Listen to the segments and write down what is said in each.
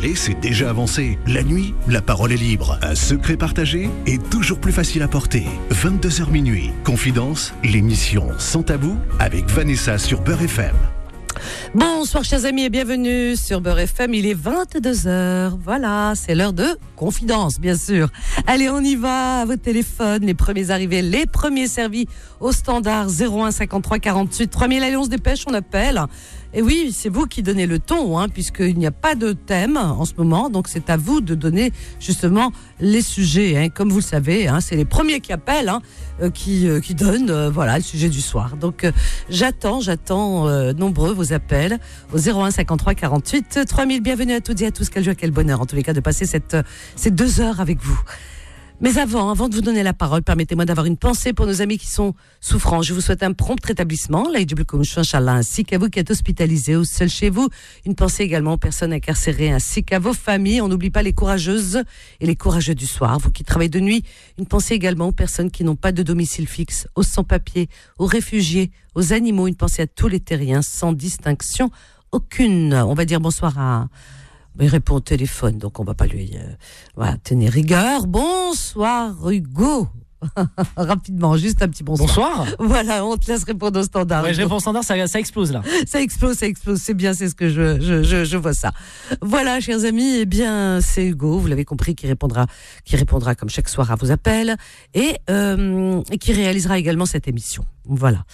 Parler, c'est déjà avancé. La nuit, la parole est libre. Un secret partagé est toujours plus facile à porter. 22h minuit. Confidence, l'émission Sans Tabou avec Vanessa sur Beurre FM. Bonsoir chers amis et bienvenue sur Beurre FM, il est 22h, voilà, c'est l'heure de Confidence bien sûr. Allez on y va, à votre téléphone, les premiers arrivés, les premiers servis au standard 01 53 48 3000, allez on se dépêche, on appelle. Et oui, c'est vous qui donnez le ton, puisqu'il n'y a pas de thème en ce moment, donc c'est à vous de donner justement les sujets. Comme vous le savez, c'est les premiers qui appellent, qui donnent le sujet du soir. Donc j'attends nombreux vos appels au 01 53 48 3000. Bienvenue à toutes et à tous, quelle joie, quel bonheur en tous les cas de passer ces 2 heures avec vous. Mais avant de vous donner la parole, permettez-moi d'avoir une pensée pour nos amis qui sont souffrants. Je vous souhaite un prompt rétablissement, ainsi qu'à vous qui êtes hospitalisés ou seuls chez vous. Une pensée également aux personnes incarcérées ainsi qu'à vos familles. On n'oublie pas les courageuses et les courageux du soir, vous qui travaillez de nuit. Une pensée également aux personnes qui n'ont pas de domicile fixe, aux sans-papiers, aux réfugiés, aux animaux. Une pensée à tous les terriens sans distinction aucune. On va dire bonsoir à... Il répond au téléphone, donc on va pas lui tenir rigueur. Bonsoir Hugo. Rapidement, juste un petit bonsoir. Bonsoir. Voilà, on te laisse répondre au standard. Ouais, je réponds au standard, ça explose là. Ça explose, c'est bien, c'est ce que je vois ça. Voilà, chers amis, eh bien, c'est Hugo, vous l'avez compris, qui répondra comme chaque soir à vos appels et qui réalisera également cette émission. Voilà.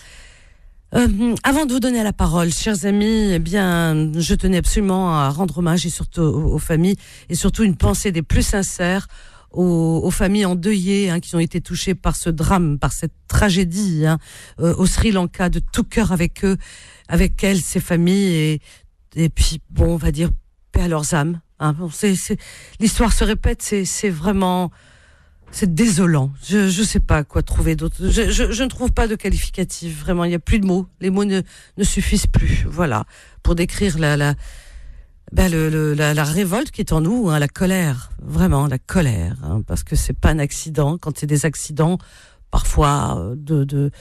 Avant de vous donner la parole, chers amis, eh bien, je tenais absolument à rendre hommage et surtout aux familles et surtout une pensée des plus sincères aux familles endeuillées qui ont été touchées par ce drame, par cette tragédie au Sri Lanka, de tout cœur avec eux, avec elles, ces familles et puis bon, on va dire paix à leurs âmes. L'histoire se répète, c'est vraiment. C'est désolant. Je sais pas quoi trouver d'autre. Je ne trouve pas de qualificatif. Vraiment, il y a plus de mots. Les mots ne suffisent plus. Voilà, pour décrire la révolte qui est en nous, la colère. Vraiment, la colère, parce que c'est pas un accident. Quand c'est des accidents, parfois de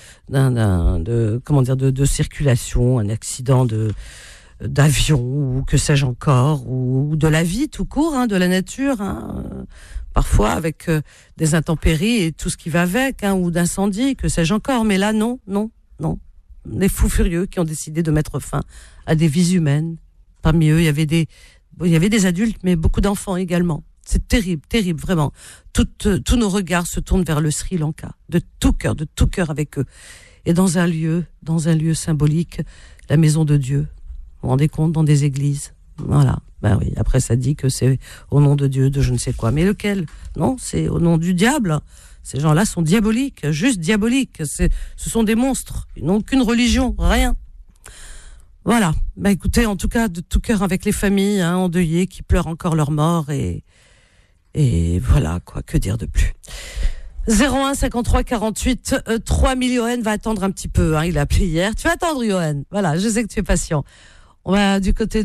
circulation, un accident d'avion ou que sais-je encore, ou de la vie tout court, de la nature. Parfois avec des intempéries et tout ce qui va avec, ou d'incendies, que sais-je encore. Mais là, non. Des fous furieux qui ont décidé de mettre fin à des vies humaines. Parmi eux, il y avait des adultes, mais beaucoup d'enfants également. C'est terrible, terrible, vraiment. Tous nos regards se tournent vers le Sri Lanka, de tout cœur avec eux. Et dans un lieu symbolique, la maison de Dieu. Vous vous rendez compte, dans des églises. Voilà. Ben oui, après ça dit que c'est au nom de Dieu, de je ne sais quoi. Mais lequel ? Non, c'est au nom du diable. Ces gens-là sont diaboliques, juste diaboliques. Ce sont des monstres. Ils n'ont aucune religion, rien. Voilà. Ben écoutez, en tout cas, de tout cœur avec les familles endeuillées qui pleurent encore leur mort et voilà, quoi, que dire de plus. 01 53 48 3000. Johan va attendre un petit peu. Il a appelé hier. Tu vas attendre, Johan. Voilà, je sais que tu es patient. On va du côté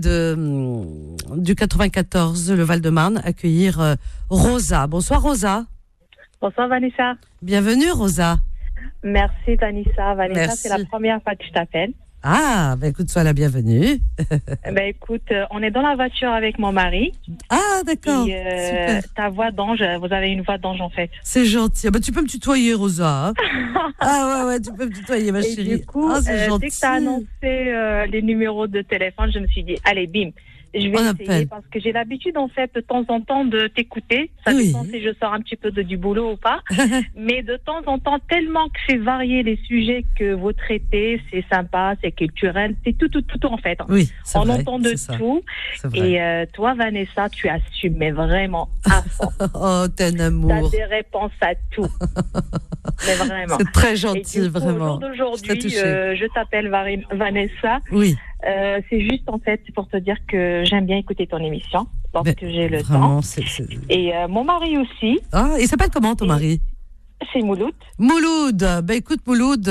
du 94, le Val-de-Marne, accueillir Rosa. Bonsoir Rosa. Bonsoir Vanessa. Bienvenue Rosa. Merci Vanessa. Merci. C'est la première fois que je t'appelle. Ah, écoute, sois la bienvenue. Écoute, on est dans la voiture avec mon mari. Ah, d'accord. Super. Ta voix d'ange, vous avez une voix d'ange en fait. C'est gentil. Tu peux me tutoyer, Rosa. Ah ouais, tu peux me tutoyer, ma chérie. Et du coup, c'est gentil. dès que tu as annoncé les numéros de téléphone, je me suis dit, allez, bim. Je vais essayer parce que j'ai l'habitude en fait de temps en temps de t'écouter. Ça dépend si je sors un petit peu du boulot ou pas. Mais de temps en temps, tellement que c'est varié les sujets que vous traitez, c'est sympa, c'est culturel, c'est tout en fait. Oui, c'est on vrai, entend de tout. Et toi, Vanessa, tu assumes mais vraiment à fond. Oh, t'es un amour. T'as des réponses à tout. Mais vraiment. C'est très gentil, et du coup, vraiment. Au jour d'aujourd'hui, je t'appelle Vanessa. Oui. C'est juste en fait pour te dire que j'aime bien écouter ton émission lorsque j'ai le temps. Et mon mari aussi. Ah, il s'appelle comment ton mari ? C'est Mouloud. Mouloud, écoute Mouloud,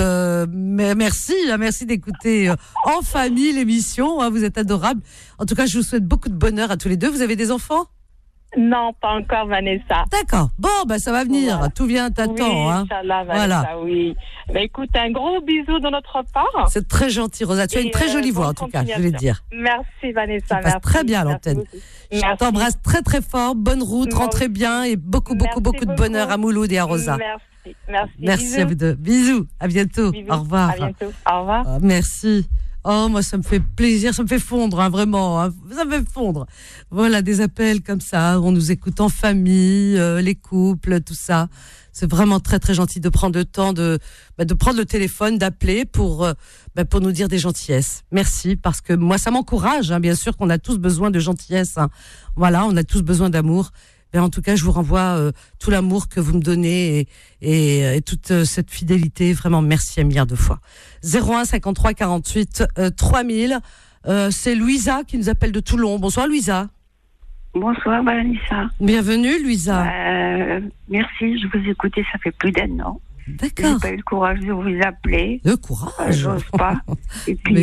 merci d'écouter en famille l'émission, vous êtes adorables. En tout cas, je vous souhaite beaucoup de bonheur à tous les deux. Vous avez des enfants ? Non, pas encore, Vanessa. D'accord. Bon, ça va venir. Voilà. Tout vient à temps. Oui, Inch'Allah, Vanessa, oui. Écoute, un gros bisou de notre part. C'est très gentil, Rosa. Tu as une très jolie voix, en tout cas, je voulais te dire. Merci, Vanessa. Tu passes très bien à l'antenne. Je t'embrasse très, très fort. Bonne route, rentrez bien et beaucoup de bonheur à Mouloud et à Rosa. Merci à vous deux. Bisous. À bientôt. Au revoir. À bientôt. Au revoir. Merci. Oh, moi, ça me fait plaisir, ça me fait fondre, vraiment, ça me fait fondre. Voilà, des appels comme ça, on nous écoute en famille, les couples, tout ça. C'est vraiment très, très gentil de prendre le temps de prendre le téléphone, d'appeler pour nous dire des gentillesses. Merci, parce que moi, ça m'encourage, bien sûr qu'on a tous besoin de gentillesse. Voilà, on a tous besoin d'amour. En tout cas, je vous renvoie tout l'amour que vous me donnez et toute cette fidélité. Vraiment, merci un milliard de fois. 01 53 48 3000. C'est Louisa qui nous appelle de Toulon. Bonsoir, Louisa. Bonsoir, Vanessa. Bienvenue, Louisa. Merci, je vous écoutais, ça fait plus d'1 an. D'accord. J'ai pas eu le courage de vous appeler. Le courage. J'ose pas. Et puis,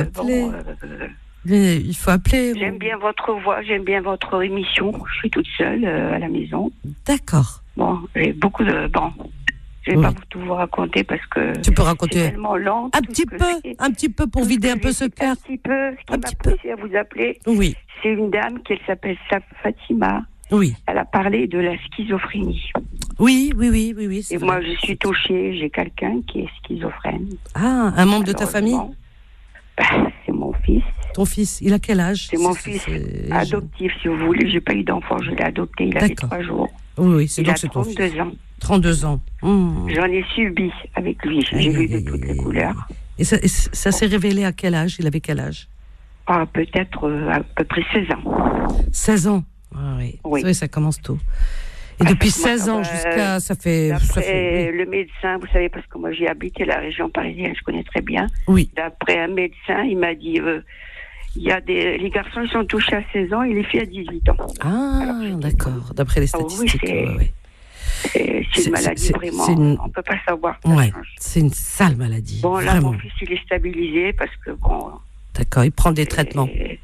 mais il faut appeler. J'aime bien votre voix, j'aime bien votre émission. Je suis toute seule à la maison. D'accord. Bon, j'ai beaucoup de... Bon, je vais pas tout vous raconter parce que... Tu peux raconter c'est tellement lent. un petit peu pour vider un peu ce cœur. Un petit peu, ce qui m'a poussé à vous appeler. Oui. C'est une dame qui s'appelle Fatima. Oui. Elle a parlé de la schizophrénie. Oui. Et vrai. Moi, je suis touchée. J'ai quelqu'un qui est schizophrène. Ah, un membre de ta famille? C'est mon fils. Ton fils, il a quel âge? C'est mon fils adoptif, si vous voulez. J'ai pas eu d'enfant, je l'ai adopté. Il avait 3 jours. Oui, c'est donc c'est ton fils. 32 ans. 32 ans. J'en ai subi avec lui. J'ai vu de toutes les couleurs. Et ça s'est révélé à quel âge? Il avait quel âge? Peut-être à peu près 16 ans. 16 ans? Ah, oui. C'est vrai, ça commence tôt. Et depuis 16 ans jusqu'à... Ça fait le médecin, vous savez, parce que moi j'ai habité la région parisienne, je connais très bien. Oui. D'après un médecin, il m'a dit... il y a les garçons, ils sont touchés à 16 ans et les filles à 18 ans. Ah, d'accord. D'après les statistiques. Oui, c'est une maladie vraiment. On ne peut pas savoir. C'est une sale maladie. Bon, là, vraiment. mon fils, il est stabilisé parce que bon. D'accord, il prend des traitements.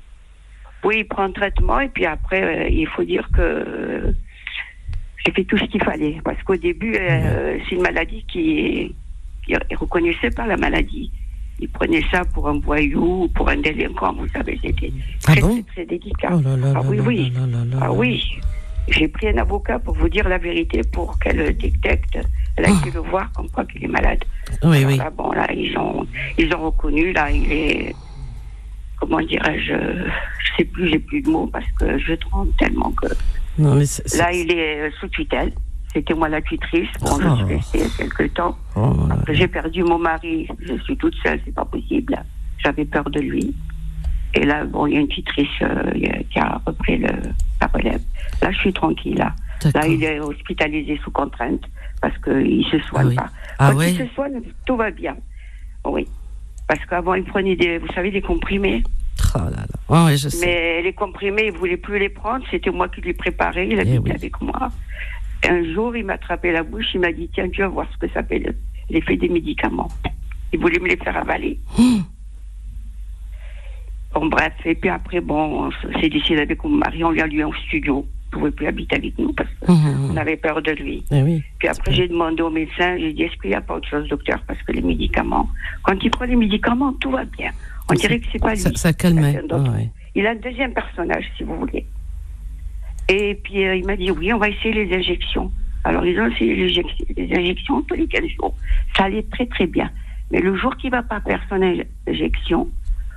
Oui, il prend un traitement et puis après, il faut dire que j'ai fait tout ce qu'il fallait. Parce qu'au début, c'est une maladie qui est reconnaissée par la maladie. Il prenait ça pour un voyou, pour un délinquant, vous savez, c'était très délicat. Oh là là oui. Là là là là. Oui. J'ai pris un avocat pour vous dire la vérité, pour qu'elle détecte. Elle a été le voir comme quoi qu'il est malade. Oui, alors oui. Là, bon, là, ils ont reconnu, là, il est, comment dirais-je, sais plus, j'ai plus de mots parce que je tremble tellement que... Non, mais là, il est sous tutelle. C'était moi la tutrice. Bon, je suis restée quelque temps. Après, j'ai perdu mon mari. Je suis toute seule, c'est pas possible. J'avais peur de lui. Et là, bon, il y a une tutrice qui a repris la relève. Là, je suis tranquille. Là, il est hospitalisé sous contrainte parce qu'il ne se soigne pas. Quand il se soigne, tout va bien. Oui. Parce qu'avant, il prenait vous savez, des comprimés. Oh là là. Oh, oui, je sais. Mais les comprimés, il ne voulait plus les prendre. C'était moi qui lui préparais. Il habitait avec moi. Un jour, il m'a attrapé la bouche, il m'a dit, tiens, tu vas voir ce que ça fait l'effet des médicaments. Il voulait me les faire avaler. Bon, bref, et puis après, bon, on s'est décidé avec mon mari, on lui a loué un studio. Il ne pouvait plus habiter avec nous parce qu'on avait peur de lui. Oui. Puis après, j'ai demandé au médecin, j'ai dit, est-ce qu'il n'y a pas autre chose, docteur? Parce que les médicaments, quand il prend les médicaments, tout va bien. On dirait que c'est pas lui. Ça calmait. Il a un deuxième personnage, si vous voulez. Et puis, il m'a dit, oui, on va essayer les injections. Alors, ils ont essayé les injections tous les 15 jours. Ça allait très, très bien. Mais le jour qu'il ne va pas faire son injection,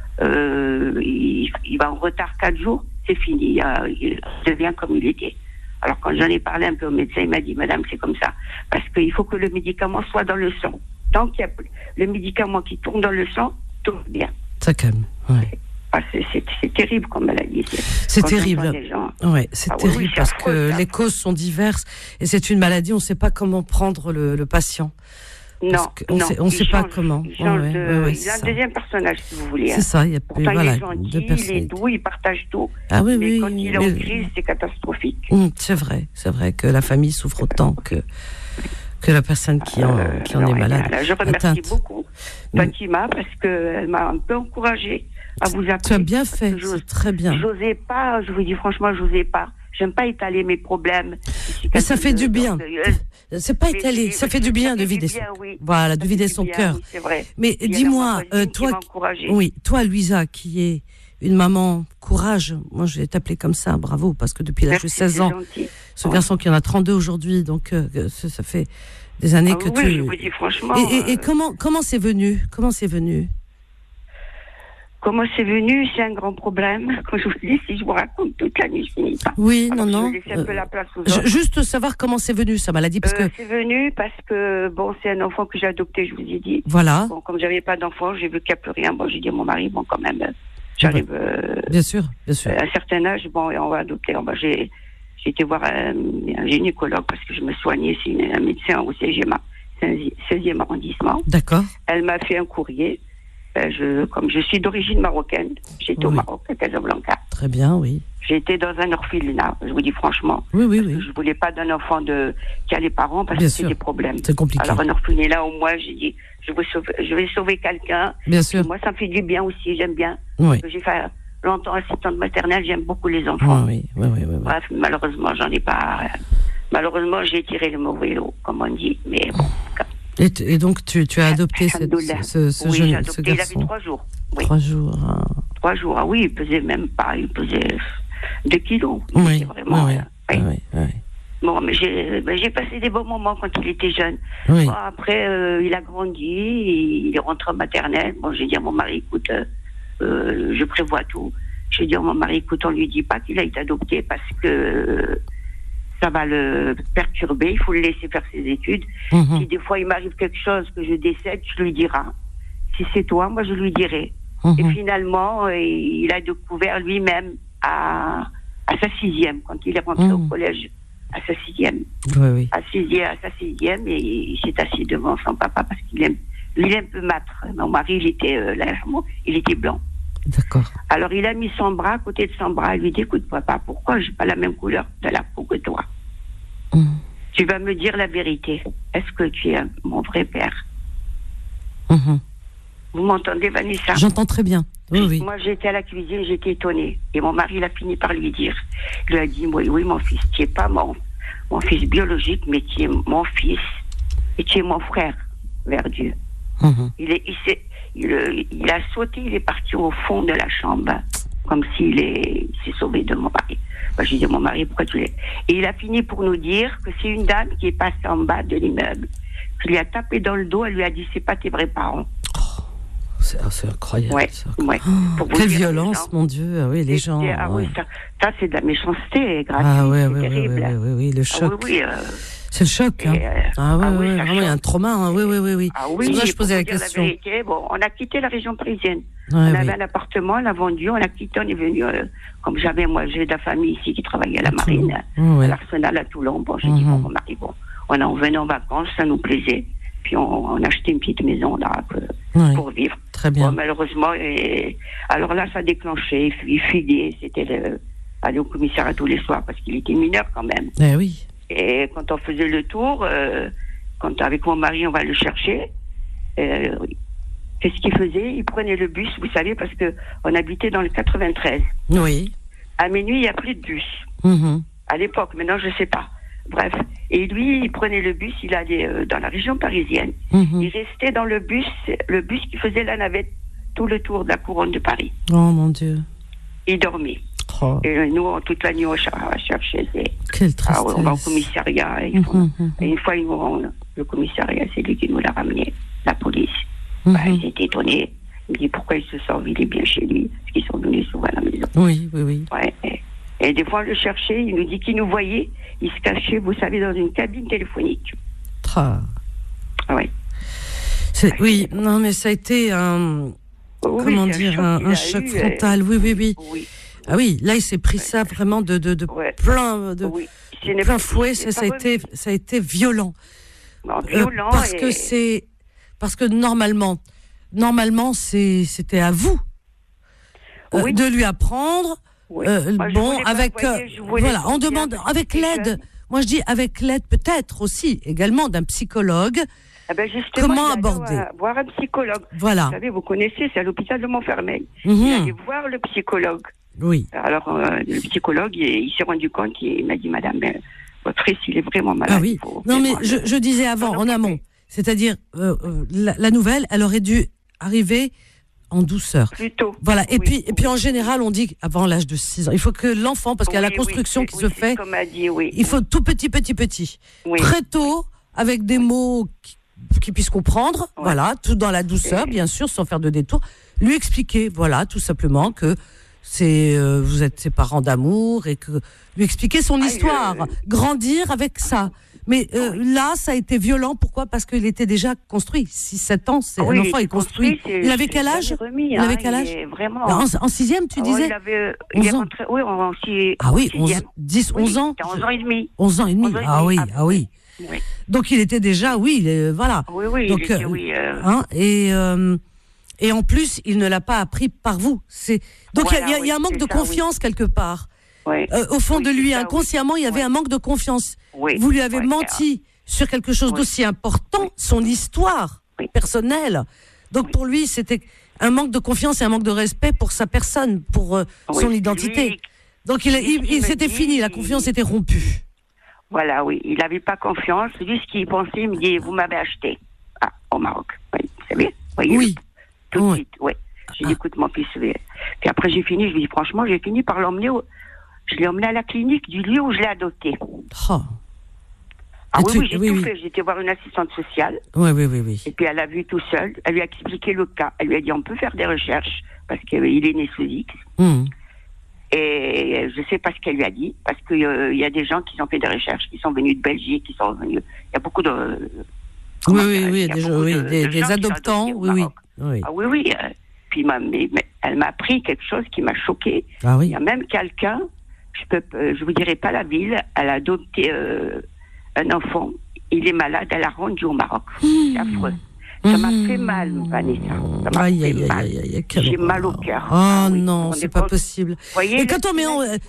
il va en retard 4 jours, c'est fini. Il devient comme il était. Alors, quand j'en ai parlé un peu au médecin, il m'a dit, madame, c'est comme ça. Parce qu'il faut que le médicament soit dans le sang. Tant qu'il y a le médicament qui tourne dans le sang, tout va bien. Ça calme, c'est terrible comme maladie. C'est terrible. C'est terrible parce que les causes sont diverses et c'est une maladie, on ne sait pas comment prendre le patient. Non, on ne sait pas comment. Il a un deuxième personnage, si vous voulez. C'est ça, il y a il est gentil, il est doux, il partage tout. Ah oui, mais quand il est en crise, c'est catastrophique. C'est vrai que la famille souffre autant que la personne qui en est malade. Je remercie beaucoup Fatima parce qu'elle m'a un peu encouragée à vous appeler. Tu as bien fait, c'est très bien. J'osais pas, je vous dis franchement, j'osais pas. J'aime pas étaler mes problèmes. Mais ça fait du bien. C'est pas étaler, ça fait du bien de vider son. Voilà, de vider son cœur. Oui, c'est vrai. Mais dis-moi, toi, Louisa, qui est une maman, courage. Moi, je vais t'appeler comme ça, bravo, parce que depuis l'âge de 16 ans, ce garçon qui en a 32 aujourd'hui, donc ça fait des années que tu. Je vous dis franchement. Et comment c'est venu? Comment c'est venu? Comment c'est venu, c'est un grand problème. Comme je vous dis, si je vous raconte toute la nuit, je finis pas. Oui, alors, non. Je vais laisser un peu la place aux autres. Juste savoir comment c'est venu, ça maladie, parce que. C'est venu parce que, bon, c'est un enfant que j'ai adopté, je vous ai dit. Voilà. Bon, comme j'avais pas d'enfant, j'ai vu qu'il n'y a plus rien. Bon, j'ai dit à mon mari, bon, quand même, j'arrive. Bien sûr, bien sûr. À un certain âge, bon, on va adopter. J'ai été voir un gynécologue parce que je me soignais, c'est un médecin au 16e arrondissement. D'accord. Elle m'a fait un courrier. Comme je suis d'origine marocaine, j'étais au Maroc, à Casablanca. Très bien, oui. J'étais dans un orphelinat, je vous dis franchement. Oui. Je voulais pas d'un enfant qui a les parents parce que c'est des problèmes. C'est compliqué. Alors un orphelinat, au moins, j'ai dit, je vais sauver quelqu'un. Bien sûr. Moi, ça me fait du bien aussi, j'aime bien. Oui. J'ai fait longtemps assistante maternelle, j'aime beaucoup les enfants. Oui. Bref, malheureusement, j'en ai pas. Malheureusement, j'ai tiré le mauvais lot, comme on dit. Mais bon. Et donc, tu as adopté ce jeune garçon. Il avait 3 jours. Oui. 3 jours. 3 jours, ah oui, il pesait même pas, il pesait 2 kilos. Oui, vraiment, oui. Bon, mais j'ai passé des bons moments quand il était jeune. Oui. Bon, après, il a grandi, il est rentré en maternelle. Bon, j'ai dit à mon mari, écoute, je prévois tout. J'ai dit à mon mari, écoute, on lui dit pas qu'il a été adopté parce que ça va le perturber, il faut le laisser faire ses études. Si des fois il m'arrive quelque chose que je décède, je lui dirai. Si c'est toi, moi je lui dirai. Et finalement, il a découvert lui-même à sa 6e, quand il est rentré au collège, à sa 6e. Oui. À sa 6e, et il s'est assis devant son papa parce qu'il aime, lui, il est un peu mâtre. Mon mari, il était blanc. D'accord. Alors il a mis son bras à côté de son bras, il lui dit, écoute papa, pourquoi j'ai pas la même couleur de la peau que toi? Tu vas me dire la vérité. Est-ce que tu es mon vrai père? Vous m'entendez, Vanessa? J'entends très bien. Oui. Moi, j'étais à la cuisine, j'étais étonnée. Et mon mari, il a fini par lui dire. Il lui a dit, oui, mon fils, tu n'es pas mon fils biologique, mais tu es mon fils et tu es mon frère vers Dieu. Il a sauté, il est parti au fond de la chambre, comme s'il s'est sauvé de mon mari. Moi, j'ai dit à mon mari, pourquoi tu l'es? Et il a fini pour nous dire que c'est une dame qui est passée en bas de l'immeuble, qui lui a tapé dans le dos, elle lui a dit, c'est pas tes vrais parents. C'est incroyable. Ouais. Quelle violence, mon Dieu. Ah oui, les gens. Oui, ça c'est de la méchanceté gratuite. C'est terrible. Oui, le choc. Oui. C'est le choc. Vraiment, il y a un trauma. Oui. Ah oui, c'est pour ça que je posais la question. Vérité, bon, on a quitté la région parisienne. On avait un appartement, on l'a vendu, on l'a quitté, on est venu, comme j'ai de la famille ici qui travaillait à la marine, à l'Arsenal à Toulon. Bon, j'ai dit, mon mari, on venait en vacances, ça nous plaisait. Puis on a acheté une petite maison là pour vivre. Très bien. Bon, malheureusement, alors là, ça a déclenché. Il fuyait. C'était aller au commissariat tous les soirs parce qu'il était mineur quand même. Oui. Et quand on faisait le tour, quand avec mon mari, on va le chercher, qu'est-ce qu'il faisait? Il prenait le bus, vous savez, parce que on habitait dans le 93. Oui. À minuit, il n'y a plus de bus. À l'époque, maintenant, je ne sais pas. Bref. Et lui, il prenait le bus, il allait dans la région parisienne. Il restait dans le bus qui faisait la navette tout le tour de la couronne de Paris. Oh mon Dieu. Il dormait. Oh. Et nous, toute la nuit, on cherchait. Quelle tristesse. On va au commissariat. Et une fois, le commissariat, c'est lui qui nous l'a ramené, la police. Ils étaient étonnés. Ils me disent pourquoi il se sort, il est bien chez lui. Parce qu'ils sont venus souvent à la maison. Oui. Ouais. Et des fois, on le cherchait, il nous dit qu'il nous voyait, il se cachait, vous savez, dans une cabine téléphonique. Oui. Oui, non, mais ça a été un choc frontal. Oui. Ah oui, là, il s'est pris ça vraiment de plein fouet. Ça a été violent. Violent. Parce que normalement, c'était à vous de lui apprendre. On demande avec l'aide. Moi, je dis avec l'aide peut-être aussi également d'un psychologue. Comment aborder? Voir un psychologue. Voilà. Vous savez, vous connaissez, c'est à l'hôpital de Montfermeil. Il allait voir le psychologue. Oui. Alors, le psychologue, il s'est rendu compte, il m'a dit, madame, votre fils, il est vraiment malade. Ah oui. Non, mais je disais avant, en amont. C'est-à-dire, la nouvelle, elle aurait dû arriver en douceur. Plutôt. Voilà. Et puis, en général, on dit avant l'âge de 6 ans. Il faut que l'enfant, parce qu'il y a la construction qui se fait. Comme a dit, oui. Il faut tout petit. Oui. Très tôt, avec des mots qui puissent comprendre. Ouais. Voilà. Tout dans la douceur, bien sûr, sans faire de détour. Lui expliquer, voilà, tout simplement que vous êtes ses parents d'amour et que lui expliquer son histoire, grandir avec ça. Mais là, ça a été violent. Pourquoi ? Parce qu'il était déjà construit. 6-7 ans, un enfant est construit. Il avait quel âge ? Il avait quel âge ? Vraiment... En 6e, tu disais ? Il est rentré, oui, en 6e. Ah oui, 10, 11 ans. 11 ans et demi. 11 ans et demi. Ah oui. Oui. Donc il était déjà, voilà. Oui. Donc, et en plus, il ne l'a pas appris par vous. Donc il y a un manque de confiance quelque part. Oui. Au fond de lui, inconsciemment, il y avait un manque de confiance. Oui. Vous lui avez menti sur quelque chose d'aussi important, son histoire personnelle. Donc pour lui, c'était un manque de confiance et un manque de respect pour sa personne, pour son identité. Donc c'était fini, la confiance était rompue. Voilà, oui. Il n'avait pas confiance. Lui, ce qu'il pensait, il me dit, vous m'avez acheté. Ah, au Maroc. Oui, c'est bien. Oui. Tout de suite, oui. J'ai dit, écoute, mon fils. Puis après, j'ai fini, je lui ai dit, franchement, j'ai fini par l'emmener je l'ai emmené à la clinique du lieu où je l'ai adopté. Oh. Ah oui, j'ai tout fait. J'ai été voir une assistante sociale. Oui. Et puis elle a vu tout seul. Elle lui a expliqué le cas. Elle lui a dit, on peut faire des recherches parce qu'il est né sous X. Et je sais pas ce qu'elle lui a dit parce qu'il y a des gens qui ont fait des recherches, qui sont venus de Belgique, qui sont venus. Il y a beaucoup de. Des adoptants. Oui. Ah oui. Puis elle m'a appris quelque chose qui m'a choquée. Ah oui. Il y a même quelqu'un, je vous dirai pas la ville, elle a adopté un enfant. Il est malade, elle l'a rendu au Maroc. C'est affreux. Ça m'a fait mal, Vanessa. Ça m'a fait mal. J'ai mal au cœur. Oh non, c'est pas possible. Voyez, et quand on met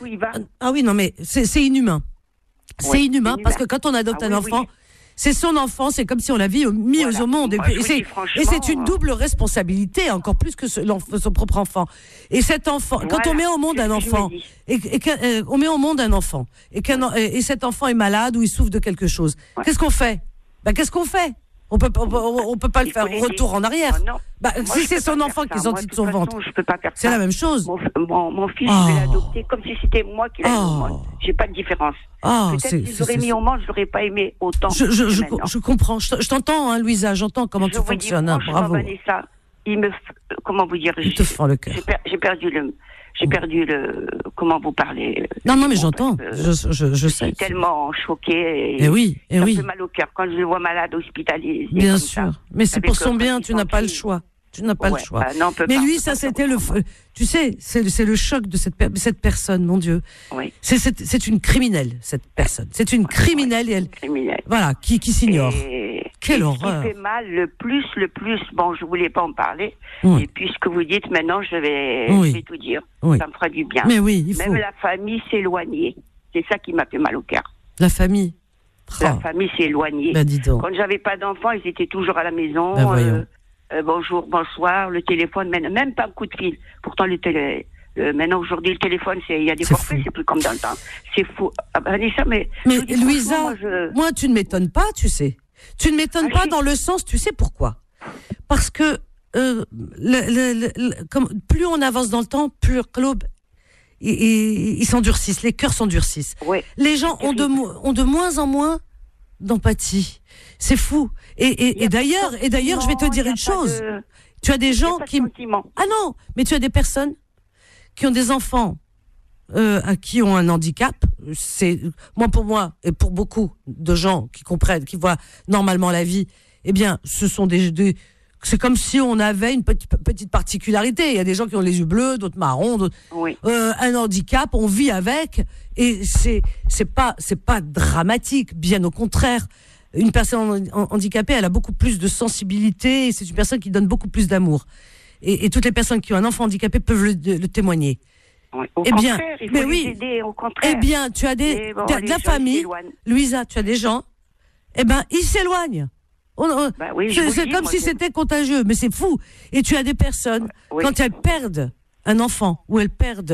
Ah oui, non, mais c'est inhumain. C'est inhumain parce que quand on adopte un enfant, c'est son enfant, c'est comme si on l'avait mis au monde. Et c'est une double responsabilité, encore plus que son propre enfant. Et cet enfant, quand on met au monde un enfant, on met au monde un enfant, et cet enfant est malade ou il souffre de quelque chose, qu'est-ce qu'on fait ? Qu'est-ce qu'on fait ? On peut pas le faire retour en arrière. Si c'est son enfant qui est sorti de son ventre, c'est la même chose. Mon fils, je vais l'adopter comme si c'était moi qui l'avais au monde. J'ai pas de différence. Peut-être que je l'aurais mis au monde, je l'aurais pas aimé autant. Je comprends. Je t'entends, Louisa. J'entends comment tu fonctionnes. Bravo. Vanessa, comment vous dire ? Il te fend le cœur. J'ai perdu le. Comment vous parlez ? Non, mais j'entends. Je sais. Je suis tellement choquée. Et oui. Ça me fait mal au cœur quand je le vois malade, hospitalisé. Bien sûr. Mais c'est pour son bien. Tu n'as pas le choix. Tu n'as pas le choix. Mais lui, ça, c'était le. Tu sais, c'est le choc de cette personne, mon Dieu. Oui. C'est une criminelle, cette personne. C'est une criminelle et elle. Voilà, qui s'ignore. Quelle horreur. Ce qui fait mal le plus, bon, je voulais pas en parler. Et puis ce que vous dites maintenant, je vais tout dire. Ça me fera du bien. Mais oui, il faut. Même la famille s'éloignait. C'est ça qui m'a fait mal au cœur. La famille. La famille s'est éloignée. Dis donc. Quand j'avais pas d'enfants, ils étaient toujours à la maison. Bonjour, bonsoir, le téléphone, même pas un coup de fil. Pourtant, maintenant, aujourd'hui, le téléphone, il y a des forfaits, c'est plus comme dans le temps. C'est fou. Vanessa, mais Louisa, moi, tu ne m'étonnes pas, tu sais. Tu ne m'étonnes pas dans le sens, tu sais pourquoi ? Parce que plus on avance dans le temps, plus le globe, ils s'endurcissent, les cœurs s'endurcissent. Ouais, les gens ont de moins en moins d'empathie. C'est fou. Et d'ailleurs, je vais te dire une chose. Tu as des gens qui... Ah non, mais tu as des personnes qui ont des enfants qui ont un handicap. Pour moi, et pour beaucoup de gens qui comprennent, qui voient normalement la vie, eh bien, ce sont c'est comme si on avait une petite particularité. Il y a des gens qui ont les yeux bleus, d'autres marrons, d'autres, un handicap, on vit avec, et c'est pas dramatique, bien au contraire. Une personne handicapée, elle a beaucoup plus de sensibilité, et c'est une personne qui donne beaucoup plus d'amour. Et toutes les personnes qui ont un enfant handicapé peuvent le témoigner. Oui, au contraire, il faut les aider, au contraire. Eh bien, tu as de la famille, Louisa, tu as des gens, ils s'éloignent. C'est comme si c'était contagieux, mais c'est fou. Et tu as des personnes, quand elles perdent un enfant, ou elles perdent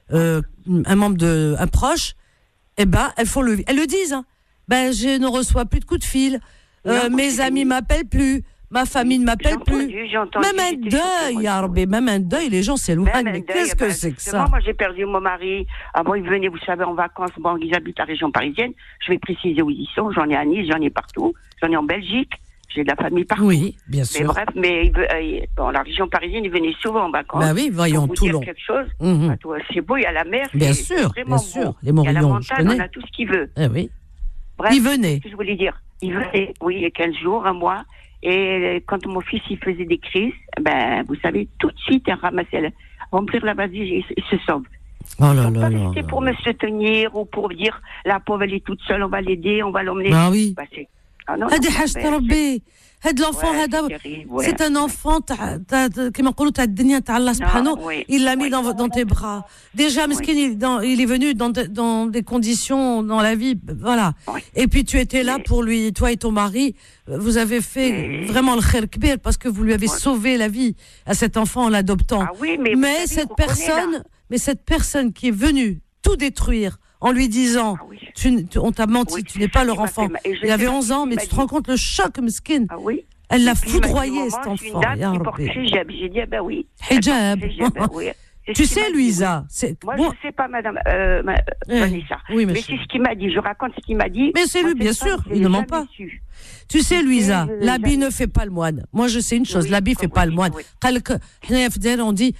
un membre un proche, eh ben, elles le disent. Hein. Ben, je ne reçois plus de coups de fil. Mes amis m'appellent plus. Ma famille ne m'appelle plus. Même un deuil, Yarbé, même un deuil, les gens s'éloignent. Mais qu'est-ce que c'est que ça? Moi, j'ai perdu mon mari. Avant, il venait, vous savez, en vacances. Bon, ils habitent à la région parisienne. Je vais préciser où ils sont. J'en ai à Nice, j'en ai partout. J'en ai en Belgique. J'ai de la famille partout. Oui, bien sûr. Mais bref, bon, la région parisienne, il venait souvent en vacances. Bah oui, voyons, Toulon. Quelque chose. C'est beau, il y a la mer. Bien sûr, bien sûr. Les Morillons, il y a la montagne, on a tout ce qu'il veut. Eh oui. Bref, il venait. Ce que je voulais dire. Il venait, oui, il y a 15 jours, un mois. Et quand mon fils, il faisait des crises, ben, vous savez, tout de suite, il ramassait, remplir la valise, il se sauve. Oh là là là. C'était pour me soutenir ou pour dire, la pauvre, elle est toute seule, on va l'aider, on va l'emmener. Ah oui. هذه حاجة ربي هاد l'enfant هذا c'est un enfant كما نقولوا تاع الدنيا تاع الله سبحانه il l'a mis dans tes bras déjà مسكين il est venu dans des conditions dans la vie voilà et puis tu étais là pour lui toi et ton mari vous avez fait vraiment le khair kbir parce que vous lui avez sauvé la vie à cet enfant en l'adoptant mais cette personne qui est venue tout détruire en lui disant on t'a menti, tu n'es pas leur enfant. Il avait 11 ans, mais tu te rends compte le choc, mesquine. Elle l'a foudroyé, cet enfant. J'ai dit, ben oui. Hijab. Tu sais, Louisa. Moi, je ne sais pas, madame Vanessa. Mais c'est ce qu'il m'a dit. Je raconte ce qu'il m'a dit. Mais c'est lui, bien sûr. Il ne ment pas. Tu sais, Louisa, l'habit ne fait pas le moine. Moi, je sais une chose. L'habit ne fait pas le moine. On dit,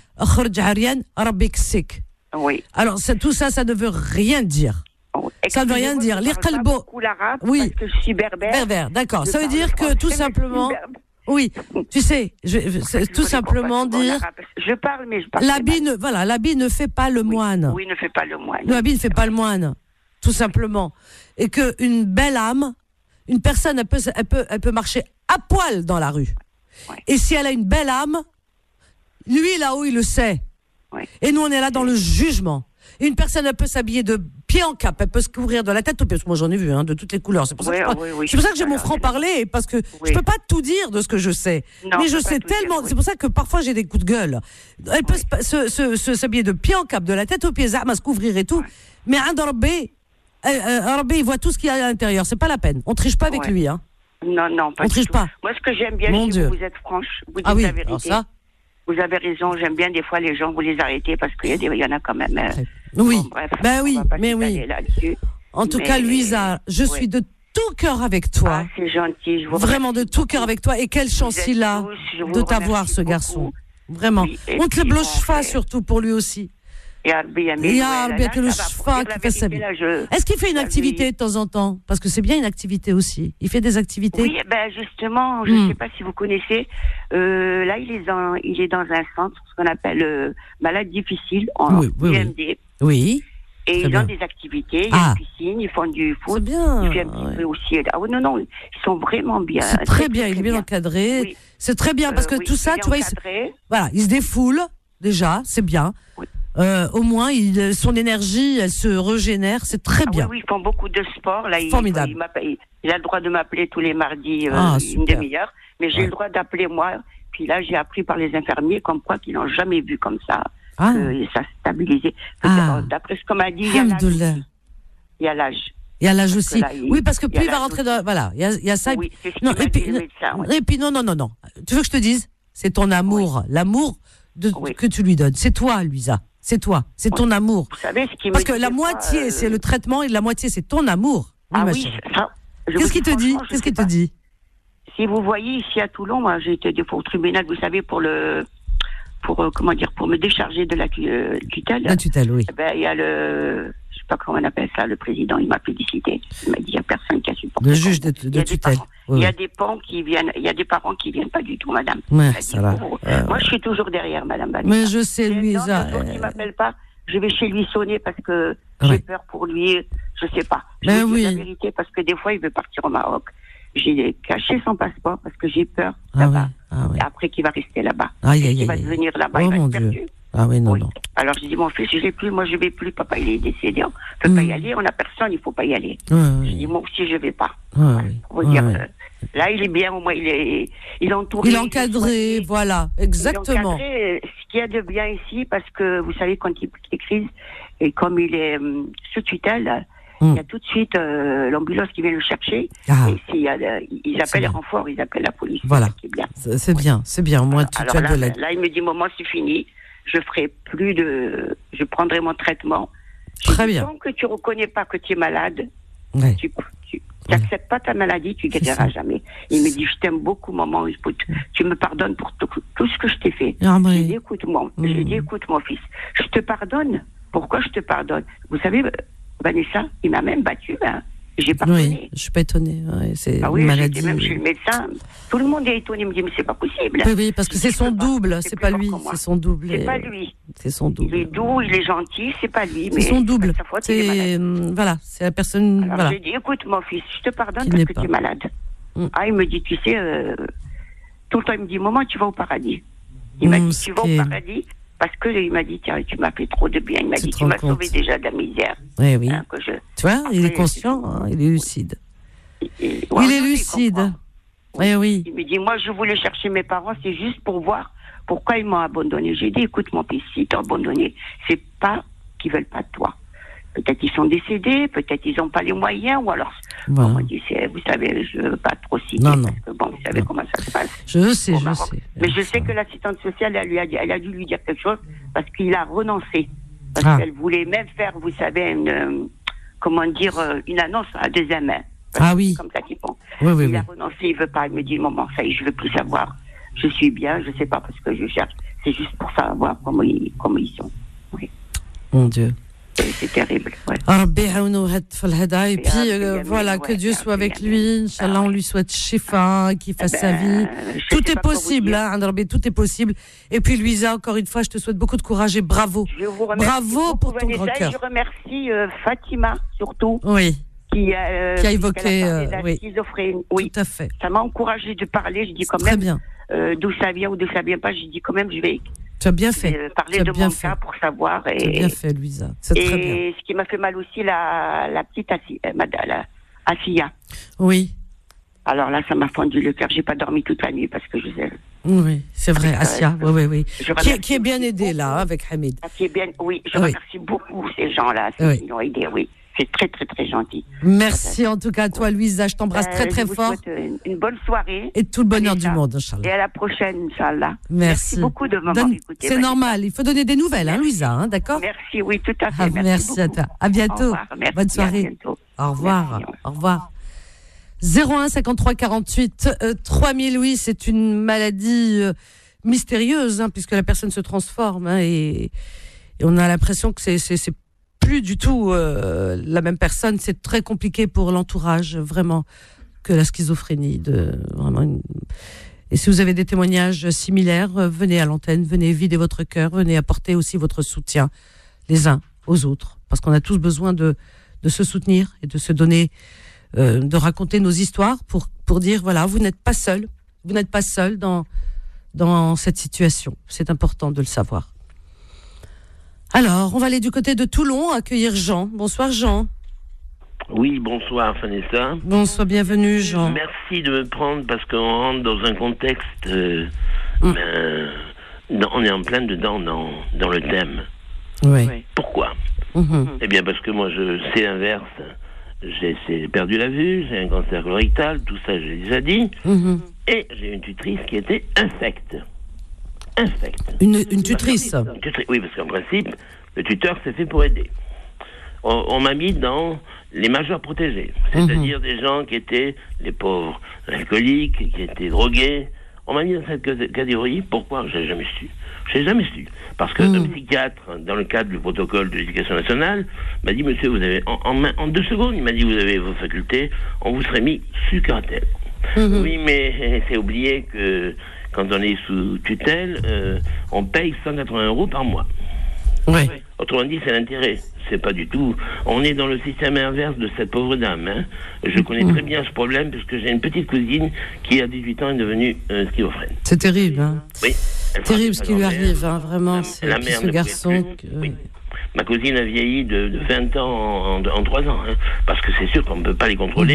oui. Alors, tout ça, ça ne veut rien dire. Ça ne veut rien dire. Lire Qalbo. Oui. Parce que je suis berbère. Berbère, d'accord. Ça veut dire que tout simplement. Oui, tu sais, tout simplement dire. Je parle, mais je parle. L'habit ne fait pas le moine. Oui, ne fait pas le moine. L'habit ne fait pas le moine, tout simplement. Et qu'une belle âme, une personne, elle peut marcher à poil dans la rue. Et si elle a une belle âme, lui là-haut, il le sait. Et nous, on est là dans le jugement. Une personne, elle peut s'habiller de pied en cap, elle peut se couvrir de la tête aux pieds. Moi, j'en ai vu, de toutes les couleurs. C'est pour ça que j'ai mon franc-parler, parce que je peux pas tout dire de ce que je sais. Non, mais je sais tellement. C'est pour ça que parfois j'ai des coups de gueule. Elle peut s'habiller de pied en cap, de la tête aux pieds, se couvrir et tout. Mais un Rabbi, il voit tout ce qu'il y a à l'intérieur. C'est pas la peine. On triche pas avec lui, hein. Non, pas. On triche pas. Moi, ce que j'aime bien, c'est que vous êtes franche. Vous dites la vérité. Alors ça. Vous avez raison, j'aime bien des fois les gens, vous les arrêtez parce qu'il y en a quand même. Oui, bon, bref, mais oui. En tout cas, Louisa, je suis de tout cœur avec toi. Ah, c'est gentil, je vous vraiment de tout cœur avec toi. Et quelle chance il a de t'avoir, ce garçon. Vraiment. On te le bloche surtout pour lui aussi. Est-ce qu'il fait une activité de temps en temps? Parce que c'est bien une activité aussi. Il fait des activités. Oui, justement, je ne sais pas si vous connaissez. Là, il est dans un centre, ce qu'on appelle malade difficile, en IMD. Oui. Et ils ont des activités, il y a une piscine, ils font du foot. C'est bien. Il fait un petit peu aussi. Ah oui, non, ils sont vraiment bien. C'est très bien, il est bien encadré. Oui. C'est très bien parce que tout ça, tu vois, il se défoule déjà, c'est bien. Oui. Au moins, son énergie, elle se régénère, c'est très bien. Oui, ils font beaucoup de sport. Là, formidable. Il a le droit de m'appeler tous les mardis, une demi-heure, mais j'ai le droit d'appeler moi. Puis là, j'ai appris par les infirmiers comme quoi qu'ils n'ont jamais vu comme ça, que ça stabilisait. D'après ce qu'on m'a dit, il y a l'âge. Il y a l'âge aussi. Oui, parce que plus il va rentrer dans... Voilà, il y a ça. Oui, c'est ce et puis, non. Tu veux que je te dise? C'est ton amour, l'amour que tu lui donnes. C'est toi, Louisa. C'est toi, c'est ton amour. Vous savez ce qui Parce que la moitié, c'est le traitement et la moitié, c'est ton amour. Oui, ça. Qu'est-ce qu'il te dit? Qu'est-ce qu'il te dit? Si vous voyez ici à Toulon, moi j'ai été au tribunal, vous savez, pour me décharger de la tutelle. La tutelle, oui. Il y a je sais pas comment on appelle ça, le président, il m'a félicité. Il m'a dit, il n'y a personne qui a supporté. Le juge de tutelle. Il y a des parents qui viennent, pas du tout, madame. Ouais, ça va. Moi, je suis toujours derrière, madame Vanessa. Mais je sais, Louisa. Il ne m'appelle pas. Je vais chez lui sonner parce que j'ai peur pour lui. Je sais pas. Je vais dire la vérité parce que des fois, il veut partir au Maroc. J'ai caché son passeport parce que j'ai peur là-bas. Et après qu'il va rester là-bas. Il va devenir là-bas, il va être perdu. Ah oui, non. Alors, je dis, mon fils, moi, je vais plus. Papa, il est décédé. On peut pas y aller. On n'a personne, il faut pas y aller. Je dis, moi aussi, je vais pas. Là, il est bien, au moins, il est entouré. Il est encadré, voilà, exactement. Il est encadré, ce qu'il y a de bien ici, parce que vous savez, quand il y a des crises, et comme il est sous tutelle, il y a tout de suite l'ambulance qui vient le chercher. Ah. Et ils appellent les renforts, ils appellent la police. Voilà. C'est bien. C'est bien. Au moins, tu as de l'aide. Là, il me dit, maman, c'est fini. Je prendrai mon traitement. Très bien. Tant que tu reconnais pas que tu es malade, ouais. tu n'acceptes pas ta maladie, tu guériras jamais. Il me dit, je t'aime beaucoup, maman. Tu me pardonnes pour tout ce que je t'ai fait. Ah, J'ai dit, écoute, mon fils, je te pardonne. Pourquoi je te pardonne? Vous savez, Vanessa, il m'a même battu. Hein. J'ai pardonné. Oui, je suis pas étonnée. Ouais, c'est une maladie. Même chez le médecin, tout le monde est étonné. Il me dit, mais c'est pas possible. Oui, parce que c'est son double. C'est pas lui. C'est son double. C'est pas lui. C'est son double. Il est doux, il est gentil. C'est pas lui. C'est son double. C'est voilà, c'est la personne. Alors, voilà. j'ai dit, écoute, mon fils, je te pardonne parce que tu es malade. Ah, il me dit, tu sais, tout le temps, il me dit, maman, tu vas au paradis. Il m'a dit, tu vas au paradis. Parce que il m'a dit, tiens, tu m'as fait trop de bien. Il m'a dit, tu m'as sauvé déjà de la misère. Oui, oui. Hein, tu vois, il est conscient, hein, il est lucide. Il est lucide. Oui, oui. Il me dit, moi, je voulais chercher mes parents, c'est juste pour voir pourquoi ils m'ont abandonné. J'ai dit, écoute, mon fils, si t'ont abandonné, c'est pas qu'ils veulent pas de toi. Peut-être ils sont décédés, peut-être ils n'ont pas les moyens, ou alors, voilà. on dit, vous savez, je ne veux pas trop citer, non. parce que bon, vous savez comment ça se passe. Je sais. Mais je sais que l'assistante sociale, elle a dû lui dire quelque chose, parce qu'il a renoncé. Parce qu'elle voulait même faire, vous savez, une annonce à deuxième main. Oui. Comme ça qu'ils font. Oui, il a renoncé, il ne veut pas. Il me dit, maman, ça y est, je ne veux plus savoir. Je suis bien, je ne sais pas parce que je cherche. C'est juste pour savoir comment ils sont. Oui. Mon Dieu. C'est terrible. Ouais. Et puis, voilà, que Dieu soit avec lui. Inch'Allah, on lui souhaite shifa, qu'il fasse sa vie. Tout est possible, hein, tout est possible. Et puis, Louisa, encore une fois, je te souhaite beaucoup de courage et bravo. Bravo pour ton grand cœur. Je remercie Fatima, surtout. Oui. Qui a évoqué la schizophrénie. Oui. Tout à fait. Ça m'a encouragée de parler. Je dis quand même. Très bien. D'où ça vient ou d'où ça vient pas. Je dis quand même, je vais. Tu as bien fait. Parler de mon cas pour savoir. Tu as bien fait, Louisa. C'est très bien. Et ce qui m'a fait mal aussi, la petite Afia. Oui. Alors là, ça m'a fendu le cœur. J'ai pas dormi toute la nuit parce que je sais. Oui, c'est vrai, Asia. Oui. Qui est bien aidée là, avec Hamid. Qui est bien. Oui, je remercie beaucoup ces gens-là qui l'ont aidé. Oui. C'est très, très, très gentil. Merci en tout cas à toi, Louisa. Je t'embrasse très, très fort. Je vous souhaite une bonne soirée. Et tout le bonheur du monde, Inch'Allah. Et à la prochaine, Inch'Allah. Merci beaucoup de m'avoir écouté. C'est normal. Il faut donner des nouvelles, hein, Louisa, d'accord? Merci, oui, tout à fait. Merci à toi. À bientôt. Bonne soirée. Bientôt. Au revoir. Au revoir. 01 53 48 3000, oui, c'est une maladie mystérieuse, hein, puisque la personne se transforme, hein, et on a l'impression que c'est plus du tout la même personne. C'est très compliqué pour l'entourage, vraiment, que la schizophrénie. Et si vous avez des témoignages similaires, venez à l'antenne, venez vider votre cœur, venez apporter aussi votre soutien les uns aux autres, parce qu'on a tous besoin de se soutenir et de se donner, de raconter nos histoires pour dire, voilà, vous n'êtes pas seul dans cette situation. C'est important de le savoir. Alors, on va aller du côté de Toulon, accueillir Jean. Bonsoir Jean. Oui, bonsoir Vanessa. Bonsoir, bienvenue Jean. Merci de me prendre parce qu'on rentre dans un contexte, on est en plein dedans dans le thème. Oui. Pourquoi Eh bien parce que moi c'est l'inverse. J'ai perdu la vue, j'ai un cancer colorectal, tout ça j'ai déjà dit. Et j'ai une tutrice qui était infecte. Une tutrice. Oui, parce qu'en principe, le tuteur c'est fait pour aider. On m'a mis dans les majeurs protégés, c'est-à-dire des gens qui étaient les pauvres alcooliques, qui étaient drogués. On m'a mis dans cette catégorie. Pourquoi? J'ai jamais su. Parce que un psychiatre, dans le cadre du protocole de l'éducation nationale, m'a dit, monsieur, vous avez, en 2 secondes, il m'a dit, vous avez vos facultés, on vous serait mis sous curatelle. Oui, mais c'est oublié que quand on est sous tutelle, on paye 180 € par mois. Oui. Autrement dit, c'est l'intérêt. C'est pas du tout. On est dans le système inverse de cette pauvre dame. Hein. Je connais très bien ce problème parce que j'ai une petite cousine qui, à 18 ans, est devenue schizophrène. C'est terrible, hein. Oui. Terrible ce qui lui arrive, hein, vraiment. Ce garçon. Oui. Ma cousine a vieilli de 20 ans en 3 ans. Hein, parce que c'est sûr qu'on ne peut pas les contrôler.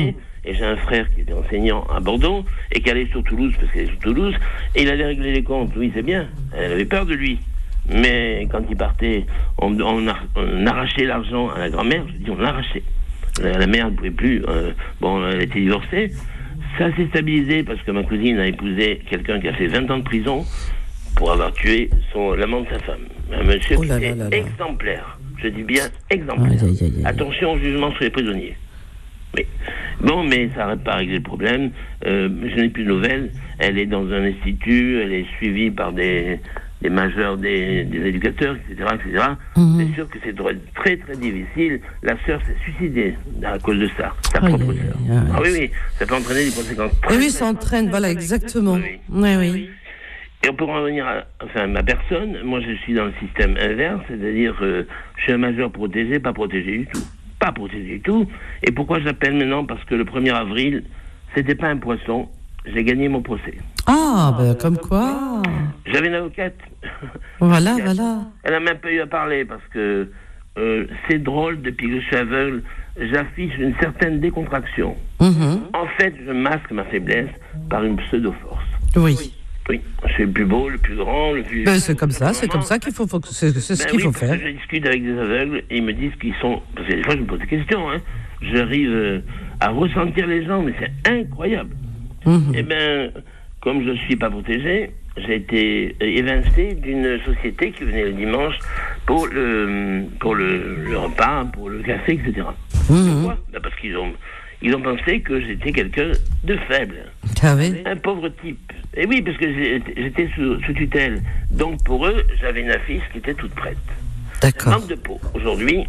et j'ai un frère qui était enseignant à Bordeaux, et qui allait sur Toulouse, parce qu'elle est sur Toulouse, et il allait régler les comptes. Oui, c'est bien. Elle avait peur de lui. Mais quand il partait, on arrachait l'argent à la grand-mère. Je dis, on l'arrachait. La mère ne pouvait plus. Elle était divorcée. Ça s'est stabilisé parce que ma cousine a épousé quelqu'un qui a fait 20 ans de prison pour avoir tué l'amant de sa femme. Un monsieur qui était exemplaire. Je dis bien exemplaire. Attention au jugement sur les prisonniers. Mais ça n'arrête pas à régler le problème. Je n'ai plus de nouvelles. Elle est dans un institut, elle est suivie par des majeurs, des éducateurs, etc. C'est sûr que c'est très très difficile. La sœur s'est suicidée à cause de ça, sa propre sœur. Oui, ça peut entraîner des conséquences. Oui, ça entraîne, voilà, exactement. Oui. Et on peut revenir à ma personne. Moi, je suis dans le système inverse, c'est-à-dire je suis un majeur protégé, pas protégé du tout. Pas protégé du tout. Et pourquoi j'appelle maintenant? Parce que le 1er avril, c'était pas un poisson. J'ai gagné mon procès. Ah, comme quoi. J'avais une avocate. Voilà. Elle a même pas eu à parler parce que c'est drôle, depuis que je suis aveugle, j'affiche une certaine décontraction. En fait, je masque ma faiblesse par une pseudo-force. Oui, je suis le plus beau, le plus grand, le plus... c'est comme ça qu'il faut c'est ce qu'il faut faire. Je discute avec des aveugles et ils me disent qu'ils sont... Parce que des fois, je me pose des questions, J'arrive à ressentir les gens, mais c'est incroyable. Eh bien, comme je ne suis pas protégé, j'ai été évincé d'une société qui venait le dimanche pour le repas, pour le café, etc. Pourquoi? Parce qu'ils ont pensé que j'étais quelqu'un de faible. Un pauvre type. Et oui, parce que j'étais sous tutelle. Donc pour eux, j'avais une affiche qui était toute prête. D'accord. Manque de peau. Aujourd'hui,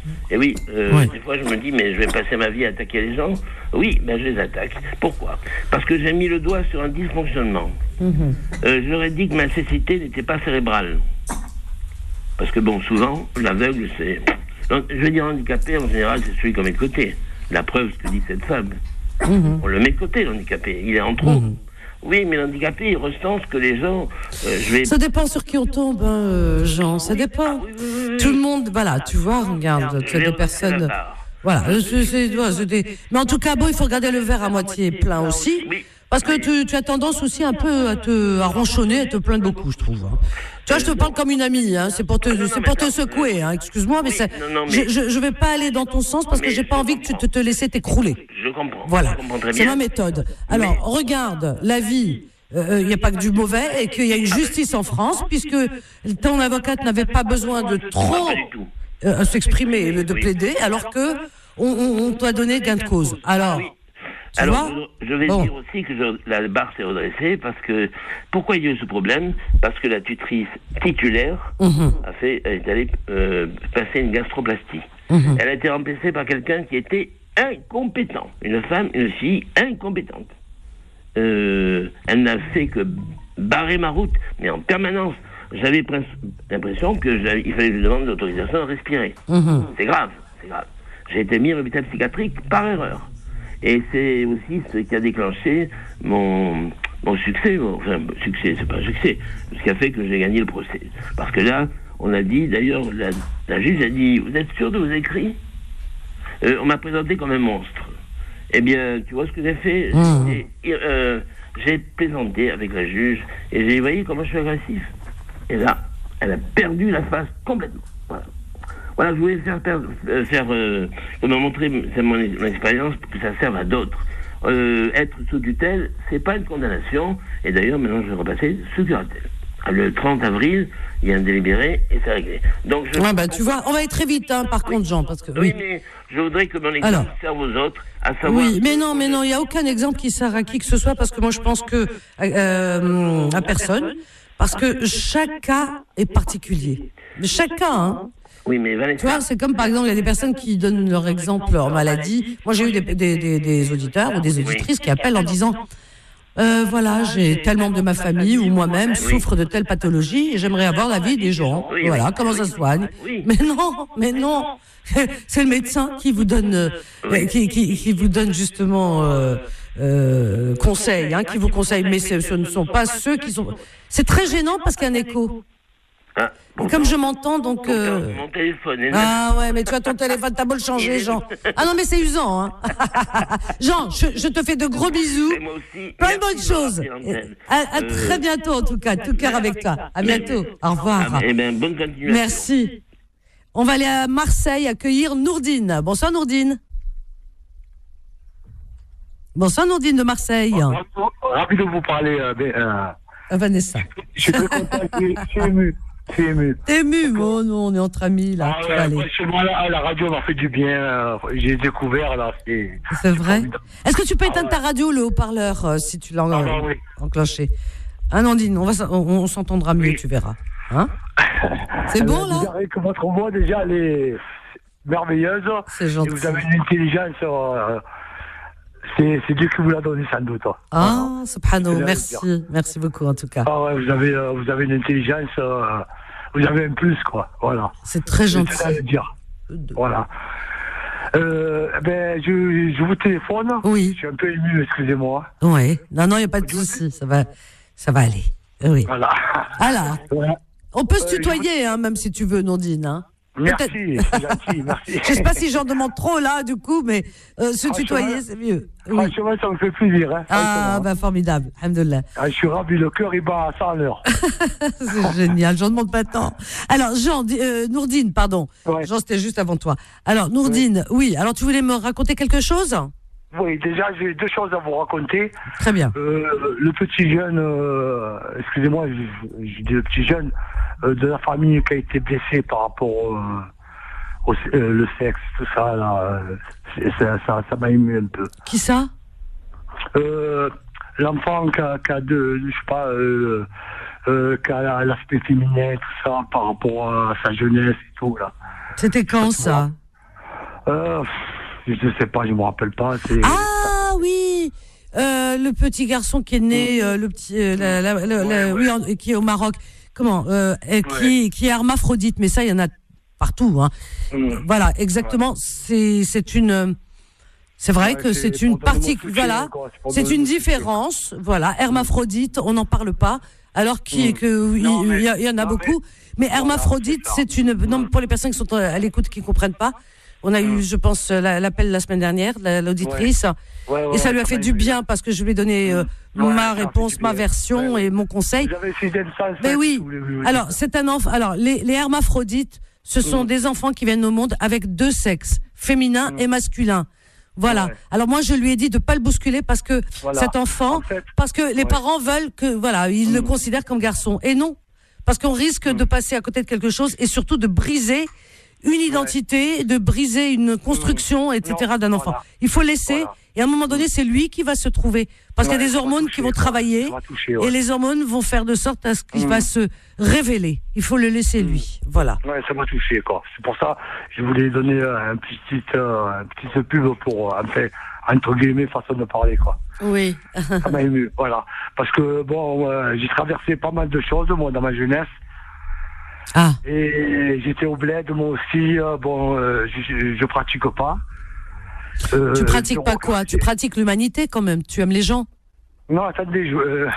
des fois je me dis, mais je vais passer ma vie à attaquer les gens. Oui, je les attaque. Pourquoi? Parce que j'ai mis le doigt sur un dysfonctionnement. Je leur ai dit que ma cécité n'était pas cérébrale. Parce que souvent, l'aveugle, c'est... Je veux dire handicapé, en général, c'est celui qu'on met de côté. La preuve, ce que dit cette femme. On le met de côté, l'handicapé. Il est en trop. Oui, mais l'handicapé, il ressent ce que les gens... Ça dépend sur qui on tombe, Jean, ça dépend. Tout le monde, voilà, tu vois, regarde, tu as des personnes... Voilà, mais en tout cas, il faut regarder le verre à moitié plein aussi, parce que tu as tendance aussi un peu à ronchonner, à te plaindre beaucoup, je trouve. Tu vois, je te parle comme une amie, c'est pour te secouer, excuse-moi, mais je vais pas aller dans ton sens parce que j'ai pas envie que tu te laisses t'écrouler. Je comprends. Voilà, je comprends très bien. C'est ma méthode. Alors, regarde, la vie, il n'y a pas que du mauvais et qu'il y a une justice en France, puisque ton avocate n'avait pas besoin de trop s'exprimer, de plaider, alors que on doit donner gain de cause. Alors... je vais dire aussi que la barre s'est redressée parce que... Pourquoi il y a eu ce problème? Parce que la tutrice titulaire est allée passer une gastroplastie. Elle a été remplacée par quelqu'un qui était incompétent. Une fille incompétente. Elle n'a fait que barrer ma route, mais en permanence. J'avais l'impression qu'il fallait que je demande l'autorisation de respirer. C'est grave. J'ai été mis à l'hôpital psychiatrique par erreur. Et c'est aussi ce qui a déclenché mon succès. Succès, c'est pas un succès. Ce qui a fait que j'ai gagné le procès. Parce que là, on a dit, d'ailleurs, la juge a dit, vous êtes sûr de vos écrits? On m'a présenté comme un monstre. Eh bien, tu vois ce que j'ai fait? J'ai plaisanté avec la juge et j'ai dit, voyez comment je suis agressif. Et là, elle a perdu la face complètement. Voilà, je voulais me montrer mon expérience pour que ça serve à d'autres. Être sous tutelle, c'est pas une condamnation. Et d'ailleurs, maintenant, je vais repasser sous curatelle. Le 30 avril, il y a un délibéré et c'est réglé. Donc, tu vois, on va aller très vite, par contre, Jean, parce que... Oui, mais je voudrais que mon exemple serve aux autres, à savoir... Oui, mais non, il n'y a aucun exemple qui sert à qui que ce soit, parce que moi, je pense que à personne, parce que chaque cas est particulier. Mais chaque cas, Oui, mais Vanessa... Tu vois, c'est comme par exemple, il y a des personnes qui donnent leur exemple, leur maladie. Moi, j'ai eu des auditeurs ou des auditrices qui appellent en disant voilà, j'ai tel membre de ma famille ou moi-même souffre de telle pathologie et j'aimerais avoir l'avis des gens. Voilà, comment ça se soigne. Mais non, c'est le médecin qui vous donne, qui vous donne justement conseil, qui vous conseille. Mais ce ne sont pas ceux qui sont... C'est très gênant parce qu'il y a un écho. Ah, comme je m'entends, donc... Mon téléphone est Ah ouais, mais tu as ton téléphone, t'as beau le changer, Jean. Ah non, mais c'est usant, hein. Jean, je te fais de gros bisous. Et moi aussi. Plein de bonnes choses. À très bientôt, en tout cas. Tout cœur avec toi. À bientôt. Au revoir. Eh bien, bonne continuation. Merci. On va aller à Marseille accueillir Nourdine. Bonsoir, Nourdine. Bonsoir, Nourdine de Marseille. Ravi de vous parler, Vanessa. Je suis très content, je suis ému. T'es ému, oh non, on est entre amis, là. Chez moi, la radio m'a fait du bien. J'ai découvert, là. C'est vrai. Est-ce que tu peux éteindre ta radio, le haut-parleur, si tu l'as enclenché? Ah, Nourdine, on s'entendra mieux, tu verras. Hein? C'est bon, là? Vous que votre voix, déjà, elle est merveilleuse. C'est gentil. Et vous avez une intelligence... C'est Dieu qui vous l'a donné, sans doute. Ah, subhanallah, merci. Merci beaucoup, en tout cas. Ah ouais, vous avez une intelligence, vous avez un plus, quoi. Voilà. C'est très gentil. C'est à le dire. Voilà. Je vous téléphone. Oui. Je suis un peu ému, excusez-moi. Oui. Non, il n'y a pas de souci. Ça va aller. Oui. Voilà. Alors, on peut se tutoyer, hein, même si tu veux, Nourdine, hein. Merci, c'est gentil, merci. Je ne sais pas si j'en demande trop là, du coup, mais se tutoyer, c'est mieux. Oui. Franchement, ça me fait plaisir. Hein, formidable, alhamdoulilah. Je suis ravi, le cœur il bat à 100 à l'heure. C'est génial, j'en demande pas tant. Alors, Nourdine, pardon. Ouais. Jean, c'était juste avant toi. Alors, Nourdine, oui, alors tu voulais me raconter quelque chose ? Oui, déjà, j'ai 2 choses à vous raconter. Très bien. Le petit jeune, excusez-moi, je dis le petit jeune, de la famille qui a été blessé par rapport au le sexe, tout ça, là, ça m'a ému un peu. Qui ça? L'enfant qui a qui a l'aspect féminin, tout ça, par rapport à sa jeunesse et tout, là. C'était quand, ça? Je sais pas, je me rappelle pas. Ah oui, le petit garçon qui est né, qui est au Maroc. Comment qui est hermaphrodite, mais ça, il y en a partout. Hein. Voilà, exactement. C'est vrai que c'est une partie. Voilà, c'est une différence. Voilà, hermaphrodite, on n'en parle pas. Alors il y en a beaucoup. Mais hermaphrodite, c'est une. Non, pour les personnes qui sont à l'écoute, qui ne comprennent pas. On a eu, je pense, l'appel la semaine dernière, l'auditrice, et ça lui a fait du bien parce que je lui ai donné ma réponse, ma version et mon conseil. Vous avez essayé de ça. Mais oui. Alors, c'est un enfant. Alors, les hermaphrodites, ce sont des enfants qui viennent au monde avec 2 sexes, féminin et masculin. Voilà. Ouais. Alors moi, je lui ai dit de pas le bousculer parce que cet enfant, parce que les parents veulent que, voilà, ils le considèrent comme garçon. Et non, parce qu'on risque de passer à côté de quelque chose et surtout de briser une identité, de briser une construction, etc. d'un enfant. Il faut laisser, et à un moment donné, c'est lui qui va se trouver. Parce qu'il y a des hormones qui vont travailler, et les hormones vont faire de sorte à ce qu'il va se révéler. Il faut le laisser lui. Voilà. Ouais, ça m'a touché, quoi. C'est pour ça que je voulais donner un petit pub pour, entre guillemets, façon de parler, quoi. Oui. Ça m'a ému, voilà. Parce que, j'ai traversé pas mal de choses, moi, dans ma jeunesse. Ah. Et j'étais au bled, moi aussi. Je pratique pas. Tu pratiques pas quoi? Tu pratiques l'humanité quand même. Tu aimes les gens? Non, attendez,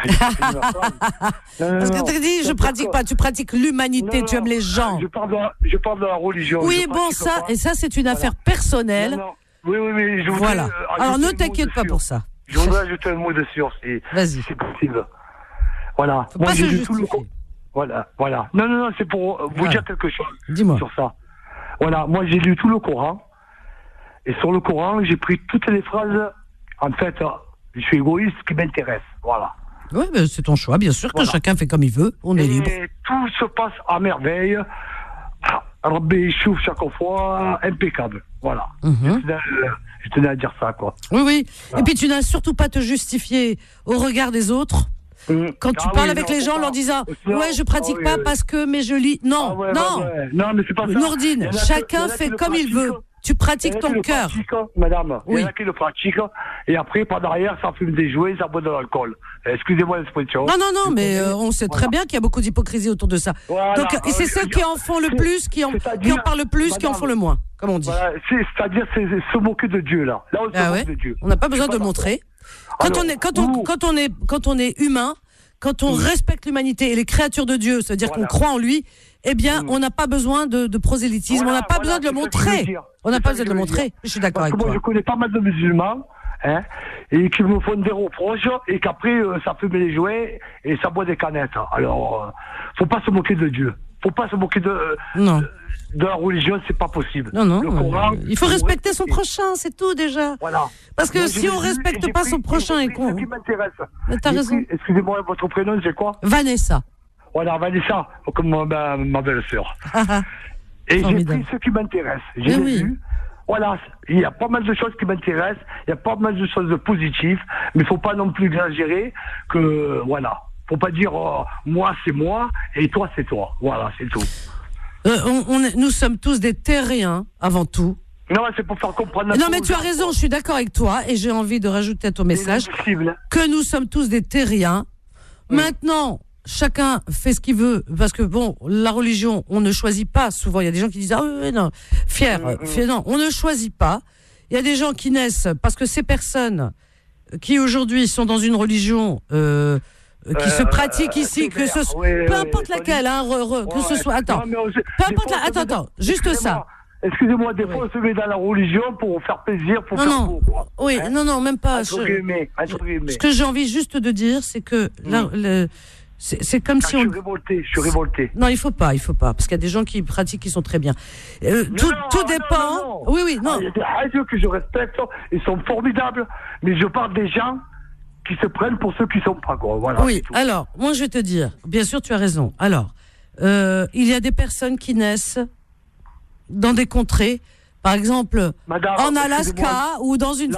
parce que tu dis, je pratique pas. Tu pratiques l'humanité. Tu aimes les gens. Je parle de la religion. Oui, bon, ça, et ça, c'est une affaire personnelle. Non. Oui, je voudrais. Voilà. Alors, ne t'inquiète pas pour ça. Je voudrais ajouter un mot dessus, si c'est possible. Voilà. Faut pas se justifier. Voilà. Non, c'est pour vous dire quelque chose. Dis-moi. Sur ça. Voilà, moi j'ai lu tout le Coran. Et sur le Coran, j'ai pris toutes les phrases. En fait, je suis égoïste, qui m'intéresse. Voilà. Oui, mais c'est ton choix, bien sûr que chacun fait comme il veut. On est libre. Et tout se passe à merveille. Rabbi chouf chaque fois, impeccable. Voilà. Je tenais à dire ça, quoi. Oui. Voilà. Et puis tu n'as surtout pas à te justifier au regard des autres. Quand tu parles avec les gens en leur disant je pratique pas parce que mais je lis. Non, non, mais c'est pas ça. Nourdine, chacun fait comme il veut. Tu pratiques ton cœur. Madame, il y en a qui le pratiquent et après, par derrière, ça fume des jouets, ça boit de l'alcool. Excusez-moi l'expression. Non, mais on sait très bien qu'il y a beaucoup d'hypocrisie autour de ça. Voilà. Donc, et c'est ceux qui en font le plus, qui en parlent le plus, qui en font le moins, comme on dit. Voilà, c'est-à-dire, c'est se moquer de Dieu, là. On se moque de Dieu. On n'a pas besoin de le montrer. Quand on est humain, quand on respecte l'humanité et les créatures de Dieu, c'est-à-dire qu'on croit en lui, eh bien, on n'a pas besoin de prosélytisme, on n'a pas besoin de le montrer. On n'a pas besoin de le montrer. Je suis d'accord avec toi. Moi, je connais pas mal de musulmans, et qui me font des reproches, et qu'après, ça fume les jouets, et ça boit des canettes. Alors, faut pas se moquer de Dieu. Faut pas se moquer de la religion, c'est pas possible. Non, il faut respecter son prochain, c'est tout déjà. Voilà. Parce que si on respecte pas son prochain et qu'on... C'est ce qui m'intéresse. Mais t'as raison. Excusez-moi, votre prénom, c'est quoi? Vanessa. Voilà, Vanessa, comme ma belle-sœur. Et j'ai pris ce qui m'intéresse. J'ai vu. Voilà, il y a pas mal de choses qui m'intéressent, il y a pas mal de choses de positives, mais il faut pas non plus exagérer que, voilà. Faut pas dire, moi c'est moi, et toi c'est toi. Voilà, c'est tout. Nous sommes tous des terriens, avant tout. Non, c'est pour faire comprendre... Non, mais tu as raison, je suis d'accord avec toi, et j'ai envie de rajouter à ton message que nous sommes tous des terriens. Maintenant... Chacun fait ce qu'il veut, parce que bon, la religion, on ne choisit pas. Souvent, il y a des gens qui disent non, non, on ne choisit pas. Il y a des gens qui naissent parce que ces personnes qui aujourd'hui sont dans une religion qui se pratique ici, que ce soit, peu importe laquelle, que ce soit. Attends, peu importe attends, juste ça. Excusez-moi, des fois on se met dans la religion pour faire plaisir, pour faire beau, quoi. Oui, non, même pas. Entre guillemets. Ce que j'ai envie juste de dire, c'est que c'est comme si on... Je suis révolté. Non, il faut pas, parce qu'il y a des gens qui pratiquent, qui sont très bien. Tout dépend. Non. Oui, non. Il y a des radios que je respecte, ils sont formidables, mais je parle des gens qui se prennent pour ceux qui sont pas, quoi. Voilà. Oui, alors, moi je vais te dire, bien sûr tu as raison. Alors, il y a des personnes qui naissent dans des contrées, par exemple, en Alaska, ou dans une,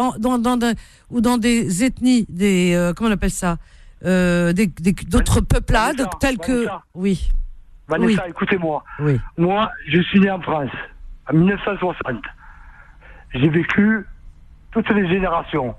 ou dans des ethnies, comment on appelle ça? D'autres peuplades tels que... Oui. Vanessa, écoutez-moi. Oui. Moi, je suis né en France, en 1960. J'ai vécu toutes les générations.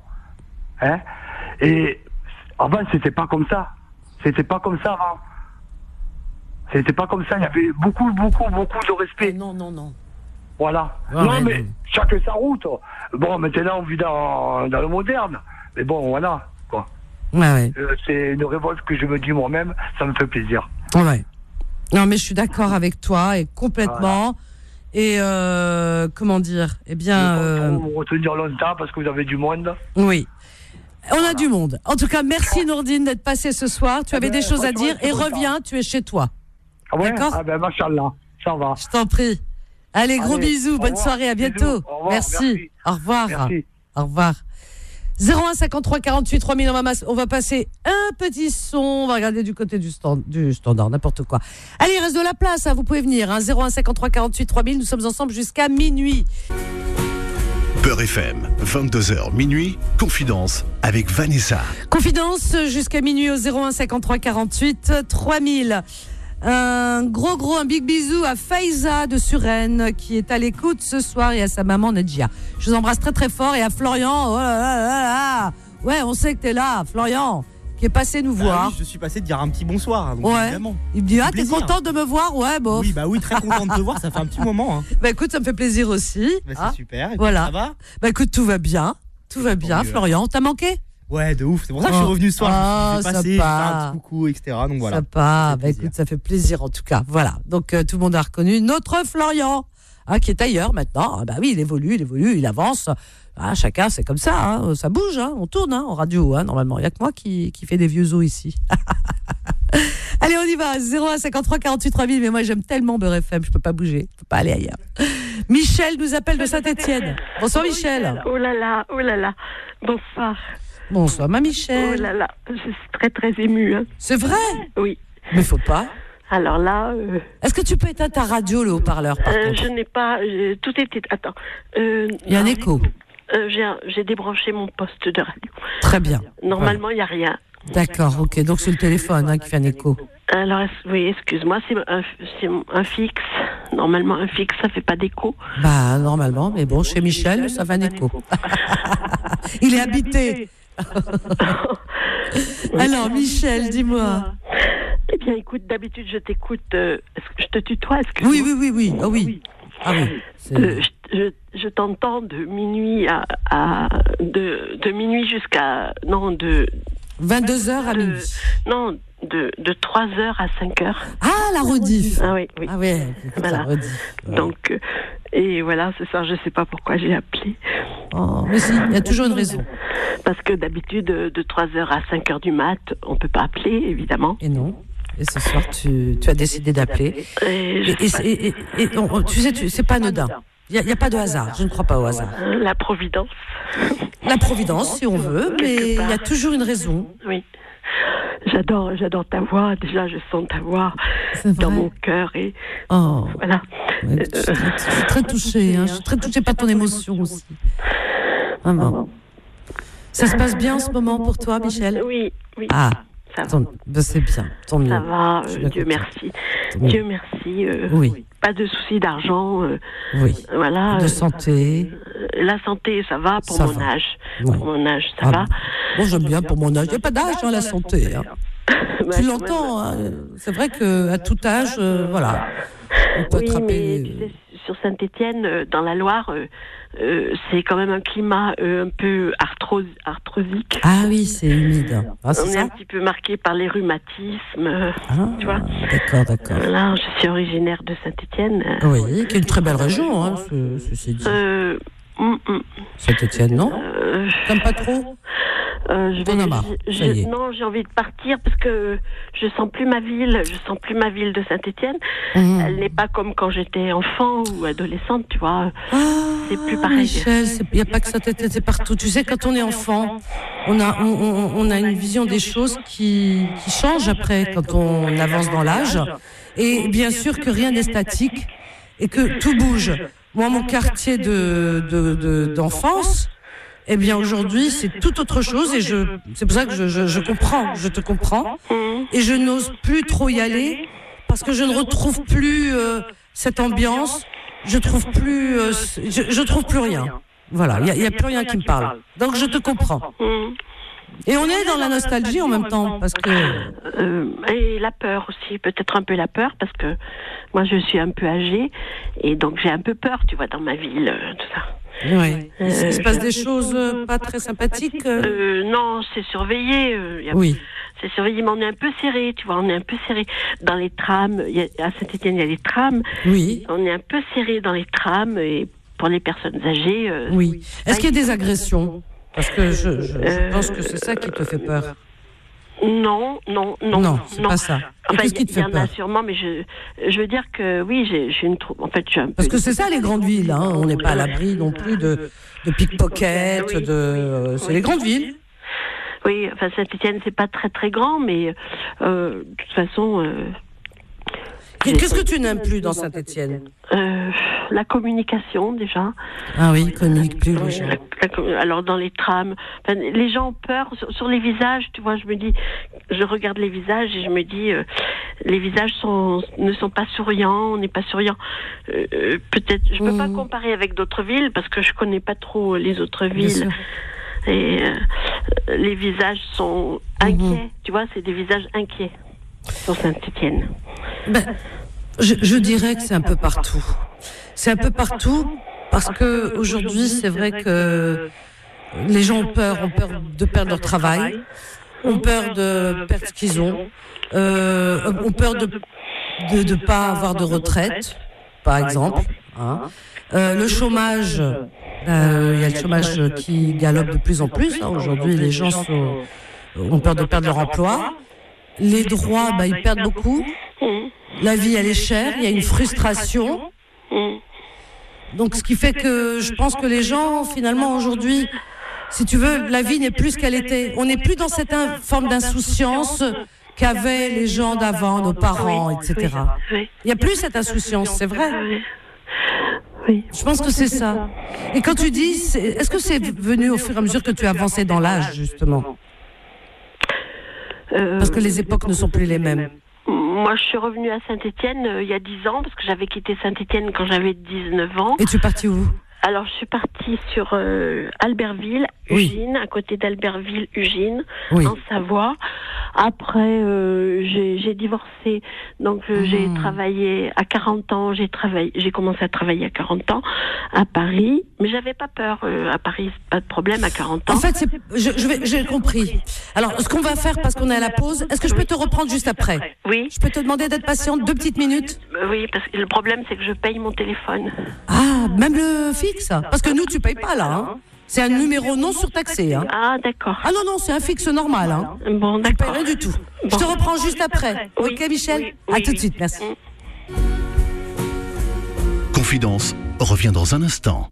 Et avant, c'était pas comme ça. C'était pas comme ça avant. C'était pas comme ça. Il y avait beaucoup de respect. Non. Voilà. Mais chacun sa route. Bon, maintenant, on vit dans le moderne. Mais bon, voilà, quoi. Ouais. C'est une révolte que je me dis moi-même, ça me fait plaisir. Ouais. Non, mais je suis d'accord avec toi, et complètement. Voilà. Et comment dire? Eh bien... Vous retenir longtemps parce que vous avez du monde. Oui. On a du monde. En tout cas, merci Nourdine d'être passé ce soir. Tu avais des choses à dire, et reviens, tu es chez toi. Ah ouais? D'accord? Ah ben, machallah, ça va. Je t'en prie. Allez, gros bisous, bonne soirée, à bientôt. Merci. Au revoir. Merci. Au revoir. 01 53 48 3000, on va passer un petit son, on va regarder du côté du standard, n'importe quoi. Allez, il reste de la place, vous pouvez venir, 01 53 48 3000, nous sommes ensemble jusqu'à minuit. Beurre FM, 22h minuit, Confidence avec Vanessa. Confidence jusqu'à minuit au 01 53 48 3000. Un big bisou à Faiza de Suresnes qui est à l'écoute ce soir, et à sa maman Nedjia. Je vous embrasse très très fort, et à Florian. Oh là là là là. Ouais, on sait que t'es là, Florian, qui est passé nous voir. Oui, je suis passé de dire un petit bonsoir. Donc évidemment. Il me dit t'es content de me voir? Ouais, bon. Oui, très content de te voir, ça fait un petit moment. Écoute, ça me fait plaisir aussi. C'est super. Voilà. Ça va? Écoute, tout va bien, Florian. T'as manqué? Ouais, de ouf. C'est pour ça que je suis revenu ce soir. Je suis passé, faire un petit coucou, etc. Donc voilà. Sympa. Écoute, ça fait plaisir en tout cas. Voilà. Donc tout le monde a reconnu notre Florian, qui est ailleurs maintenant. Oui, il évolue, il avance. Chacun, c'est comme ça. Ça bouge. On tourne en radio. Normalement, il n'y a que moi qui fait des vieux os ici. Allez, on y va. 01 53 48 3000. Mais moi, j'aime tellement Beurre FM. Je peux pas bouger. Je peux pas aller ailleurs. Michel nous appelle de Saint-Étienne. Bonsoir, Michel. Oh là là. Bonsoir. Bonsoir, ma Michel. Oh là là, je suis très très émue. C'est vrai? Oui. Mais faut pas. Alors là... Est-ce que tu peux éteindre ta radio, le haut-parleur, par contre? Je n'ai pas... tout était... Attends. Il y a un écho. J'ai débranché mon poste de radio. Très bien. Normalement, il n'y a rien. D'accord, ok. Donc c'est le téléphone qui fait un écho. Alors, oui, excuse-moi, c'est un fixe. Normalement, un fixe, ça fait pas d'écho. Normalement, mais bon, chez Michel, ça fait un écho. Il est habité. Alors, Michel, dis-moi. Eh bien, écoute, d'habitude, je t'écoute. Est-ce que je te tutoie? Oui. Ah oui. Ah oui. Je t'entends de minuit de minuit jusqu'à... Non, de 22h à minuit. Non, de 3h à 5h. Ah, la rediff. Ah oui. Ah ouais, voilà. La rediff. Ouais. Donc, et voilà, c'est ça, je ne sais pas pourquoi j'ai appelé. Oh, mais si, il y a toujours une raison. Parce que d'habitude, de 3h à 5h du mat, on ne peut pas appeler, évidemment. Et non. Et ce soir, tu as décidé d'appeler. Et tu sais, c'est pas anodin. Il n'y a pas de hasard, je ne crois pas au hasard. La providence. La providence, si on veut, mais il y a toujours une raison. Oui. J'adore ta voix. Déjà, je sens ta voix dans mon cœur. Et voilà. Ouais, je suis très touchée. Je suis très touchée par ton émotion aussi. Vraiment. Ça se passe bien en ce moment pour toi, Michel? Oui. Ah, c'est bien. Tant mieux. Ça va, Dieu merci. Dieu merci. Oui. Pas de soucis d'argent. Oui. Voilà. De santé. La santé, ça va pour mon âge. Ouais. Pour mon âge, ça va. Bon, j'aime bien pour mon âge. Il n'y a pas d'âge dans la santé. Tu l'entends. C'est vrai qu'à tout âge, voilà. On peut attraper. Mais tu sais, sur Saint-Étienne, dans la Loire, c'est quand même un climat un peu arthrosique. Ah oui, c'est humide. On est un petit peu marqué par les rhumatismes, tu vois. D'accord. Là, je suis originaire de Saint-Étienne. Oui, qui est une très belle région, ceci dit. Saint-Étienne, non? T'aimes pas trop? Non, j'ai envie de partir parce que je sens plus ma ville de Saint-Étienne. Elle n'est pas comme quand j'étais enfant ou adolescente, tu vois. C'est plus pareil. Michel, il n'y a pas que Saint-Étienne, c'est partout. Tu sais, quand on est enfant, on a une vision des choses qui change après quand on avance dans l'âge. Et bien sûr que rien n'est statique et que tout bouge. Moi, mon quartier d'enfance, eh bien aujourd'hui, c'est tout autre chose et c'est pour ça que je te comprends et je n'ose plus trop y aller parce que je ne retrouve plus cette ambiance, je trouve plus rien. Voilà, il y a plus rien qui me parle. Donc je te comprends. Et on est dans la nostalgie en même temps parce que et la peur aussi, peut-être un peu la peur parce que moi je suis un peu âgée et donc j'ai un peu peur, tu vois, dans ma ville, tout ça. Oui. Il se passe des choses pas très sympathiques. Non, c'est surveillé. Oui. C'est surveillé, mais on est un peu serré, tu vois, on est un peu serré dans les trams. À Saint-Étienne, il y a les trams. Oui. On est un peu serré dans les trams et pour les personnes âgées. Oui. Est-ce qu'il y a des agressions? Parce que je pense que c'est ça qui te fait peur. Non, c'est pas ça. Enfin, qu'est-ce qui te fait peur? Il y en a sûrement, mais je veux dire que oui, j'ai une en fait, je suis un peu. Parce que c'est ça les grandes villes, on n'est pas à l'abri non plus de pickpockets, c'est les grandes villes. Oui, enfin Saint-Étienne c'est pas très très grand, mais de toute façon. Qu'est-ce que tu n'aimes plus dans Saint-Étienne? La communication, déjà. Ah oui, ils communiquent plus, les gens. Alors, dans les trams, les gens ont peur sur les visages, tu vois, je regarde les visages et je me dis, les visages ne sont pas souriants, on n'est pas souriant. Peut-être, je peux pas comparer avec d'autres villes parce que je connais pas trop les autres villes. Et les visages sont inquiets, tu vois, c'est des visages inquiets sur Saint-Étienne. Je dirais que c'est un peu partout. C'est un peu partout parce que aujourd'hui, c'est vrai que les gens ont peur de perdre leur travail, ont peur de perdre ce qu'ils ont peur de pas avoir de retraite, par exemple. Le chômage, il y a le chômage qui galope de plus en plus. Aujourd'hui, les gens ont peur de perdre leur emploi. Les droits, ils perdent beaucoup. La vie, elle est chère. Il y a une frustration. Donc, ce qui fait que je pense que les gens, finalement, aujourd'hui, si tu veux, la vie n'est plus ce qu'elle était. On n'est plus dans cette forme d'insouciance qu'avaient les gens d'avant, nos parents, etc. Il n'y a plus cette insouciance, c'est vrai. Oui. Je pense que c'est ça. Et quand tu dis, est-ce que c'est venu au fur et à mesure que tu avançais dans l'âge, justement? Parce que les époques ne sont plus les mêmes. Moi, je suis revenue à Saint-Étienne il y a 10 ans, parce que j'avais quitté Saint-Étienne quand j'avais 19 ans. Et tu es partie où? Alors, je suis partie sur Albertville, Ugine, à côté d'Albertville, Ugine, en Savoie. Après, j'ai divorcé, donc j'ai travaillé à 40 ans. J'ai commencé à travailler à 40 ans à Paris, mais j'avais pas peur. À Paris, pas de problème à 40 ans. En fait, j'ai compris. Alors, ce qu'on va faire, parce qu'on est à la pause, est-ce que je peux te reprendre juste après? Oui. Je peux te demander d'être patiente 2 petites minutes? Oui, parce que le problème, c'est que je paye mon téléphone. Ah, même le fixe? Parce que nous, tu payes pas là, hein. C'est un numéro non surtaxé. Hein. Ah, d'accord. Ah non, c'est un fixe normal. Hein. Bon, d'accord. Tu payes rien du tout. Bon. Je te reprends juste après. Oui, ok, Michel? Oui, à tout de suite, merci. Confidence revient dans un instant.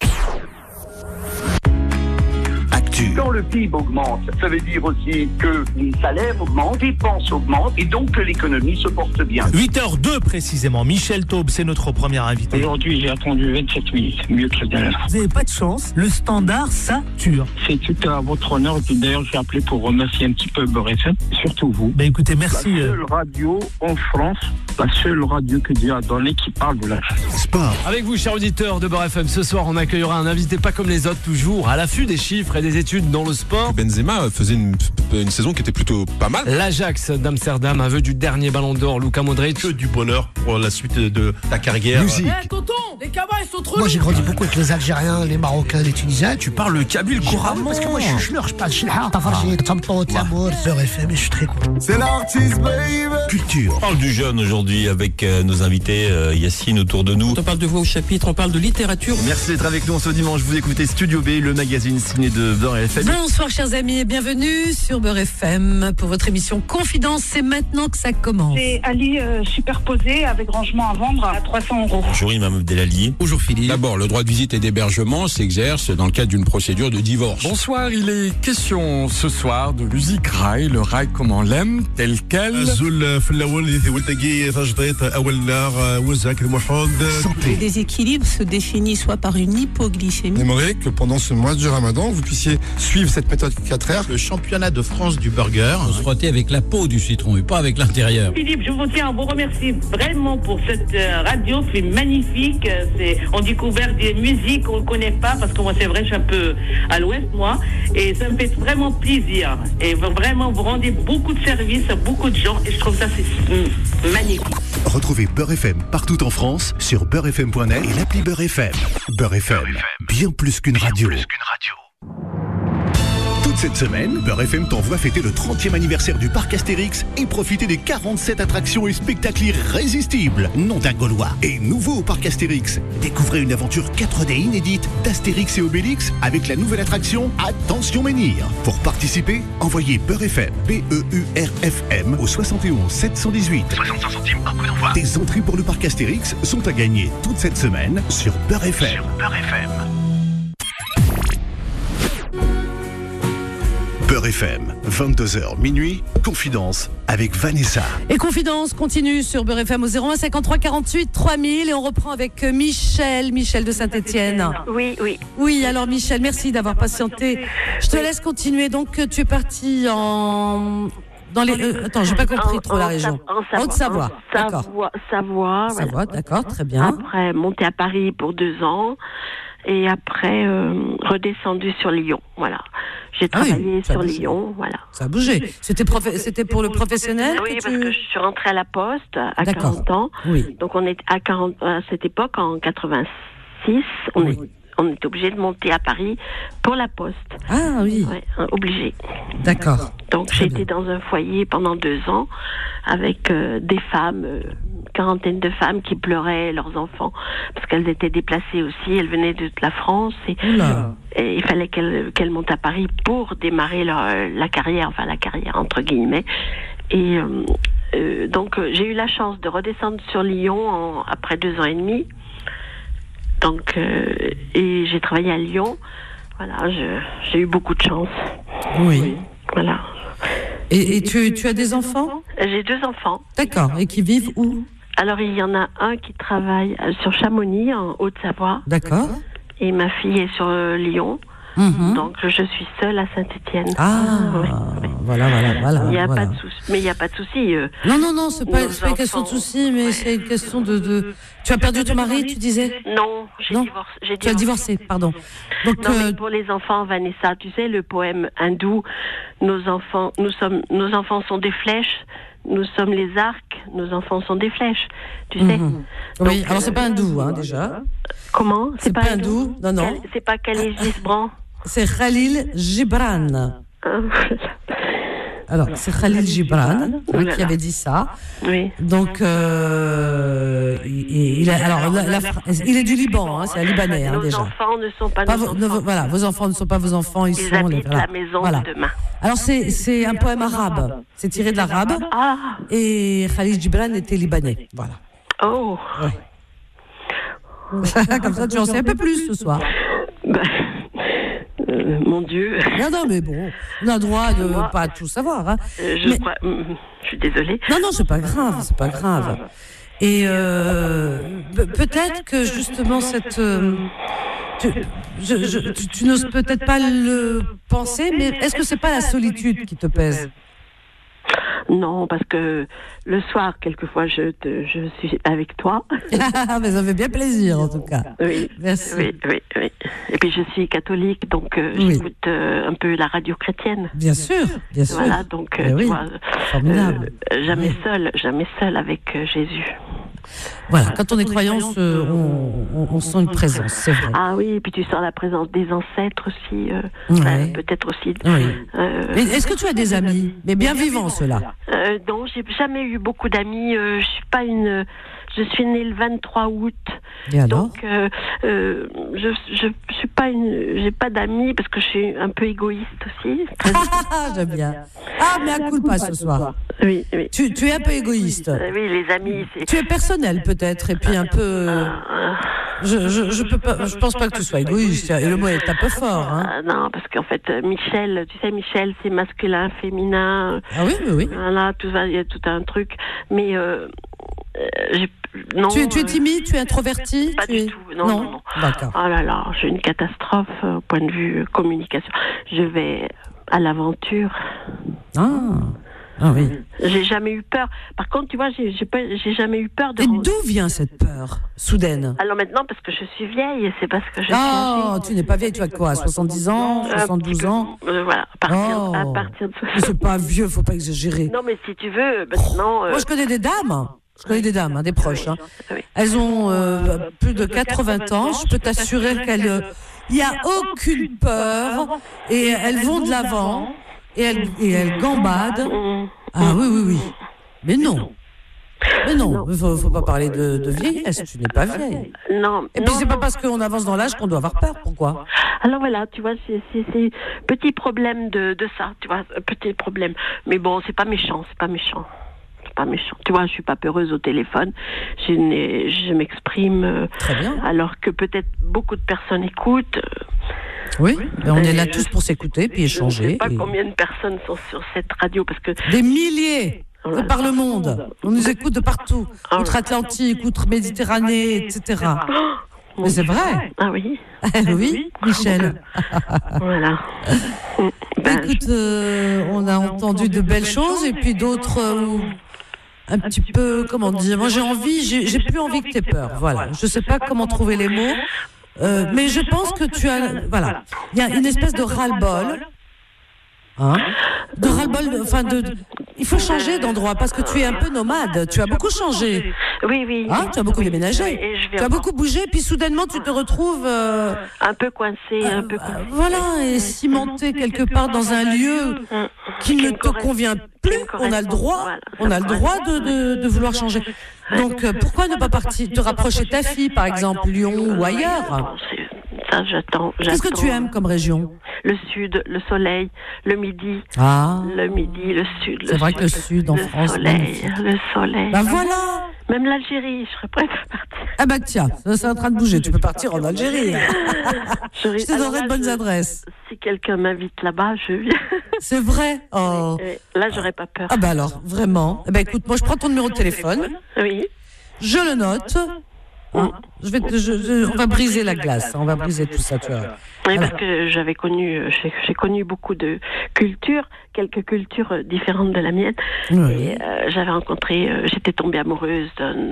Quand le PIB augmente, ça veut dire aussi que les salaires augmentent, les dépenses augmentent et donc que l'économie se porte bien. 8h02 précisément. Michel Taube, c'est notre premier invité. Aujourd'hui, j'ai attendu 27 minutes, mieux que la dernière. Vous n'avez pas de chance, le standard sature. C'est tout à votre honneur. Et puis d'ailleurs, j'ai appelé pour remercier un petit peu Beurre FM, surtout vous. Ben écoutez, merci. La seule radio en France, la seule radio que Dieu a donnée qui parle de la sport. Avec vous, chers auditeurs de Beurre FM, ce soir, on accueillera un invité pas comme les autres, toujours à l'affût des chiffres et des études dans le sport. Benzema faisait une saison qui était plutôt pas mal. L'Ajax d'Amsterdam, aveu du dernier ballon d'or, Luka Modric. Que du bonheur pour la suite de ta carrière. Musique. Tonton, les cabas ils sont trop Moi j'ai grandi beaucoup avec les Algériens, les Marocains, les Tunisiens. Tu parles le kabyle couramment. Parce que moi je suis chleur, je parle chilha. Beurre FM, je suis très cool. C'est l'artiste, baby. Culture. On parle du jeune aujourd'hui avec nos invités Yacine autour de nous. On parle de voix au chapitre, on parle de littérature. Merci d'être avec nous ce dimanche. Vous écoutez Studio B, le magazine ciné de Beurre FM. Bonsoir chers amis et bienvenue sur Beurre FM pour votre émission Confidence. C'est maintenant que ça commence. C'est Ali superposé avec rangement à vendre à 300 €. Bonjour Imam Abdelali. Bonjour Philippe. D'abord, le droit de visite et d'hébergement s'exerce dans le cadre d'une procédure de divorce. Bonsoir, il est question ce soir de musique rail, le rail comme on l'aime, tel quel. Le déséquilibre se définit soit par une hypoglycémie. J'aimerais que pendant ce mois du Ramadan, vous puissiez suivre cette méthode 4R. Le championnat de France du burger. On se frotter avec la peau du citron et pas avec l'intérieur. Philippe, je vous tiens à vous remercier vraiment pour cette radio, c'est magnifique. On découvre des musiques qu'on ne connaît pas parce que moi c'est vrai, je suis un peu à l'ouest moi et ça me fait vraiment plaisir. Et vraiment, vous rendez beaucoup de services à beaucoup de gens et je trouve ça c'est magnifique. Retrouvez Beurre FM partout en France sur beurrefm.net et l'appli Beurre FM. Beurre FM, bien plus qu'une radio. Toute cette semaine, Beurre FM t'envoie fêter le 30e anniversaire du parc Astérix et profiter des 47 attractions et spectacles irrésistibles, nom d'un Gaulois. Et nouveau au parc Astérix, découvrez une aventure 4D inédite d'Astérix et Obélix avec la nouvelle attraction Attention Menhir. Pour participer, envoyez Beurre FM, BEURFM au 71 718. 65 centimes par coup d'envoi. Des entrées pour le parc Astérix sont à gagner toute cette semaine sur Beurre FM. Beurre FM, 22h minuit, Confidence avec Vanessa. Et Confidence continue sur Beurre FM au 01 53 48 3000 et on reprend avec Michel de Saint-Étienne. Oui, alors Michel, merci d'avoir patienté. Je te laisse continuer. Donc tu es parti dans les attends, j'ai pas compris trop la région. En Haute-Savoie. D'accord. Savoie, d'accord, très bien. Après, monté à Paris pour 2 ans. Et après, redescendu sur Lyon, voilà. J'ai travaillé sur Lyon, voilà. Ça a bougé. C'était pour le professionnel? Oui, parce que je suis rentrée à la Poste à 40 ans. Oui. Donc on est à cette époque, en 86, on est obligé de monter à Paris pour la Poste. Ah oui. Ouais, obligé. D'accord. Donc j'ai été dans un foyer pendant 2 ans avec des femmes, quarantaine de femmes qui pleuraient leurs enfants parce qu'elles étaient déplacées aussi. Elles venaient de toute la France et il fallait qu'elles montent à Paris pour démarrer la carrière entre guillemets. Et donc j'ai eu la chance de redescendre sur Lyon après 2 ans et demi. Donc et j'ai travaillé à Lyon. Voilà, j'ai eu beaucoup de chance. Oui. Voilà. Et tu as des enfants? J'ai 2 enfants. D'accord. Et qui vivent où? Alors, il y en a un qui travaille sur Chamonix, en Haute-Savoie. D'accord. Et ma fille est sur Lyon. Donc, je suis seule à Saint-Étienne. Ah. Oui. Voilà. Il n'y a pas de souci. Mais il n'y a pas de souci. Non, c'est pas une question de souci, mais c'est une question de... Tu as perdu ton mari, tu disais? Non, j'ai divorcé. Tu as divorcé, pardon. Donc, mais pour les enfants, Vanessa, tu sais, le poème hindou, nos enfants sont des flèches, nous sommes les arcs, nos enfants sont des flèches, tu sais. Oui, alors c'est pas hindou, déjà. Comment? C'est pas hindou, non. C'est pas Khalil Gibran. C'est Khalil Gibran. Alors, c'est Khalil Gibran qui avait dit ça. Oui. Donc, il est du Liban, c'est un Libanais déjà. Nos enfants ne sont pas nos enfants. Voilà, vos enfants ne sont pas vos enfants, ils sont habitent la maison de demain. Alors, c'est un poème arabe. C'est tiré de l'arabe. Ah. Et Khalil Gibran était libanais. Voilà. Oh. Ouais. Comme ça, tu en sais un peu plus ce soir. Mon Dieu. Non, mais bon, on a le droit de pas tout savoir. Je suis désolée. Non, c'est pas grave. Et peut-être que justement cette... tu n'oses peut-être pas le penser, mais est-ce que c'est pas la solitude qui te pèse? Non, parce que le soir, quelquefois, je suis avec toi. Mais ça fait bien plaisir, en tout cas. Oui. Merci. Oui. Et puis, je suis catholique, donc j'écoute un peu la radio chrétienne. Bien sûr. Voilà, donc, tu vois, jamais seul avec Jésus. Voilà, quand on est croyant, on sent une présence, c'est vrai. Ah oui, et puis tu sens la présence des ancêtres aussi, peut-être aussi. Oui. Mais est-ce que tu as des amis, mais bien vivants ceux-là? Non, j'ai jamais eu beaucoup d'amis. Je suis née le 23 août. Et alors? Donc, je suis pas j'ai pas d'amis parce que je suis un peu égoïste aussi. J'aime bien. Ah, mais à coup pas ce soir. Oui. Tu es un peu égoïste. Oui, les amis, c'est... Tu es personnel peut-être, et puis un peu... Je pense pas que tu sois égoïste, et le mot est un peu fort. Non, parce qu'en fait, Michel, c'est masculin, féminin. Ah oui. Voilà, il y a tout un truc. Mais... non, tu es timide, tu es introverti? Pas du tout, non. D'accord. Oh là là, j'ai une catastrophe au point de vue communication. Je vais à l'aventure. Ah oui. J'ai jamais eu peur. Par contre, tu vois, j'ai jamais eu peur de... Et d'où vient cette peur soudaine? Alors maintenant, parce que je suis vieille, et c'est parce que je suis âgée. Tu n'es pas vieille, tu as quoi, 70 ans, 72 ans? Voilà, à partir de... Mais c'est pas vieux, faut pas exagérer. Non, mais si tu veux, maintenant... Moi, je connais des dames. Des proches. Oui. Elles ont plus de 80 ans. Je peux t'assurer qu'elles... Il n'y a aucune peur. Et elles vont de l'avant. Et elles gambadent. Ah oui. Mais non. Faut pas parler de vieillesse. Tu n'es pas vieille. Non. Et puis c'est pas parce qu'on avance dans l'âge qu'on doit avoir peur. Pourquoi? Alors voilà, tu vois, c'est petit problème de ça. Tu vois, petit problème. Mais bon, c'est pas méchant. Tu vois, je suis pas peureuse au téléphone. Je m'exprime. Très bien. Alors que peut-être beaucoup de personnes écoutent. Oui, mais on est là tous pour s'écouter puis échanger. Je ne sais pas combien de personnes sont sur cette radio parce que... Des milliers par le monde. On nous écoute de partout. Outre-Atlantique, outre-Méditerranée, etc. Mais c'est vrai. Ah oui. Oui, Michel. Voilà. Écoute, on a entendu de belles choses et puis d'autres... un petit peu, comment dire, moi j'ai plus envie que tu aies peur, voilà. Je sais pas comment trouver les mots, mais je pense que tu as, voilà, il y a une espèce de ras-le-bol, il faut changer d'endroit parce que tu es un peu nomade, tu as beaucoup changé. Oui. Tu as beaucoup déménagé, tu as beaucoup bougé, puis soudainement tu te retrouves un peu coincé, voilà, et cimenté quelque part dans un lieu qui ne te convient plus. On a le droit, de vouloir changer. Donc pourquoi ne pas te rapprocher de ta fille, par exemple, Lyon ou ailleurs? Ça, j'attends. Qu'est-ce que tu aimes comme région? Le sud, le soleil, le midi. Le midi, le sud. C'est vrai que le sud en France. Le soleil. Ben voilà. Même l'Algérie, je serais prête à partir. Ah bah tiens, c'est en train de bouger. Tu peux partir en Algérie. Je te donnerai de bonnes adresses. Si quelqu'un m'invite là-bas, je viens. C'est vrai. Oh. Là, j'aurais pas peur. Ah bah alors, vraiment. Eh ben écoute, moi je prends ton numéro de téléphone. Oui. Je le note. Hein. On va briser la glace, on va briser tout ça, tu vois. Oui, parce que j'ai connu beaucoup de cultures, quelques cultures différentes de la mienne. Oui. Et j'avais rencontré, j'étais tombée amoureuse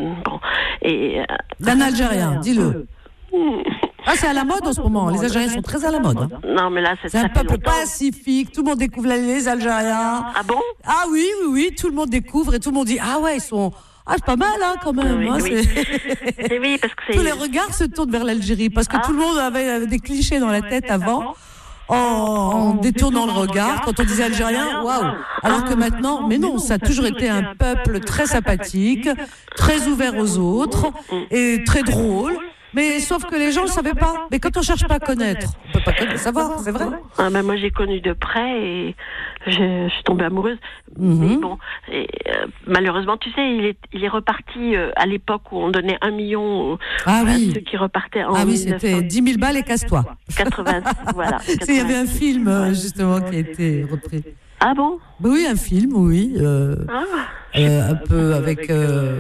d'un Algérien, dis-le. Ah, c'est à la mode en ce moment. Les Algériens sont très à la mode. Hein. Non, mais là, c'est un peuple pacifique. Tout le monde découvre les Algériens. Ah bon? Ah oui. Tout le monde découvre et tout le monde dit ah ouais, ils sont. Ah, c'est pas mal, hein, quand même. Oui, hein, oui, parce que tous les regards se tournent vers l'Algérie parce que tout le monde avait des clichés dans la tête avant. En détournant le regard, quand on disait algérien, waouh. Alors que maintenant, mais non, ça a toujours été un peuple très sympathique, très ouvert aux autres et très drôle. Mais sauf que les gens ne savaient pas. Mais quand on cherche pas à connaître, on peut pas savoir, c'est vrai. Ah ben moi j'ai connu de près et je suis tombée amoureuse. Mais bon, malheureusement, tu sais, il est reparti à l'époque où on donnait 1 million à ceux qui repartaient en 1900. C'était 10 000 balles et casse-toi. 80, voilà. Il y avait un film justement qui a été repris. Ah bon? Oui, un film, oui. Un peu avec.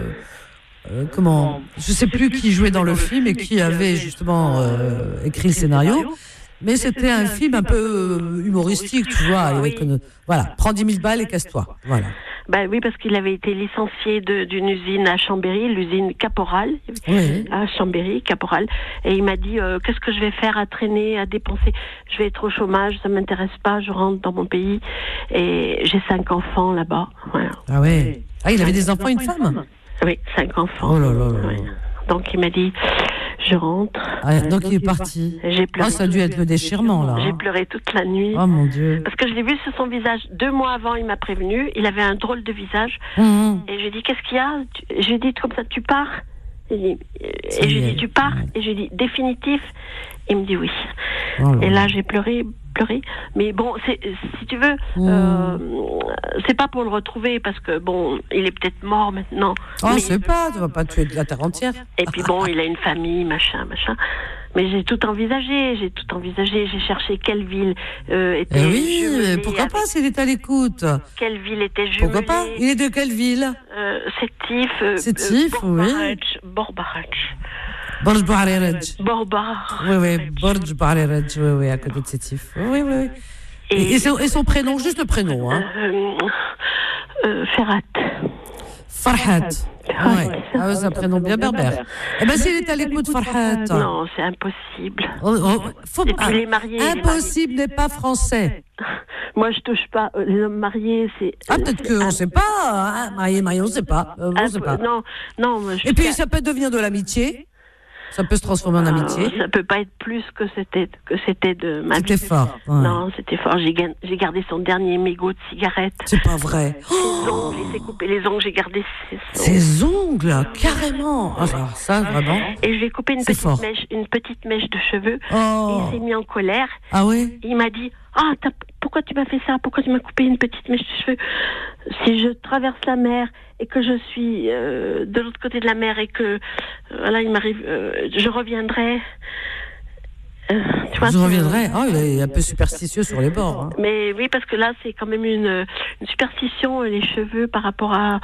Je sais plus qui jouait dans le film et qui avait justement écrit le scénario, mais c'était un film un peu humoristique, tu vois. Voilà, prends 10 000 balles et casse-toi. Voilà. Ben oui, parce qu'il avait été licencié d'une usine à Chambéry, l'usine Caporal, à Chambéry, Caporal, et il m'a dit qu'est-ce que je vais faire à traîner, à dépenser, je vais être au chômage, ça m'intéresse pas, je rentre dans mon pays et j'ai 5 enfants là-bas. Voilà. Ah ouais. Ah, il avait des enfants et une femme? Oui, 5 enfants. Oh là là là. Oui. Donc il m'a dit, je rentre. Ah, donc il est parti. J'ai pleuré. Ça a dû être le déchirement là. J'ai pleuré toute la nuit. Oh mon Dieu. Parce que je l'ai vu sur son visage 2 mois avant, il m'a prévenu. Il avait un drôle de visage. Et je lui ai dit, qu'est-ce qu'il y a? Je lui ai dit, comme ça, tu pars? Et je lui ai dit, tu pars? Et je lui ai dit, définitif? Il me dit oui. Oh là. Et là, j'ai pleuré. Mais bon, si tu veux, c'est pas pour le retrouver parce que bon, il est peut-être mort maintenant. Oh, c'est pas, tu vas pas tuer de la terre entière. Et puis bon, il a une famille, machin. Mais j'ai tout envisagé. J'ai cherché quelle ville était jumelée. Pourquoi pas s'il est à l'écoute? Quelle ville était jumelée? Pourquoi pas? Il est de quelle ville? Sétif. Sétif, oui. Borbaraj. Borj Bouariraj. Borbar. Oui, Borj Bouariraj, oui, à côté de Sétif. Oui. Et son prénom, juste le prénom, hein? Ferhat. Farhat. Ouais. Ah, c'est un prénom bien berbère. Eh ben, s'il est à l'écoute, Farhat. Non, c'est impossible. Il est marié. Impossible n'est pas français. Moi, je touche pas. Les hommes mariés, c'est. Ah, peut-être qu'on ne sait pas. Hein? Marié, on ne sait pas. Non. Et puis, ça peut devenir de l'amitié. Ça peut se transformer en amitié. Ça peut pas être plus que c'était de ma vie. C'était fort. Ouais. Non, c'était fort. J'ai gardé son dernier mégot de cigarette. C'est pas vrai. Ses ongles, il s'est coupé les ongles, j'ai gardé ses ongles, carrément. Alors ça, vraiment. Et je lui ai coupé une petite mèche de cheveux. Oh. Et il s'est mis en colère. Ah oui. Il m'a dit, pourquoi tu m'as fait ça? Pourquoi tu m'as coupé une petite mèche de cheveux? Si je traverse la mer et que je suis de l'autre côté de la mer et que voilà, il m'arrive, je reviendrai. Tu vois, je reviendrai. Oh, il est un peu superstitieux sur les bords. Hein. Mais oui, parce que là, c'est quand même une superstition, les cheveux par rapport à.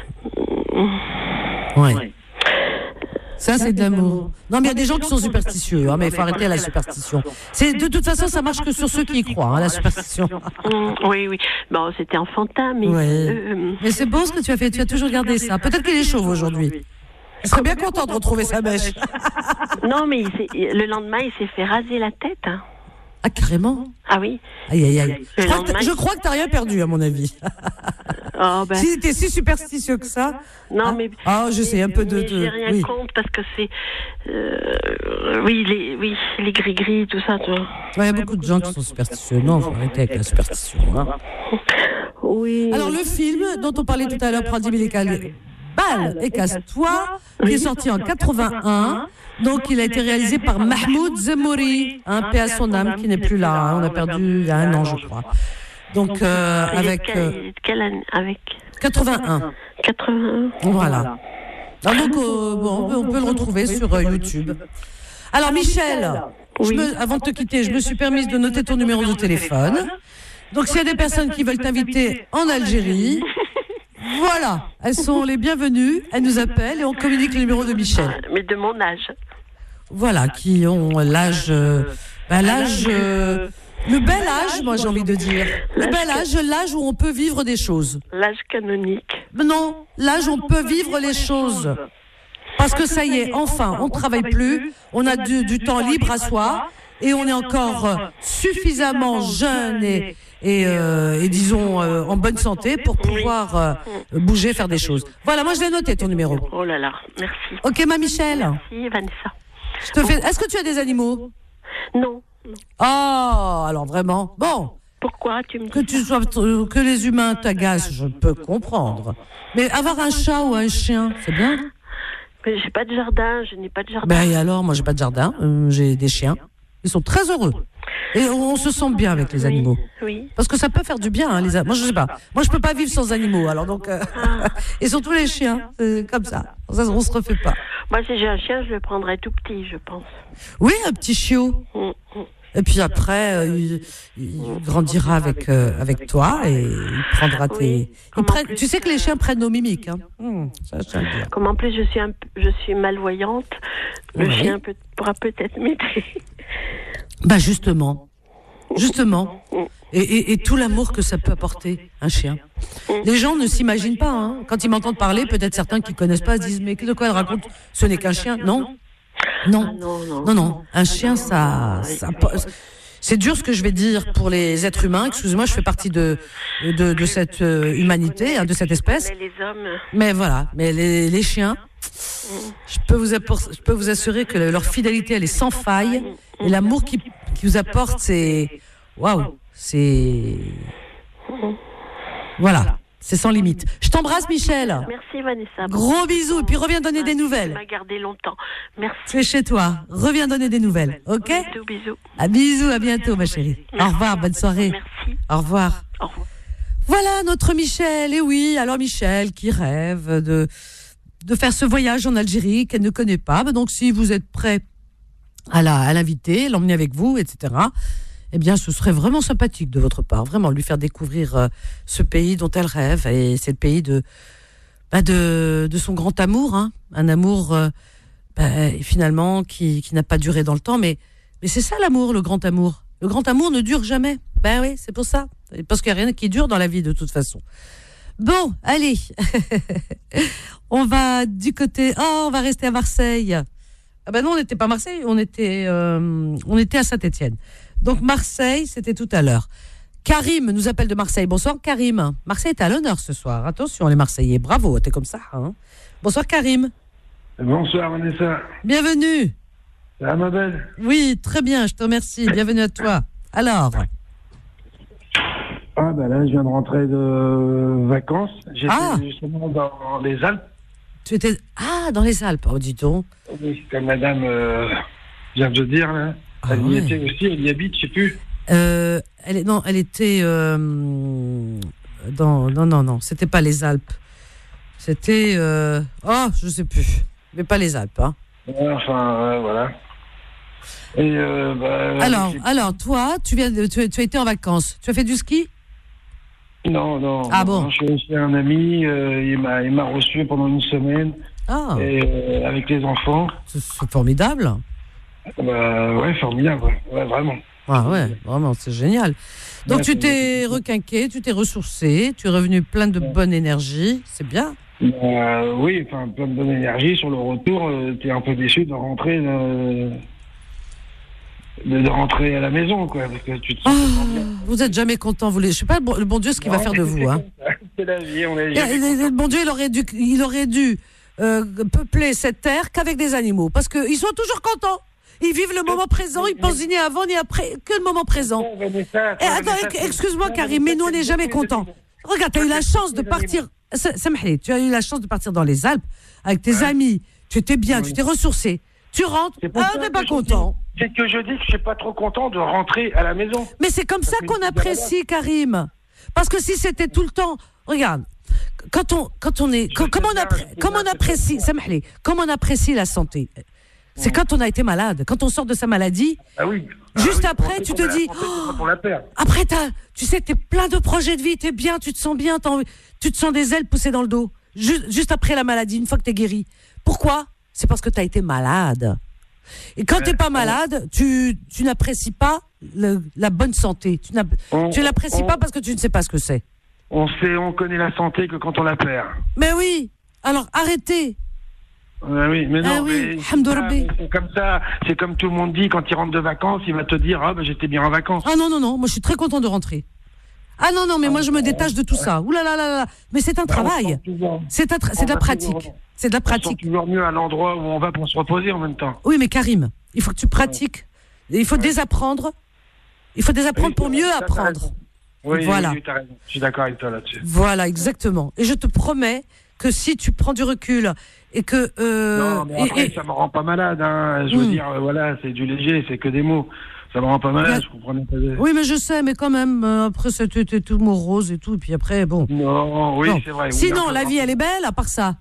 Ouais. Ça, c'est de l'amour. Non, mais il y a des gens qui sont superstitieux, hein, mais il faut arrêter la superstition. De toute façon, ça marche que sur ceux qui y croient, hein, la superstition. Oui. Bon, c'était enfantin, mais. Mais c'est beau ce que tu as fait, tu as toujours gardé ça. Peut-être qu'il est chauve aujourd'hui. Il serait bien content de retrouver sa mèche. Non, mais le lendemain, il s'est fait raser la tête. Hein. Ah, carrément? Ah oui. Aïe. Je crois que t'as rien perdu, à mon avis. Oh, ben. Si t'es si superstitieux que ça. Non, hein? mais. Ah, je sais un peu de. J'ai rien contre parce que c'est. Les gris-gris, tout ça, tu vois. Il y a beaucoup de gens qui sont superstitieux. Non, faut arrêter avec la superstition. Hein. Oui. Alors, le film dont on parlait tout à l'heure, Prends 10 000 balles et casse-toi, qui est sorti en 81. Donc, il a été réalisé par Mahmoud Zemmouri, paix à son âme, qui n'est plus là. Hein, on a perdu il y a 1 an, je crois. Donc, avec. Quelle année? Avec 81. 81. Voilà. Alors, donc, on peut le retrouver sur YouTube. Alors, Michel, avant de te quitter, je me suis permise de noter ton numéro de téléphone. Donc, s'il y a des personnes qui veulent t'inviter en Algérie, Voilà, elles sont les bienvenues, elles nous appellent et on communique le numéro de Michel. Mais de mon âge. Voilà, qui ont l'âge... le bel âge, moi j'ai envie de dire. Le bel âge, l'âge où on peut vivre des choses. L'âge canonique. Non, l'âge où on peut vivre les choses. Parce que ça y est, enfin, on ne travaille plus, on a du temps libre à soi et on est encore suffisamment jeune et disons en bonne santé pour pouvoir bouger, faire des choses. Voilà, moi je l'ai noté ton numéro. Oh là là, merci. Ok, ma Michel. Merci Vanessa. Est-ce que tu as des animaux? Non. Oh, alors vraiment. Bon. Pourquoi tu me dis que les humains t'agacent, je peux comprendre. Mais avoir un chat ou un chien, c'est bien. Mais j'ai pas de jardin, je n'ai pas de jardin. Ben et alors, moi j'ai pas de jardin, j'ai des chiens. Ils sont très heureux. Et on se sent bien avec les animaux. Oui. Parce que ça peut faire du bien, hein, moi je sais pas. Moi je peux pas vivre sans animaux, alors donc et surtout les chiens, comme ça. On se refait pas. Moi si j'ai un chien, je le prendrais tout petit, je pense. Oui, un petit chiot. Et puis après, il grandira avec toi et il prendra tes. Tu sais que les chiens prennent nos mimiques. Hein. Ça, comme en plus je suis malvoyante, le chien pourra peut-être m'aider. Bah justement. Et tout l'amour que ça peut apporter un chien. Les gens ne s'imaginent pas. Hein. Quand ils m'entendent parler, peut-être certains qui connaissent pas se disent mais de quoi elle raconte? Ce n'est qu'un chien, non. Non. Un chien, ça c'est dur ce que je vais dire pour les êtres humains. Excusez-moi, je fais partie de cette humanité, hein, de cette espèce. Mais les hommes. Mais voilà, mais les chiens, je peux vous assurer que leur fidélité, elle est sans faille. Et l'amour qu'ils vous apportent, c'est waouh, c'est voilà. C'est sans limite. Je t'embrasse, Michel. Merci, Vanessa. Gros bisous. Et puis reviens donner des nouvelles. Tu m'as gardé longtemps. Merci. Tu es chez toi. Reviens donner des nouvelles. OK? Bisous. À bientôt, ma chérie. Merci. Au revoir. Bonne soirée. Merci. Au revoir. Au revoir. Voilà notre Michel. Et oui, alors Michel qui rêve de faire ce voyage en Algérie qu'elle ne connaît pas. Donc, si vous êtes prêt à l'inviter, l'emmener avec vous, etc., eh bien, ce serait vraiment sympathique de votre part, vraiment, lui faire découvrir ce pays dont elle rêve, et c'est le pays de son grand amour, hein, un amour finalement qui n'a pas duré dans le temps, mais c'est ça l'amour, le grand amour. Le grand amour ne dure jamais. Ben oui, c'est pour ça, parce qu'il n'y a rien qui dure dans la vie de toute façon. Bon, allez, on va du côté, on va rester à Marseille. Ah ben non, on n'était pas à Marseille, on était à Saint-Étienne. Donc Marseille, c'était tout à l'heure. Karim nous appelle de Marseille. Bonsoir Karim. Marseille est à l'honneur ce soir. Attention les Marseillais, bravo, t'es comme ça. Hein. Bonsoir Karim. Bonsoir Vanessa. Bienvenue. Ça va ma belle? Oui, très bien, je te remercie. Bienvenue à toi. Alors là, je viens de rentrer de vacances. J'étais justement dans les Alpes. Tu étais dans les Alpes, oh dis donc. Oui, comme madame vient de dire là. Elle y était aussi, elle y habite, je sais plus. Elle était non, c'était pas les Alpes. C'était je sais plus, mais pas les Alpes, hein. Voilà. Et alors toi, tu as été en vacances. Tu as fait du ski? Non. Ah bon? Je suis chez un ami, il m'a reçu pendant une semaine. Et avec les enfants. C'est formidable. Ouais, formidable, ouais, vraiment. Ah ouais, vraiment, c'est génial. Donc tu t'es requinqué, tu t'es ressourcé, tu es revenu plein de bonne énergie, c'est bien. Oui, plein de bonne énergie. Sur le retour, t'es un peu déçu de rentrer de rentrer à la maison, quoi, parce que tu te sens bien. Vous êtes jamais content, je sais pas le bon Dieu ce qu'il va faire de vous, hein. C'est la vie, on est. Le bon Dieu, il aurait dû peupler cette terre qu'avec des animaux, parce que ils sont toujours contents. Ils vivent le moment présent, ils pensent ni avant ni après, que le moment présent. Excuse-moi Karim, mais nous on n'est jamais contents. Regarde, tu as eu la chance de partir, tu as eu la chance de partir dans les Alpes avec tes amis, tu étais bien, tu t'es ressourcé, tu rentres, on n'est pas content. C'est que je dis que je suis pas trop content de rentrer à la maison. Mais c'est comme ça qu'on apprécie Karim. Parce que si c'était tout le temps, regarde, comment on apprécie la santé. C'est quand on a été malade, quand on sort de sa maladie. Ah oui. Juste après, tu te dis. On la perd. Après, tu sais, t'es plein de projets de vie, t'es bien, tu te sens bien, tu te sens des ailes poussées dans le dos. Juste après la maladie, une fois que t'es guéri. Pourquoi ? C'est parce que t'as été malade. Et quand t'es pas malade, tu n'apprécies pas la bonne santé. Tu l'apprécies pas parce que tu ne sais pas ce que c'est. On connaît la santé que quand on la perd. Mais oui. Alors arrêtez. Oui, mais non, ah oui, c'est comme ça, c'est comme tout le monde dit, quand il rentre de vacances, il va te dire, j'étais bien en vacances. Ah non, moi je suis très content de rentrer. Ah non, mais moi je me détache de tout ça. Ouh là là, mais c'est un travail. C'est de la pratique. C'est de la pratique. C'est toujours mieux à l'endroit où on va pour se reposer en même temps. Oui, mais Karim, il faut que tu pratiques. Il faut désapprendre. Il faut désapprendre pour mieux apprendre. Oui, voilà. Oui, t'as raison. Je suis d'accord avec toi là-dessus. Voilà, exactement. Et je te promets que si tu prends du recul et que non, mais après, ça me rend pas malade. Hein. Je veux dire, voilà, c'est du léger, c'est que des mots. Ça me rend pas malade, je comprends pas. Oui, mais je sais, mais quand même, après, c'était tout morose et tout, et puis après, bon. Non, oui, c'est vrai. Sinon, la vie, elle est belle, à part ça.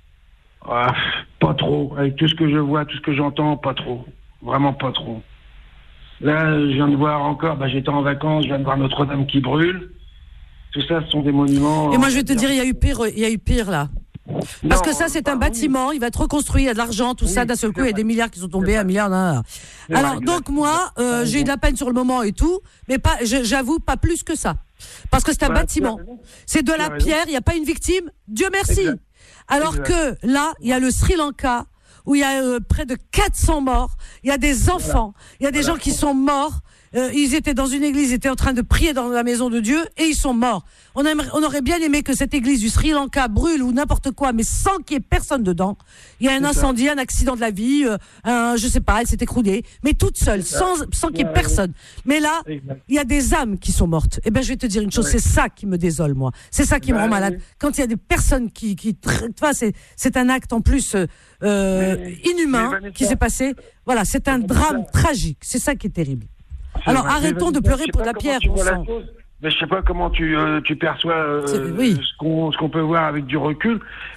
Pas trop. Avec tout ce que je vois, tout ce que j'entends, pas trop. Vraiment pas trop. Là, je viens de voir encore, j'étais en vacances, je viens de voir Notre-Dame qui brûle. Tout ça, ce sont des monuments. Et moi, je vais te dire, il y a eu pire, là. Parce que ça, c'est un bâtiment, il va être reconstruit, il y a de l'argent, tout ça, d'un seul coup, il y a des milliards qui sont tombés, un milliard. Alors, donc, moi, j'ai eu de la peine sur le moment et tout, mais j'avoue, pas plus que ça. Parce que c'est un bâtiment. C'est de la pierre, il n'y a pas une victime, Dieu merci. Alors que là, il y a le Sri Lanka, où il y a près de 400 morts, il y a des enfants, il y a des gens qui sont morts. Ils étaient dans une église, ils étaient en train de prier dans la maison de Dieu et ils sont morts. On aurait bien aimé que cette église du Sri Lanka brûle ou n'importe quoi, mais sans qu'il y ait personne dedans. Il y a un incendie, un accident de la vie, je sais pas, elle s'est écroulée, mais toute seule, sans qu'il y ait personne. Mais là, il y a des âmes qui sont mortes. Eh ben, je vais te dire une chose, c'est ça qui me désole, moi. C'est ça qui me rend malade. Quand il y a des personnes qui c'est un acte en plus inhumain qui s'est passé. Voilà, c'est un drame tragique. C'est ça qui est terrible. Alors arrêtons de pleurer pour de la pierre. Mais je sais pas comment tu perçois ce qu'on peut voir avec du recul.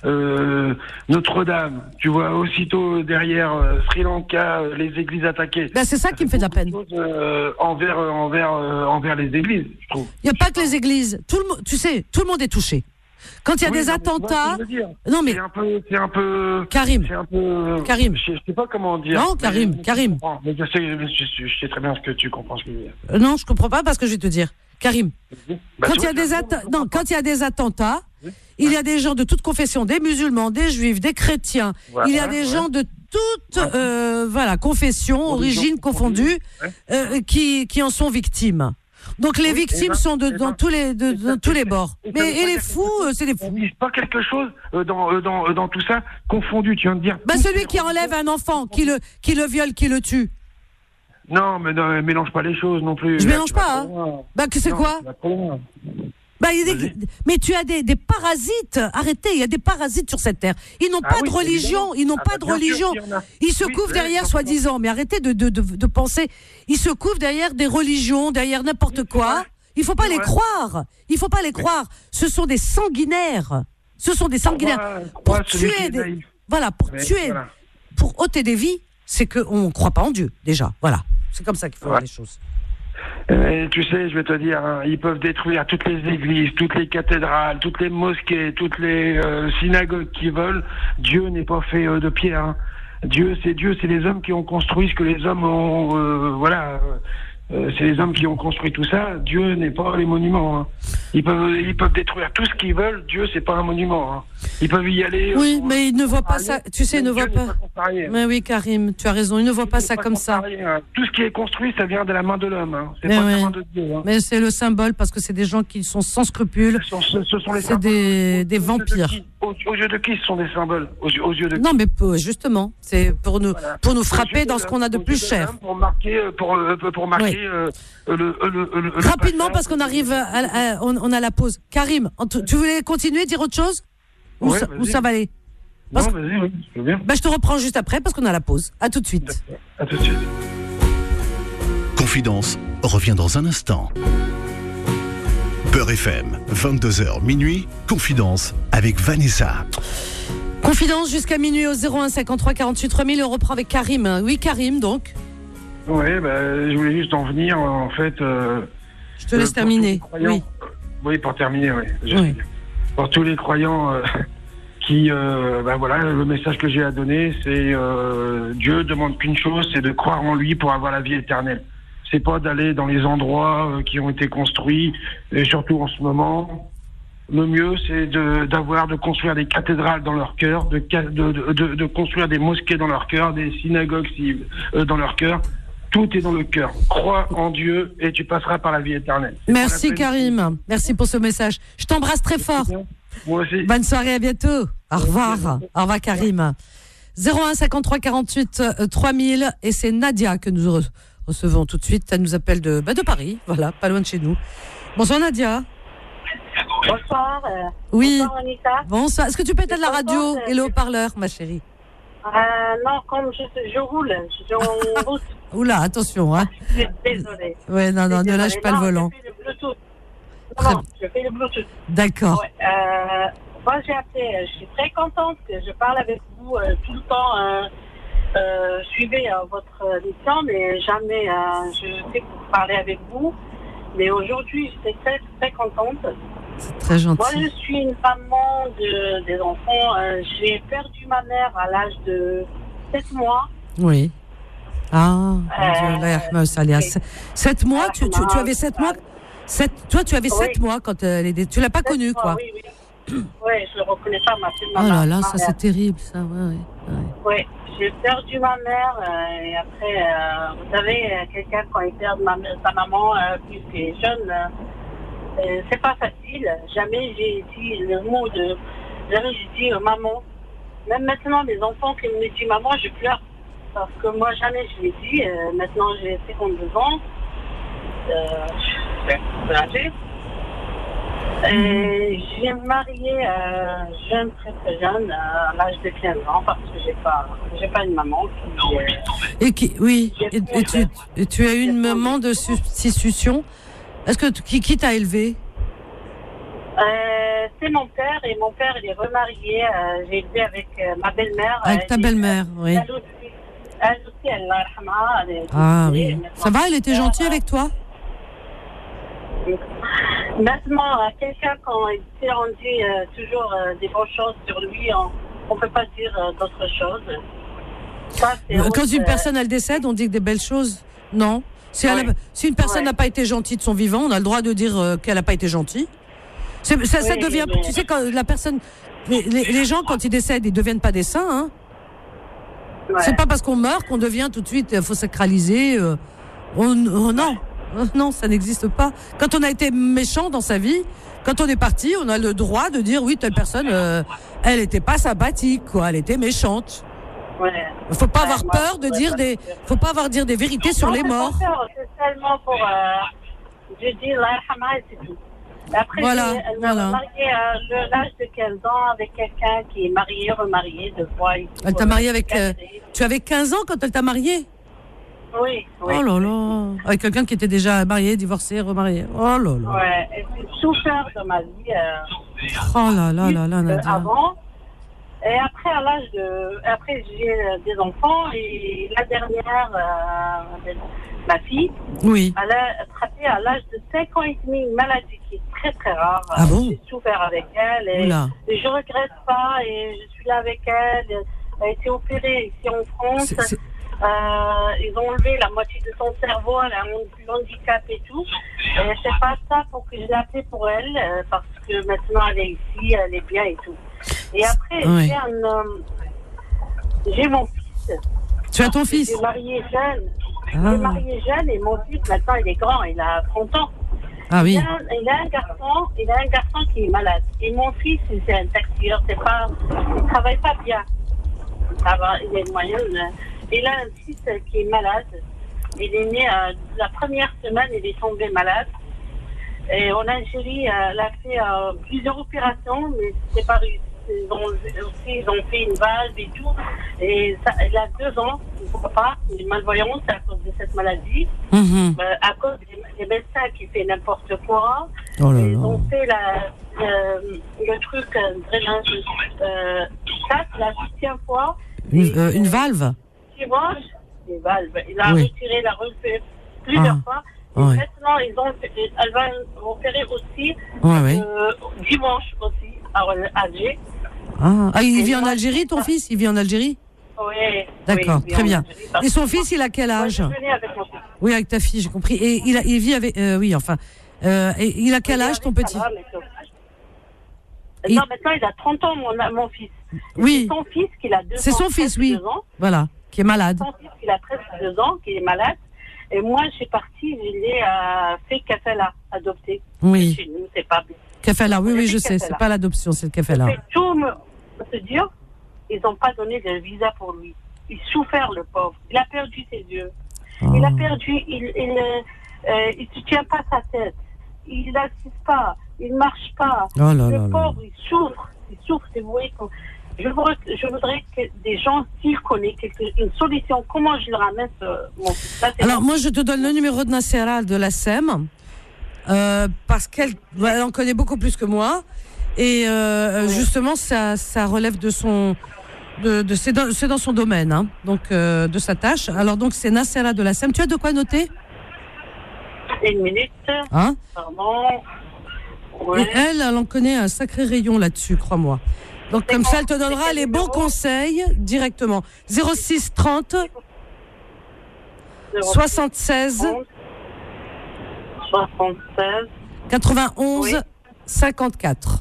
Notre-Dame, tu vois aussitôt derrière Sri Lanka, les églises attaquées. C'est ça qui me fait de la peine. Envers les églises, je trouve. Il n'y a pas que les églises. Tout le monde est touché. Quand il y a des attentats, non mais c'est un peu Karim. Je sais pas comment dire. Non, Karim. Mais je sais très bien ce que tu comprends ce que je veux dire. Non, je comprends pas parce que je vais te dire, Karim. Quand il y a des attentats, il y a des gens de toute confession, des musulmans, des juifs, des chrétiens. Il y a des gens de toute confession, origine confondue, qui en sont victimes. Donc les victimes sont dans tous les bords. Et les fous, c'est les fous. Ils disent pas quelque chose dans tout ça confondu. Tu viens de dire. Celui qui enlève un enfant, qui le viole, qui le tue. Non, mais mélange pas les choses non plus. Je mélange pas. C'est quoi? Mais tu as des parasites. Arrêtez, il y a des parasites sur cette terre. Ils n'ont pas de religion. Ils n'ont pas de religion. Ils se couvrent derrière soi-disant. Mais arrêtez de penser. Ils se couvrent derrière des religions, derrière n'importe quoi. Il faut pas les croire. Il faut pas les croire. Ce sont des sanguinaires. Pour tuer pour ôter des vies, c'est qu'on ne croit pas en Dieu déjà. Voilà. C'est comme ça qu'il faut voir les choses. Tu sais, je vais te dire, ils peuvent détruire toutes les églises, toutes les cathédrales, toutes les mosquées, toutes les synagogues qu'ils veulent. Dieu n'est pas fait de pierre. Dieu, c'est les hommes qui ont construit ce que les hommes ont... c'est les hommes qui ont construit tout ça. Dieu n'est pas les monuments. Ils peuvent détruire tout ce qu'ils veulent. Dieu, c'est pas un monument. Ils peuvent y aller. Oui, mais ils ne voient pas ça. Tu sais, ils ne voient pas. Mais oui, Karim, tu as raison. Ils ne voient pas ça comme ça. Tout ce qui est construit, ça vient de la main de l'homme. C'est pas de la main de Dieu. Mais c'est le symbole parce que c'est des gens qui sont sans scrupules. C'est des vampires. Aux yeux de qui ce sont des symboles? Aux yeux de qui? Non, mais justement, c'est pour nous frapper dans ce qu'on a de plus cher. Pour marquer, rapidement parce qu'on arrive, on a la pause. Karim, tu voulais continuer, dire autre chose? Où ça va aller? Non, vas-y, je veux bien. Je te reprends juste après parce qu'on a la pause. À tout de suite. À tout de suite. Confidence revient dans un instant. Beurre FM, 22h minuit, Confidence avec Vanessa. Confidence jusqu'à minuit au 01 53 48 3000. On reprend avec Karim. Oui, Karim, donc. Oui, je voulais juste en venir, en fait. Je te laisse terminer. Oui. Oui, pour terminer, oui. Pour tous les croyants qui, voilà, le message que j'ai à donner, c'est Dieu demande qu'une chose, c'est de croire en lui pour avoir la vie éternelle. C'est pas d'aller dans les endroits qui ont été construits, et surtout en ce moment. Le mieux, c'est de construire des cathédrales dans leur cœur, de construire des mosquées dans leur cœur, des synagogues dans leur cœur. Tout est dans le cœur. Crois en Dieu et tu passeras par la vie éternelle. Merci Karim. Merci pour ce message. Je t'embrasse très fort. Moi aussi. Bonne soirée, à bientôt. Au revoir. Au revoir Karim. 01 53 48 3000 et c'est Nadia que nous recevons tout de suite. Elle nous appelle de Paris, voilà, pas loin de chez nous. Bonsoir Nadia. Bonsoir. Oui. Bonsoir Anita. Bonsoir. Est-ce que tu peux être à la radio et le haut-parleur, ma chérie? Non, comme je roule, je suis en route. Oula, attention, hein. Désolée. Ouais, non, ne lâche pas le volant. Je fais le Bluetooth. Non, je fais le Bluetooth. D'accord. Ouais, moi, j'ai appelé. Je suis très contente que je parle avec vous tout le temps. Suivez votre émission, mais jamais je sais que vous parlez avec vous. Mais aujourd'hui, j'étais très, très contente. C'est très gentil. Moi, je suis une maman des enfants. J'ai perdu ma mère à l'âge de 7 mois. Oui. Ah, Dieu, 7 mois, tu avais 7 mois. Toi, tu avais 7 mois quand elle est. Tu l'as pas connue, quoi. Oui. Oui, je le reconnais pas, ma fille. Oh là là, ça c'est terrible, ça. Oui, j'ai perdu ma mère et après, vous savez, quelqu'un quand il perd sa maman plus qu'il est jeune, c'est pas facile. Jamais j'ai dit le mot jamais j'ai dit maman. Même maintenant, les enfants qui me disent maman, je pleure. Parce que moi, jamais je l'ai dit. Maintenant, j'ai 52 ans. Je suis âgée. J'ai marié jeune, très très jeune, à l'âge de 15 ans, parce que j'ai pas une maman qui... Et tu as eu une maman de substitution. Est-ce que qui t'a élevé? C'est mon père, et mon père il est remarié. J'ai élevé avec ma belle-mère. Avec ta belle-mère, oui. Elle aussi, elle l'a rahma. Ah oui. Ça va, elle était gentille avec toi? Maintenant, quelqu'un, quand il dit toujours des bonnes choses sur lui, on ne peut pas dire d'autres choses. Ça, quand une personne elle décède, on dit que des belles choses? Non. Si une personne n'a pas été gentille de son vivant, on a le droit de dire qu'elle n'a pas été gentille. Ça devient. Tu sais, quand la personne. Les gens, quand ils décèdent, ils ne deviennent pas des saints. Hein. Ouais. C'est pas parce qu'on meurt qu'on devient tout de suite. Il faut sacraliser. Non. Non, ça n'existe pas. Quand on a été méchant dans sa vie, quand on est parti, on a le droit de dire oui, telle personne, elle n'était pas sympathique, quoi. Elle était méchante. Ouais. Faut pas avoir peur de dire faut pas avoir dire des vérités sur les morts. C'est seulement pour, je dis l'Arhama et c'est tout. Après, elle m'a mariée à l'âge de 15 ans avec quelqu'un qui est marié, remarié 2 fois. Elle t'a mariée avec, tu avais 15 ans quand elle t'a mariée? Oui. Oh là là. Avec quelqu'un qui était déjà marié, divorcé, remarié. Oh là là. Ouais, j'ai souffert de ma vie. Oh là là là là, Nadia. Avant. Et après, j'ai des enfants et la dernière, ma fille, oui. Elle a attrapé à l'âge de 5 ans et demi une maladie qui est très très rare. Ah bon? J'ai souffert avec elle et je regrette pas et je suis là avec elle. Elle a été opérée ici en France. Ils ont enlevé la moitié de son cerveau, elle a un handicap et tout. Et c'est pas ça pour que je l'ai appelée pour elle, parce que maintenant elle est ici, elle est bien et tout. Et après, j'ai mon fils. Tu as ton fils? J'ai marié jeune. J'ai marié jeune et mon fils maintenant il est grand, il a 30 ans. Ah oui. Il a un garçon qui est malade. Et mon fils, c'est un taxieur, il travaille pas bien. Il a une moyenne. Il a un fils qui est malade. Il est né la première semaine, il est tombé malade. Et en Algérie, elle a fait plusieurs opérations, mais c'est pas réussi. Ils ont fait une valve et tout. Et ça, il a 2 ans, il ne voit pas, il est malvoyant, c'est à cause de cette maladie. À cause des médecins qui font n'importe quoi. Oh là là. Ils ont fait le truc drainage. Ça, c'est la 6e fois. Une valve. Dimanche, une valve. Il a retiré, il a refait plusieurs fois. Et maintenant, elles vont opérer aussi dimanche aussi à Alger. Il vit en Algérie, ton fils? Il vit en Algérie? Oui. D'accord, très bien. Et son fils, il a quel âge? Je venais avec mon fils. Oui, avec ta fille, j'ai compris. Et il vit avec... et il a quel âge, ton petit? Non, maintenant, il a 30 ans, mon fils. Oui. C'est son fils qui a 2 ans. C'est son fils, oui. Voilà, qui est malade. Son fils qui a presque 2 ans, qui est malade. Et moi, je suis partie, je l'ai fait kafala, adopté. Oui. Chez nous, c'est pas bien. Kafala, oui, je sais. C'est pas l'adoption, c'est le kafala. C'est tout se dire, ils n'ont pas donné de visa pour lui. Il souffert, le pauvre. Il a perdu ses yeux. Il a perdu, il ne tient pas sa tête. Il n'assiste pas. Il ne marche pas. Le pauvre, il souffre. Il souffre, c'est vrai. Je voudrais que des gens, s'ils connaissent une solution, comment je le ramène mon fils. Alors, moi, je te donne le numéro de Nassera de la SEM, parce qu'elle en connaît beaucoup plus que moi. Et justement, ça relève de son... c'est dans son domaine, hein, donc de sa tâche. Alors, donc, c'est Nassera de la SEM. Tu as de quoi noter? Une minute. Hein? Pardon. Ouais. Et elle en connaît un sacré rayon là-dessus, crois-moi. Donc, comme ça, elle te donnera les bons conseils directement. 06 30 76 91 54.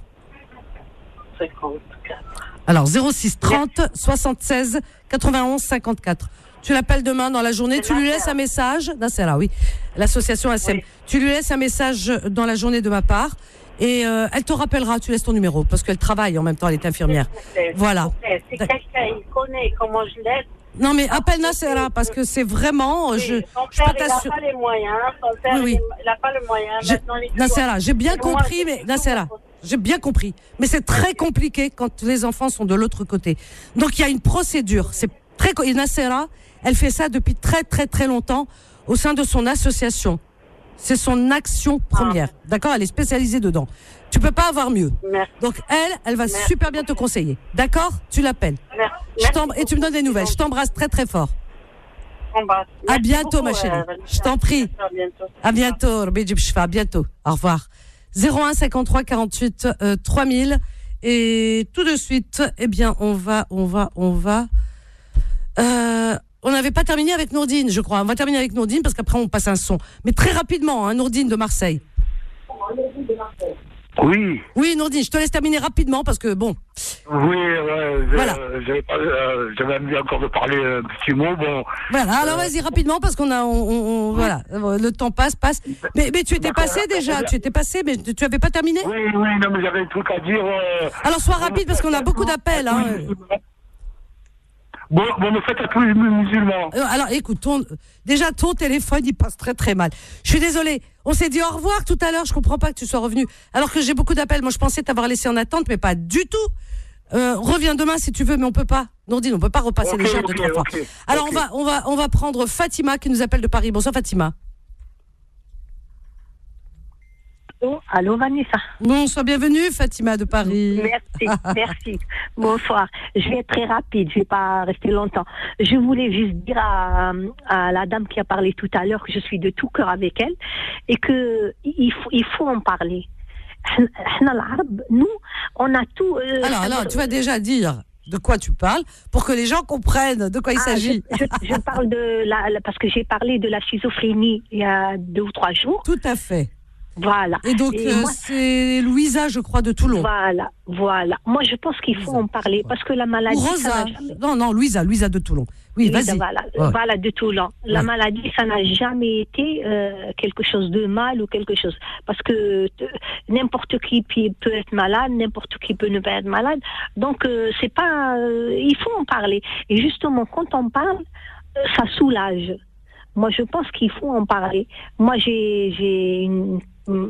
54. Alors, 06 30 76 91 54. Tu l'appelles demain dans la journée, tu lui laisses un message. Nassera, oui. L'association ASEM. Oui. Tu lui laisses un message dans la journée de ma part. Et elle te rappellera, tu laisses ton numéro, parce qu'elle travaille en même temps, elle est infirmière. Voilà. Si quelqu'un il connaît comment je l'aide. Non, mais appelle Nassera, parce que c'est vraiment... Son père, il n'a pas les moyens. Son père, il n'a pas le moyen. Nassera, j'ai bien compris, mais... Nassera, j'ai bien compris. Mais c'est très compliqué quand les enfants sont de l'autre côté. Donc, il y a une procédure. C'est très... Et Nassera, elle fait ça depuis très, très, très longtemps au sein de son association. C'est son action première. D'accord? Elle est spécialisée dedans. Tu peux pas avoir mieux. Merci. Donc, elle va super bien te conseiller. D'accord? Tu l'appelles. Et tu me donnes des nouvelles. Je t'embrasse très, très fort. À bientôt, ma chérie. Je t'en prie. À bientôt. À bientôt. Au revoir. 01 53 48 3000. Et tout de suite, eh bien, on va. On n'avait pas terminé avec Nourdine, je crois. On va terminer avec Nourdine parce qu'après on passe un son. Mais très rapidement, hein, Nourdine de Marseille. Oui. Oui, Nourdine, je te laisse terminer rapidement parce que bon. Oui, voilà. J'avais envie encore de parler un petit mot. Bon. Voilà, alors vas-y rapidement parce qu'on a, voilà, le temps passe. Mais tu étais passé déjà, mais tu avais pas terminé? Oui, non, mais j'avais un truc à dire. Alors sois rapide parce qu'on a beaucoup d'appels. Hein. Bon, me faites à tous les musulmans. Alors, écoute, déjà, ton téléphone, il passe très, très mal. Je suis désolée. On s'est dit au revoir tout à l'heure. Je comprends pas que tu sois revenu. Alors que j'ai beaucoup d'appels. Moi, je pensais t'avoir laissé en attente, mais pas du tout. Reviens demain si tu veux, mais on peut pas. Nourdine, on peut pas repasser les gens deux, trois fois. Alors, on va prendre Fatima qui nous appelle de Paris. Bonsoir, Fatima. Allô, Vanessa. Bonsoir, bienvenue, Fatima de Paris. Merci. Bonsoir. Je vais être très rapide, je vais pas rester longtemps. Je voulais juste dire à la dame qui a parlé tout à l'heure que je suis de tout cœur avec elle et que il faut en parler. Nous, on a tout. Alors, tu vas déjà dire de quoi tu parles pour que les gens comprennent de quoi il s'agit. Je parle parce que j'ai parlé de la schizophrénie il y a 2 ou 3 jours. Tout à fait. Voilà. Et donc, c'est Louisa, je crois, de Toulon. Voilà. Moi, je pense qu'il faut en parler parce que la maladie. Rosa. Non, Louisa de Toulon. Oui, vas-y. Voilà, de Toulon. La maladie, ça n'a jamais été quelque chose de mal ou quelque chose. Parce que n'importe qui peut être malade, n'importe qui peut ne pas être malade. Donc, c'est pas. Il faut en parler. Et justement, quand on parle, ça soulage. Moi, je pense qu'il faut en parler. Moi, j'ai une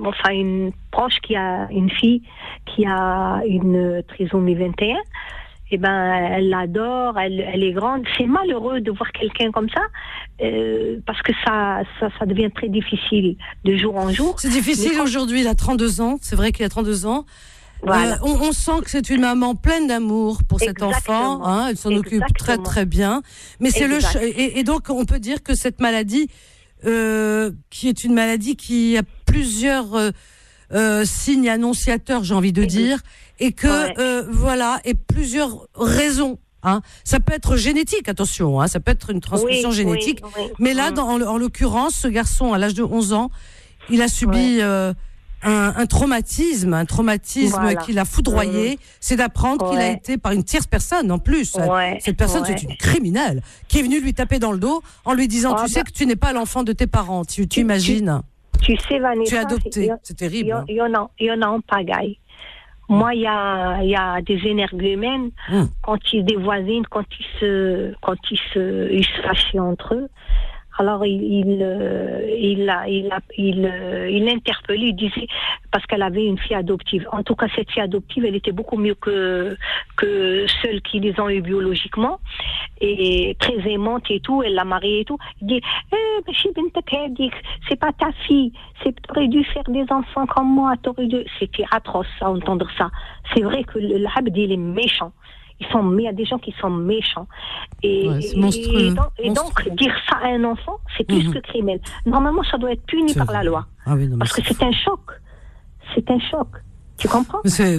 proche qui a une fille qui a une trisomie 21 eh ben, elle l'adore, elle est grande. C'est malheureux de voir quelqu'un comme ça, parce que ça devient très difficile de jour en jour. C'est difficile aujourd'hui, il a 32 ans, c'est vrai qu'il a 32 ans. Voilà. On sent que c'est une maman pleine d'amour pour cet enfant, hein, elle s'en occupe très très bien. Mais c'est et donc on peut dire que cette maladie, qui est une maladie qui a plusieurs signes annonciateurs, j'ai envie de dire, et que voilà, et plusieurs raisons. Hein. Ça peut être génétique, attention, hein, ça peut être une transmission génétique. Mais là, en l'occurrence, ce garçon, à l'âge de 11 ans, il a subi un traumatisme qui l'a foudroyé. C'est d'apprendre qu'il a été par une tierce personne en plus. Cette personne, c'est une criminelle qui est venue lui taper dans le dos en lui disant tu sais que tu n'es pas l'enfant de tes parents. Tu imagines? Tu sais, Vanessa, tu es adopté. C'est terrible. Il y en a en pagaille. Moi, il y a des énergumènes quand des voisines, quand ils se fâchaient entre eux. Alors il l'interpellait, il disait, parce qu'elle avait une fille adoptive. En tout cas, cette fille adoptive, elle était beaucoup mieux que celles qui les ont eues biologiquement, et très aimante et tout. Elle l'a mariée et tout. Il dit, c'est pas ta fille, t'aurais dû faire des enfants comme moi, t'aurais dû. C'était atroce à entendre ça. C'est vrai que l'abd, il est méchant. Il y a des gens qui sont méchants. C'est monstrueux. Et donc, dire ça à un enfant, c'est plus que criminel. Normalement, ça doit être puni par la loi. Parce que c'est un choc. C'est un choc. Tu comprends? Tu sais,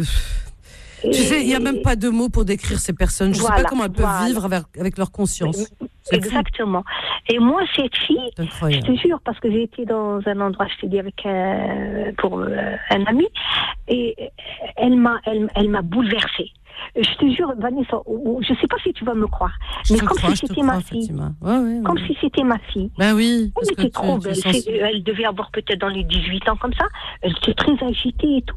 il n'y a même pas de mots pour décrire ces personnes. Je ne sais pas comment elles peuvent vivre avec leur conscience. Exactement. Et moi, cette fille, je te jure, parce que j'ai été dans un endroit, je te dis, pour un ami, et elle m'a bouleversée. Je te jure, Vanessa, je ne sais pas si tu vas me croire, mais comme si c'était ma fille. Comme si c'était ma fille. Ben oui. Elle était trop belle. Elle devait avoir peut-être dans les 18 ans comme ça. Elle était très agitée et tout.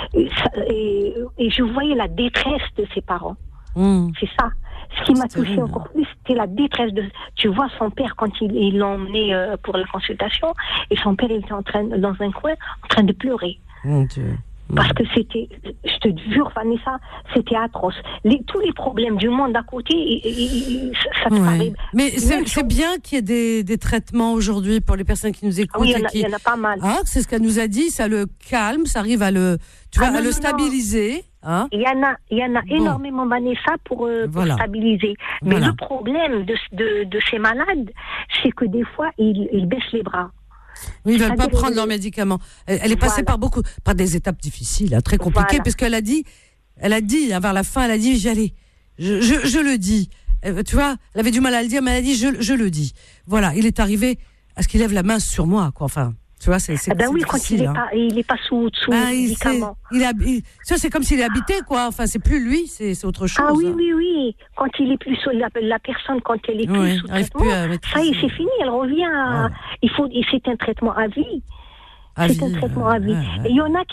Et je voyais la détresse de ses parents. C'est ça. Ce qui m'a touchée encore plus, c'était la détresse de. Tu vois, son père, quand il l'a emmené pour la consultation, et son père, il était dans un coin, en train de pleurer. Mon Dieu. Parce que c'était, je te jure, Vanessa, c'était atroce. Tous les problèmes du monde à côté, ça te paraît. Mais c'est bien qu'il y ait des traitements aujourd'hui pour les personnes qui nous écoutent. Oui, il y en a pas mal. Hein, c'est ce qu'elle nous a dit, ça le calme, ça arrive à le stabiliser. Hein. Il y en a énormément, Vanessa, pour stabiliser. Mais le problème de ces malades, c'est que des fois, ils baissent les bras. Oui, ils ne veulent pas prendre leurs médicaments. Elle est passée par des étapes difficiles, très compliquées, parce qu'elle a dit, vers la fin, elle a dit, j'y allais. Je le dis. Tu vois, elle avait du mal à le dire, mais elle a dit, je le dis. Voilà, il est arrivé à ce qu'il lève la main sur moi, quoi. Enfin, tu vois, c'est oui, quand difficile. Il est pas sous médicaments. C'est comme s'il est habité, quoi. Enfin, c'est plus lui, c'est autre chose. Ah oui. Quand il est plus sous la personne, quand elle est plus sous traitement, ça y est, c'est fini. Elle revient. C'est un traitement à vie. C'est un traitement à vie. Et il y en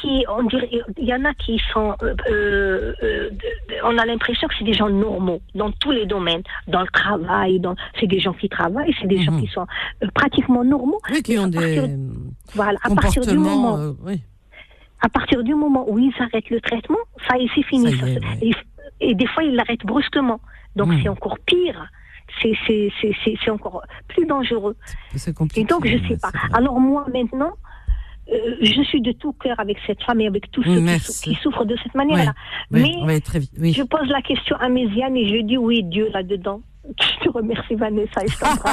a qui sont. On a l'impression que c'est des gens normaux dans tous les domaines, dans le travail. C'est des gens qui travaillent, c'est des gens qui sont pratiquement normaux. Oui, qui ont des comportements. À partir du moment où ils arrêtent le traitement, ça y est, c'est fini. Et des fois, ils l'arrêtent brusquement. Donc, c'est encore pire. C'est encore plus dangereux. C'est compliqué. Et donc, je ne sais pas. Alors, moi, maintenant, je suis de tout cœur avec cette femme et avec tous ceux qui souffrent de cette manière-là. Mais je pose la question à Méziane et je dis oui, Dieu là-dedans. Je te remercie, Vanessa, et je t'embrasse.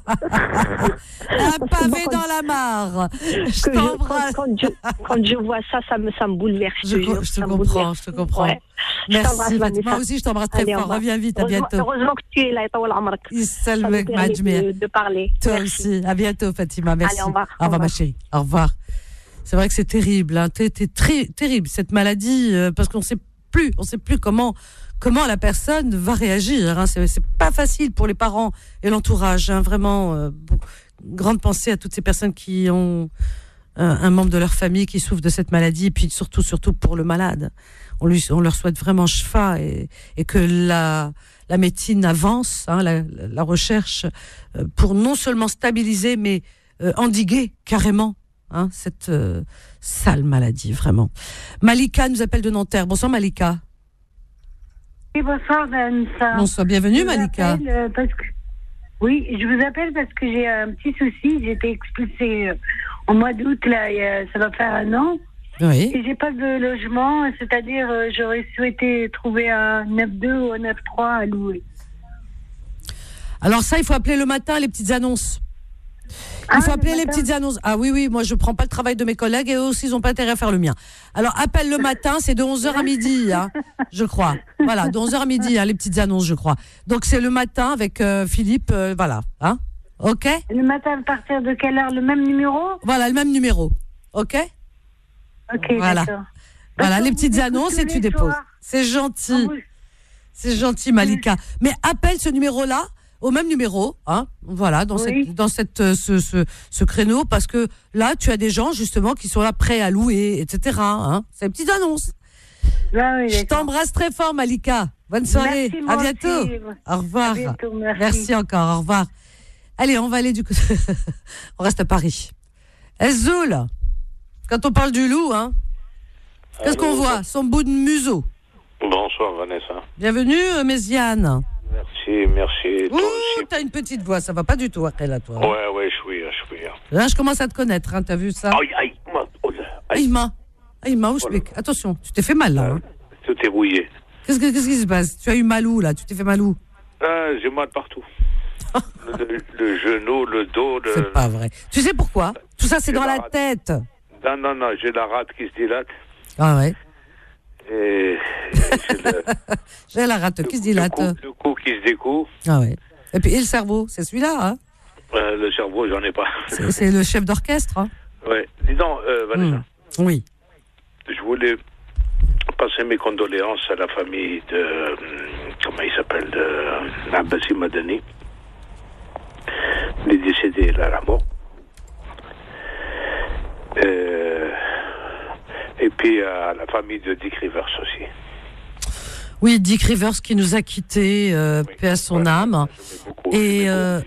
Un pavé dans la mare. Je t'embrasse. Quand je vois ça, ça me bouleverse. Je te comprends. Ouais. Merci, moi aussi, je t'embrasse très fort. Reviens vite, à bientôt. Heureusement que tu es là, ça me permet de parler. Toi aussi. À bientôt, Fatima. Merci. Allez, au revoir. Au revoir, ma chérie. Au revoir. C'est vrai que c'est terrible. T'es très terrible, cette maladie, parce qu'on ne sait plus comment la personne va réagir. Hein. C'est pas facile pour les parents et l'entourage. Hein. Vraiment, grande pensée à toutes ces personnes qui ont un membre de leur famille qui souffre de cette maladie, et puis surtout pour le malade. On leur souhaite vraiment shfa et que la médecine avance, hein, la recherche, pour non seulement stabiliser, mais endiguer carrément cette sale maladie, vraiment. Malika nous appelle de Nanterre. Bonsoir, Malika. bonsoir Vanessa. Bonsoir, bienvenue Malika. Oui, je vous appelle parce que j'ai un petit souci. J'ai été expulsée au mois d'août, là, ça va faire 1 an. Oui. Et j'ai pas de logement, c'est-à-dire j'aurais souhaité trouver un 9-2 ou un 9-3 à louer. Alors ça, il faut appeler le matin les petites annonces. Il faut appeler les petites annonces. Ah oui, moi je prends pas le travail de mes collègues et eux aussi ils n'ont pas intérêt à faire le mien. Alors appelle le matin, c'est de 11h à midi, hein, je crois. Voilà, de 11h à midi, hein, les petites annonces, je crois. Donc c'est le matin avec Philippe, voilà. Hein, ok. Le matin à partir de quelle heure? Le même numéro? Voilà, le même numéro. Ok. Ok, voilà. d'accord. Voilà, les petites annonces et tu déposes. C'est gentil. C'est gentil, Malika. Mais appelle ce numéro-là, au même numéro, hein, voilà, dans ce créneau, parce que là, tu as des gens, justement, qui sont là prêts à louer, etc., hein. C'est une petite annonce. Je t'embrasse très fort, Malika. Bonne soirée. Merci, à bientôt. aussi. Au revoir. À bientôt, merci encore. Au revoir. Allez, on va aller du côté. On reste à Paris. Zoul, quand on parle du loup, hein, qu'est-ce qu'on voit? Son bout de museau. Bonsoir, Vanessa. Bienvenue, Méziane. Merci. Ouh, t'as une petite voix, ça va pas du tout après là, toi. Ouais, je suis. Là, je commence à te connaître, hein, t'as vu ça? Aïma, où je pique? Attention, tu t'es fait mal là. Hein. Tout est rouillé. Qu'est-ce qui se passe? Tu as eu mal où là? Tu t'es fait mal où? J'ai mal partout. le genou, le dos. C'est pas vrai. Tu sais pourquoi? Tout ça, c'est dans la tête. Non, j'ai la rate qui se dilate. Ah ouais. Et j'ai la rate qui se dilate. Le cou qui se découle. Ah ouais. Et puis, et le cerveau, c'est celui-là, hein? Le cerveau, j'en ai pas. C'est le chef d'orchestre, hein? Ouais. Dis donc, Vanessa. Oui. Je voulais passer mes condoléances à la famille de... Comment il s'appelle? De Abbassi Madani. Les décédés, là, à la mort. Et puis à la famille de Dick Rivers aussi. Oui, Dick Rivers qui nous a quittés, paix à son âme. Et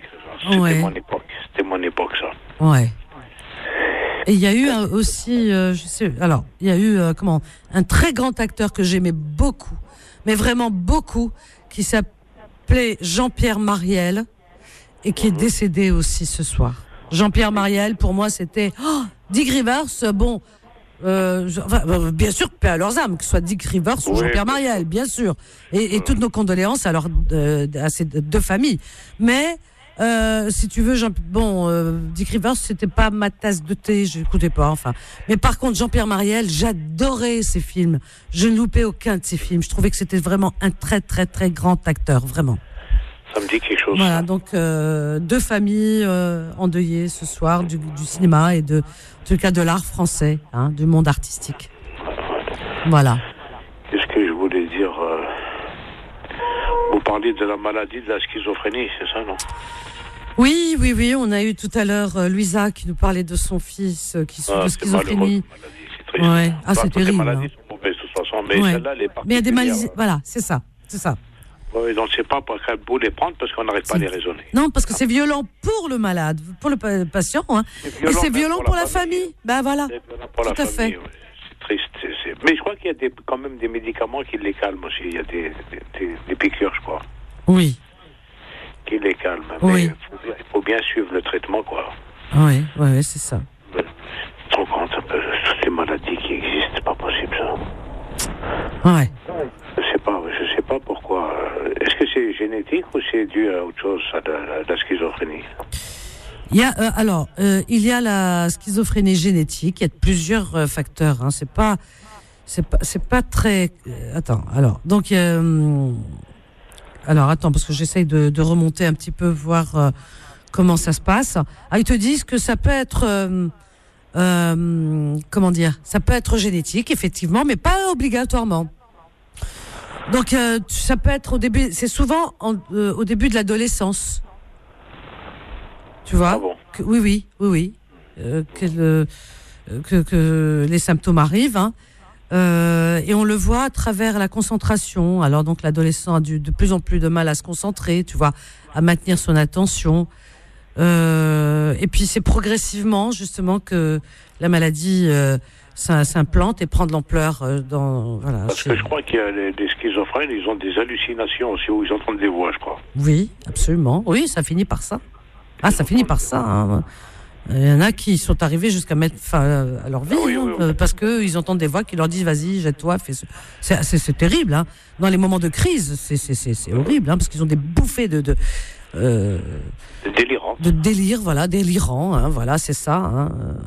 C'était mon époque, ça. Ouais. Et il y a eu aussi, il y a eu un très grand acteur que j'aimais beaucoup, mais vraiment beaucoup, qui s'appelait Jean-Pierre Mariel et qui est décédé aussi ce soir. Jean-Pierre Mariel, pour moi, c'était Dick Rivers. Bon. Bien sûr, paix à leurs âmes, que ce soit Dick Rivers ou Jean-Pierre Mariel, bien sûr. Et toutes nos condoléances à ces deux familles. Mais, si tu veux, Dick Rivers, c'était pas ma tasse de thé, j'écoutais pas, enfin. Mais par contre, Jean-Pierre Mariel, j'adorais ses films. Je ne loupais aucun de ses films. Je trouvais que c'était vraiment un très, très, très grand acteur, vraiment. Ça me dit quelque chose. Voilà, donc deux familles endeuillées ce soir du cinéma et en tout cas de l'art français, hein, du monde artistique. Voilà. Qu'est-ce que je voulais dire? Vous parliez de la maladie de la schizophrénie, c'est ça, non? Oui, on a eu tout à l'heure Louisa qui nous parlait de son fils qui souffre de schizophrénie. C'est triste. Ouais. Ah, c'est terrible. Les maladies sont mauvaises de toute façon, mais celle-là, elle est particulière. Mais il y a des maladies, voilà, c'est ça. Oui, on ne sait pas par quel bout les prendre parce qu'on n'arrête pas à les raisonner. Non, parce que c'est violent pour le malade, pour le patient, hein. Et c'est violent pour la famille. Ben voilà. C'est violent pour la famille, oui. C'est triste. Mais je crois qu'il y a quand même des médicaments qui les calment aussi. Il y a des piqûres, je crois. Oui. Qui les calment. Oui. Mais il faut bien suivre le traitement, quoi. Oui, c'est ça. Tu te rends compte un peu de toutes les maladies qui existent, c'est pas possible, ça. Ouais. Je sais pas pourquoi. Est-ce que c'est génétique ou c'est dû à autre chose, à la schizophrénie? Il y a la schizophrénie génétique. Il y a plusieurs facteurs. Hein. C'est pas très. Attends. Attends, parce que j'essaye de remonter un petit peu, voir comment ça se passe. Ah, ils te disent que ça peut être. Ça peut être génétique, effectivement, mais pas obligatoirement. Donc, ça peut être au début, c'est souvent au début de l'adolescence. Tu vois? Ah bon? Oui. Que les symptômes arrivent, hein. Et on le voit à travers la concentration. Alors, donc, l'adolescent a de plus en plus de mal à se concentrer, tu vois, à maintenir son attention. Et puis c'est progressivement justement que la maladie s'implante et prend de l'ampleur voilà. Parce que je crois qu'il y a des schizophrènes, ils ont des hallucinations aussi, où ils entendent des voix, je crois. Oui, absolument. Oui, ça finit par ça. Ah, ça finit par ça. Hein. Il y en a qui sont arrivés jusqu'à mettre fin à leur vie, parce qu'ils entendent des voix qui leur disent vas-y, jette-toi, fais ce... c'est terrible. Hein. Dans les moments de crise, c'est horrible, hein, parce qu'ils ont des bouffées de délirant. De délire, voilà, délirant, hein, voilà, c'est ça. Hein.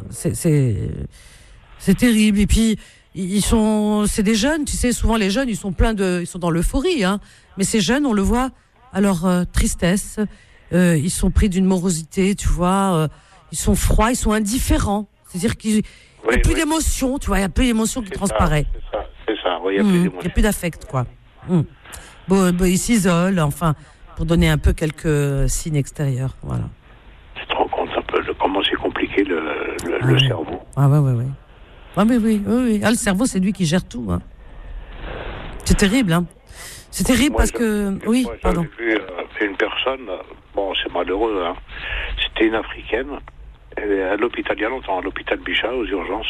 C'est terrible. Et puis c'est des jeunes, tu sais, souvent les jeunes, ils sont dans l'euphorie, hein. Mais ces jeunes, on le voit à leur tristesse, ils sont pris d'une morosité, tu vois. Ils sont froids, ils sont indifférents. C'est-à-dire qu'il n'y a plus d'émotion, tu vois, il n'y a plus d'émotion qui transparaît. C'est ça, il n'y a plus d'émotion. Il n'y a plus d'affect, quoi. Bon, ils s'isolent, enfin, pour donner un peu quelques signes extérieurs, voilà. Tu te rends compte un peu de comment c'est compliqué le cerveau. Ah ouais. Ah mais oui. Ah, le cerveau, c'est lui qui gère tout, hein. C'est terrible, hein. C'est terrible parce que... Oui, pardon. J'ai vu une personne, bon, c'est malheureux, hein. C'était une Africaine. Elle est à l'hôpital, il y a longtemps, à l'hôpital Bichat, aux urgences.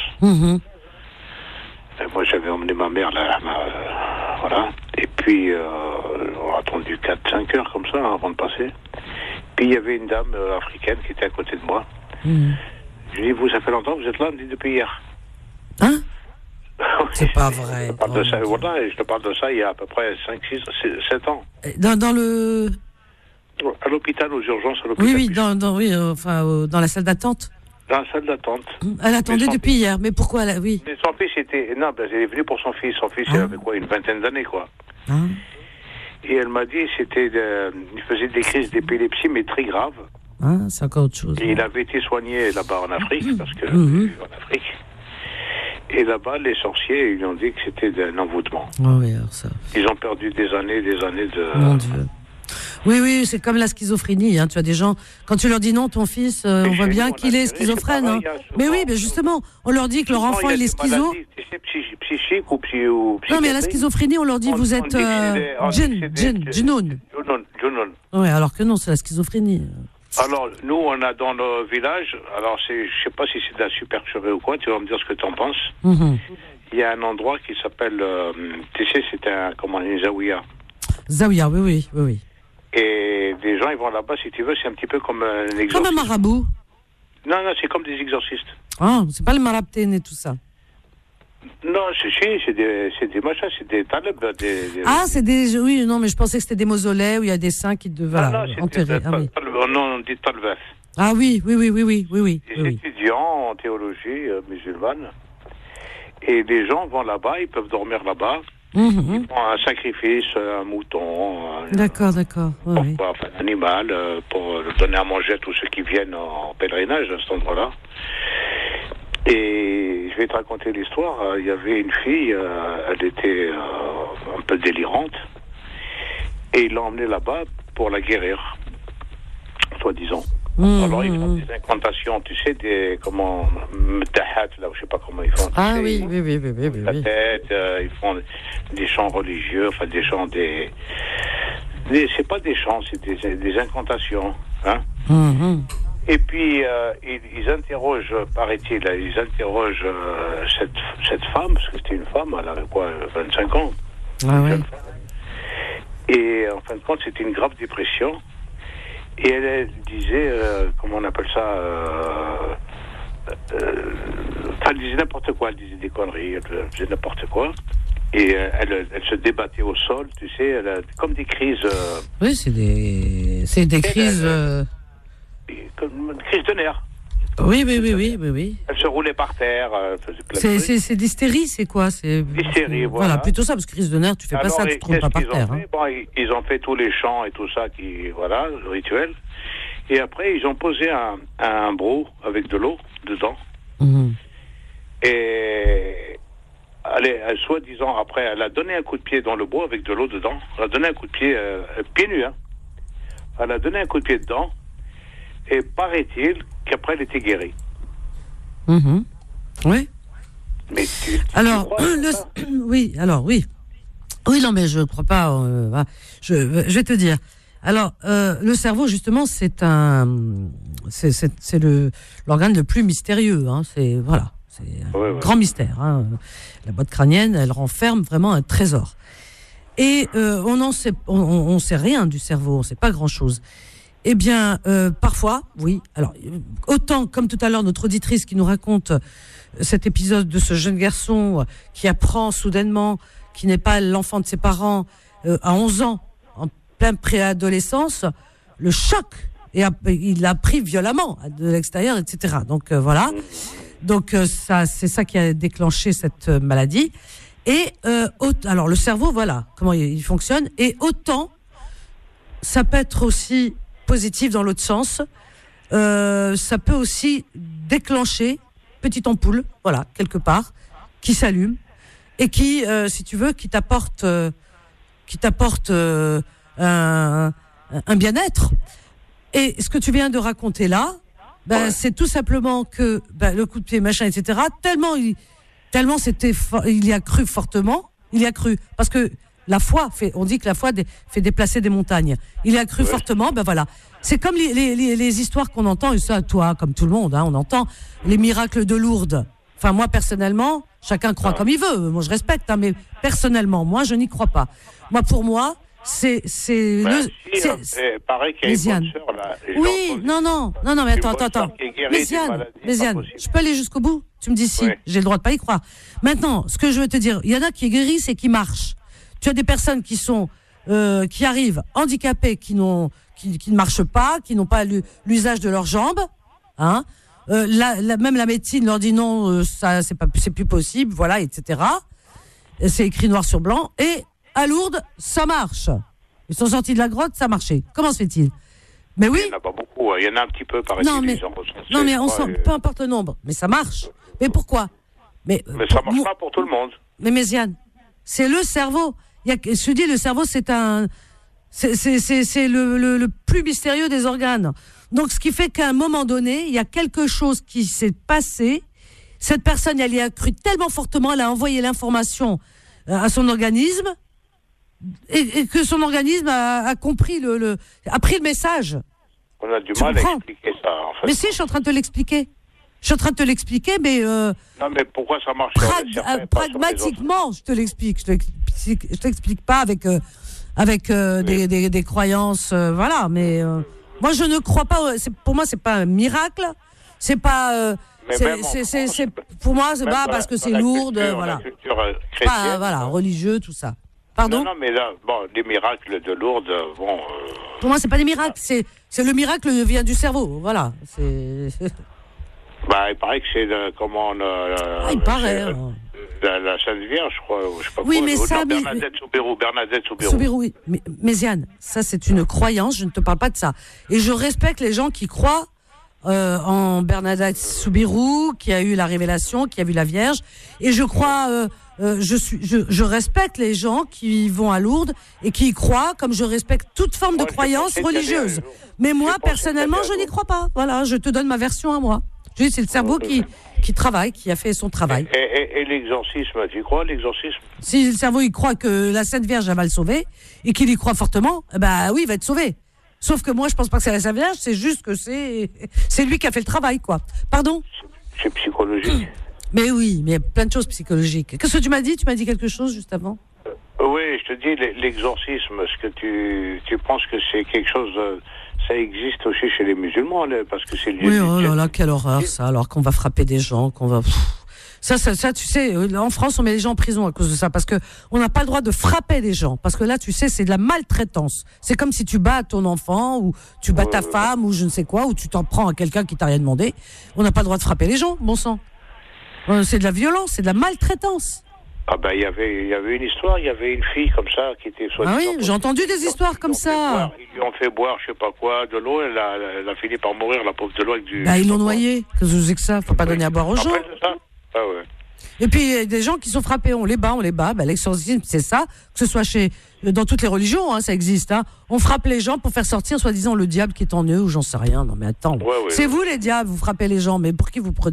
Et moi, j'avais emmené ma mère là, voilà. Et puis, on a attendu 4-5 heures comme ça, hein, avant de passer. Puis, il y avait une dame africaine qui était à côté de moi. Je lui ai dit, vous, ça fait longtemps que vous êtes là? Elle me dit, depuis hier. Hein? C'est pas vrai. Je te parle de ça il y a à peu près 5, 6, 7 ans. Dans le... À l'hôpital, aux urgences, à l'hôpital. Oui, dans la salle d'attente. Dans la salle d'attente. Elle attendait depuis hier, mais pourquoi oui. Mais son fils était... Non, elle est venue pour son fils. Son fils, il avait quoi, une vingtaine d'années, quoi. Et elle m'a dit, il faisait des crises d'épilepsie, mais très graves. C'est encore autre chose. Et il avait été soigné là-bas en Afrique, parce que... En Afrique. Et là-bas, les sorciers, ils lui ont dit que c'était un envoûtement. Alors ça... Ils ont perdu des années de... Mon Dieu. Oui, c'est comme la schizophrénie. Hein. Tu as des gens, quand tu leur dis non, ton fils, on voit bien qu'il est schizophrène. Hein. Mais oui, mais justement, on leur dit que leur enfant, il est schizo. C'est psychique ou non, mais à la schizophrénie, on leur dit vous êtes Junoun. Oui, alors que non, c'est la schizophrénie. Alors, nous, on a dans le village, alors je sais pas si c'est de la supercherie ou quoi, tu vas me dire ce que tu en penses. Il y a un endroit qui s'appelle, tu sais, c'est une zaouia. Zaouia, oui. Et des gens, ils vont là-bas, si tu veux, c'est un petit peu comme un exorciste. Comme un marabout. Non, c'est comme des exorcistes. C'est pas le marabtén et tout ça. Non, c'est des machins, c'est des talibs. C'est des... Oui, non, mais je pensais que c'était des mausolées où il y a des saints qui devaient enterrer. On dit talbas. Ah oui. Des étudiants en théologie musulmane. Et les gens vont là-bas, ils peuvent dormir là-bas. Ils font un sacrifice, un mouton. D'accord. Un animal, pour donner à manger à tous ceux qui viennent en pèlerinage à cet endroit-là. Et je vais te raconter l'histoire. Il y avait une fille, elle était un peu délirante. Et ils l'ont emmenée là-bas pour la guérir, soi-disant. Alors, ils font des incantations, tu sais, mtahat, là, je sais pas comment ils font. Oui. La tête, ils font des chants religieux, enfin, des chants c'est pas des chants, c'est des incantations, hein. Et puis, ils interrogent, paraît-il, cette femme, parce que c'était une femme, elle avait quoi, 25 ans. Et en fin de compte, c'était une grave dépression. Et elle disait, comment on appelle ça, elle disait n'importe quoi, elle disait des conneries, elle faisait n'importe quoi. Et elle se débattait au sol, tu sais, elle a comme des crises... Oui, c'est des crises... Comme une crise de nerfs. Oui. Elle se roulait par terre, faisait plein de trucs. C'est d'hystérie, c'est quoi? Hystérie, voilà. Plutôt ça, parce que crise de nerfs, tu fais pas ça, tu te roules pas par terre. Ils ont fait tous les chants et tout ça, le rituel. Et après, ils ont posé un broc avec de l'eau dedans. Et soi-disant, après, elle a donné un coup de pied dans le broc avec de l'eau dedans. Elle a donné un coup de pied, pieds nus, hein. Elle a donné un coup de pied dedans. Et paraît-il qu'après, elle était guérie. Oui. Mais alors, oui. Oui, non, mais je ne crois pas. Je vais te dire. Alors, le cerveau, justement, c'est l'organe le plus mystérieux. Hein. C'est un grand mystère. Hein. La boîte crânienne, elle renferme vraiment un trésor. Et on sait rien du cerveau, on sait pas grand-chose. Eh bien, parfois, oui. Alors, autant comme tout à l'heure notre auditrice qui nous raconte cet épisode de ce jeune garçon qui apprend soudainement qu'il n'est pas l'enfant de ses parents à 11 ans, en pleine préadolescence, le choc, et il l'a pris violemment de l'extérieur, etc. Donc voilà. Donc c'est ça qui a déclenché cette maladie. Et alors le cerveau, voilà comment il fonctionne. Et autant ça peut être aussi positif dans l'autre sens. Ça peut aussi déclencher petite ampoule, voilà, quelque part, qui s'allume et qui, si tu veux, qui t'apporte un bien-être. Et ce que tu viens de raconter là, c'est tout simplement que le coup de pied, machin, etc. Tellement il y a cru fortement, parce que la foi on dit que la foi fait déplacer des montagnes. Il y a cru fortement, voilà. C'est comme les histoires qu'on entend, et ça, toi, comme tout le monde, hein, on entend les miracles de Lourdes. Enfin, moi, personnellement, chacun croit comme il veut. Moi, je respecte, hein, mais personnellement, moi, je n'y crois pas. Moi, pour moi, c'est pareil qu'il y a une bonne sœur, là. Oui, non, mais attends. Méziane, je peux aller jusqu'au bout? Tu me dis si, j'ai le droit de pas y croire. Maintenant, ce que je veux te dire, il y en a qui guérissent et qui marchent. Tu as des personnes qui arrivent handicapées, qui ne marchent pas, qui n'ont pas l'usage de leurs jambes, hein. Même la médecine leur dit non, ça c'est plus possible, voilà, etc. C'est écrit noir sur blanc. Et à Lourdes, ça marche. Ils sont sortis de la grotte, ça marchait. Comment se fait-il? Mais oui. Il n'y en a pas beaucoup. Il y en a un petit peu par ici. Non, mais peu importe le nombre. Mais ça marche. Mais pourquoi? Mais ça marche pas pour tout le monde. Mais Méziane, c'est le cerveau. Je te dis, le cerveau, c'est le plus mystérieux des organes. Donc, ce qui fait qu'à un moment donné, il y a quelque chose qui s'est passé. Cette personne, elle y a cru tellement fortement, elle a envoyé l'information à son organisme, et que son organisme a compris a pris le message. On a du mal à expliquer ça, en fait. Mais si, je suis en train de te l'expliquer. Mais non, mais pourquoi ça marche pragmatiquement, je te l'explique. Je t'explique pas avec des croyances, voilà. Mais moi, je ne crois pas. Pour moi, c'est pas un miracle. C'est pas. Pour moi, c'est pas parce que c'est Lourdes, voilà. Pas, voilà, religieux, tout ça. Pardon? Non, mais là, les miracles de Lourdes, Pour moi, c'est pas des miracles. C'est le miracle vient du cerveau, voilà. Il paraît que c'est il paraît. La Sainte Vierge, je crois. Je sais pas oui, mais ça. Bernadette Soubirous. Oui. Mais Ziane, ça, c'est une croyance. Je ne te parle pas de ça. Et je respecte les gens qui croient en Bernadette Soubirous, qui a eu la révélation, qui a vu la Vierge. Et je crois. Je respecte les gens qui vont à Lourdes et qui y croient, comme je respecte toute forme de croyance religieuse. Mais moi, personnellement, je n'y crois pas. Voilà, je te donne ma version à moi. Je dis, c'est le cerveau qui travaille, qui a fait son travail. Et l'exorcisme, tu crois, l'exorcisme? Si le cerveau, il croit que la Sainte Vierge va le sauver, et qu'il y croit fortement, oui, il va être sauvé. Sauf que moi, je pense pas que c'est la Sainte Vierge, c'est juste que c'est lui qui a fait le travail, quoi. Pardon? C'est psychologique. Mais oui, mais il y a plein de choses psychologiques. Qu'est-ce que tu m'as dit? Tu m'as dit quelque chose juste avant? Oui, je te dis, l'exorcisme, est-ce que tu penses que c'est quelque chose... Ça existe aussi chez les musulmans, parce que c'est lié. Oui, oh là là, quelle horreur ça, alors qu'on va frapper des gens, qu'on va... Ça, tu sais, en France, on met les gens en prison à cause de ça, parce que on n'a pas le droit de frapper les gens, parce que là, tu sais, c'est de la maltraitance. C'est comme si tu bats ton enfant, ou tu bats ta femme, ou je ne sais quoi, ou tu t'en prends à quelqu'un qui t'a rien demandé. On n'a pas le droit de frapper les gens, bon sang. C'est de la violence, c'est de la maltraitance. Il y avait une histoire, il y avait une fille comme ça qui était... Ah oui, j'ai entendu des histoires comme ça. Ils lui ont fait boire, je sais pas quoi, de l'eau, elle a fini par mourir, la pauvre de l'eau avec du... ils l'ont noyée. Qu'est-ce que c'est que ça? Faut pas donner à boire aux gens. Ça. Ah ouais. Et puis, il y a des gens qui sont frappés, on les bat. L'exorcisme, c'est ça. Que ce soit dans toutes les religions, hein, ça existe, hein. On frappe les gens pour faire sortir, soi-disant, le diable qui est en eux, ou j'en sais rien. Non, mais attends. C'est vous, les diables, vous frappez les gens, mais pour qui vous prenez?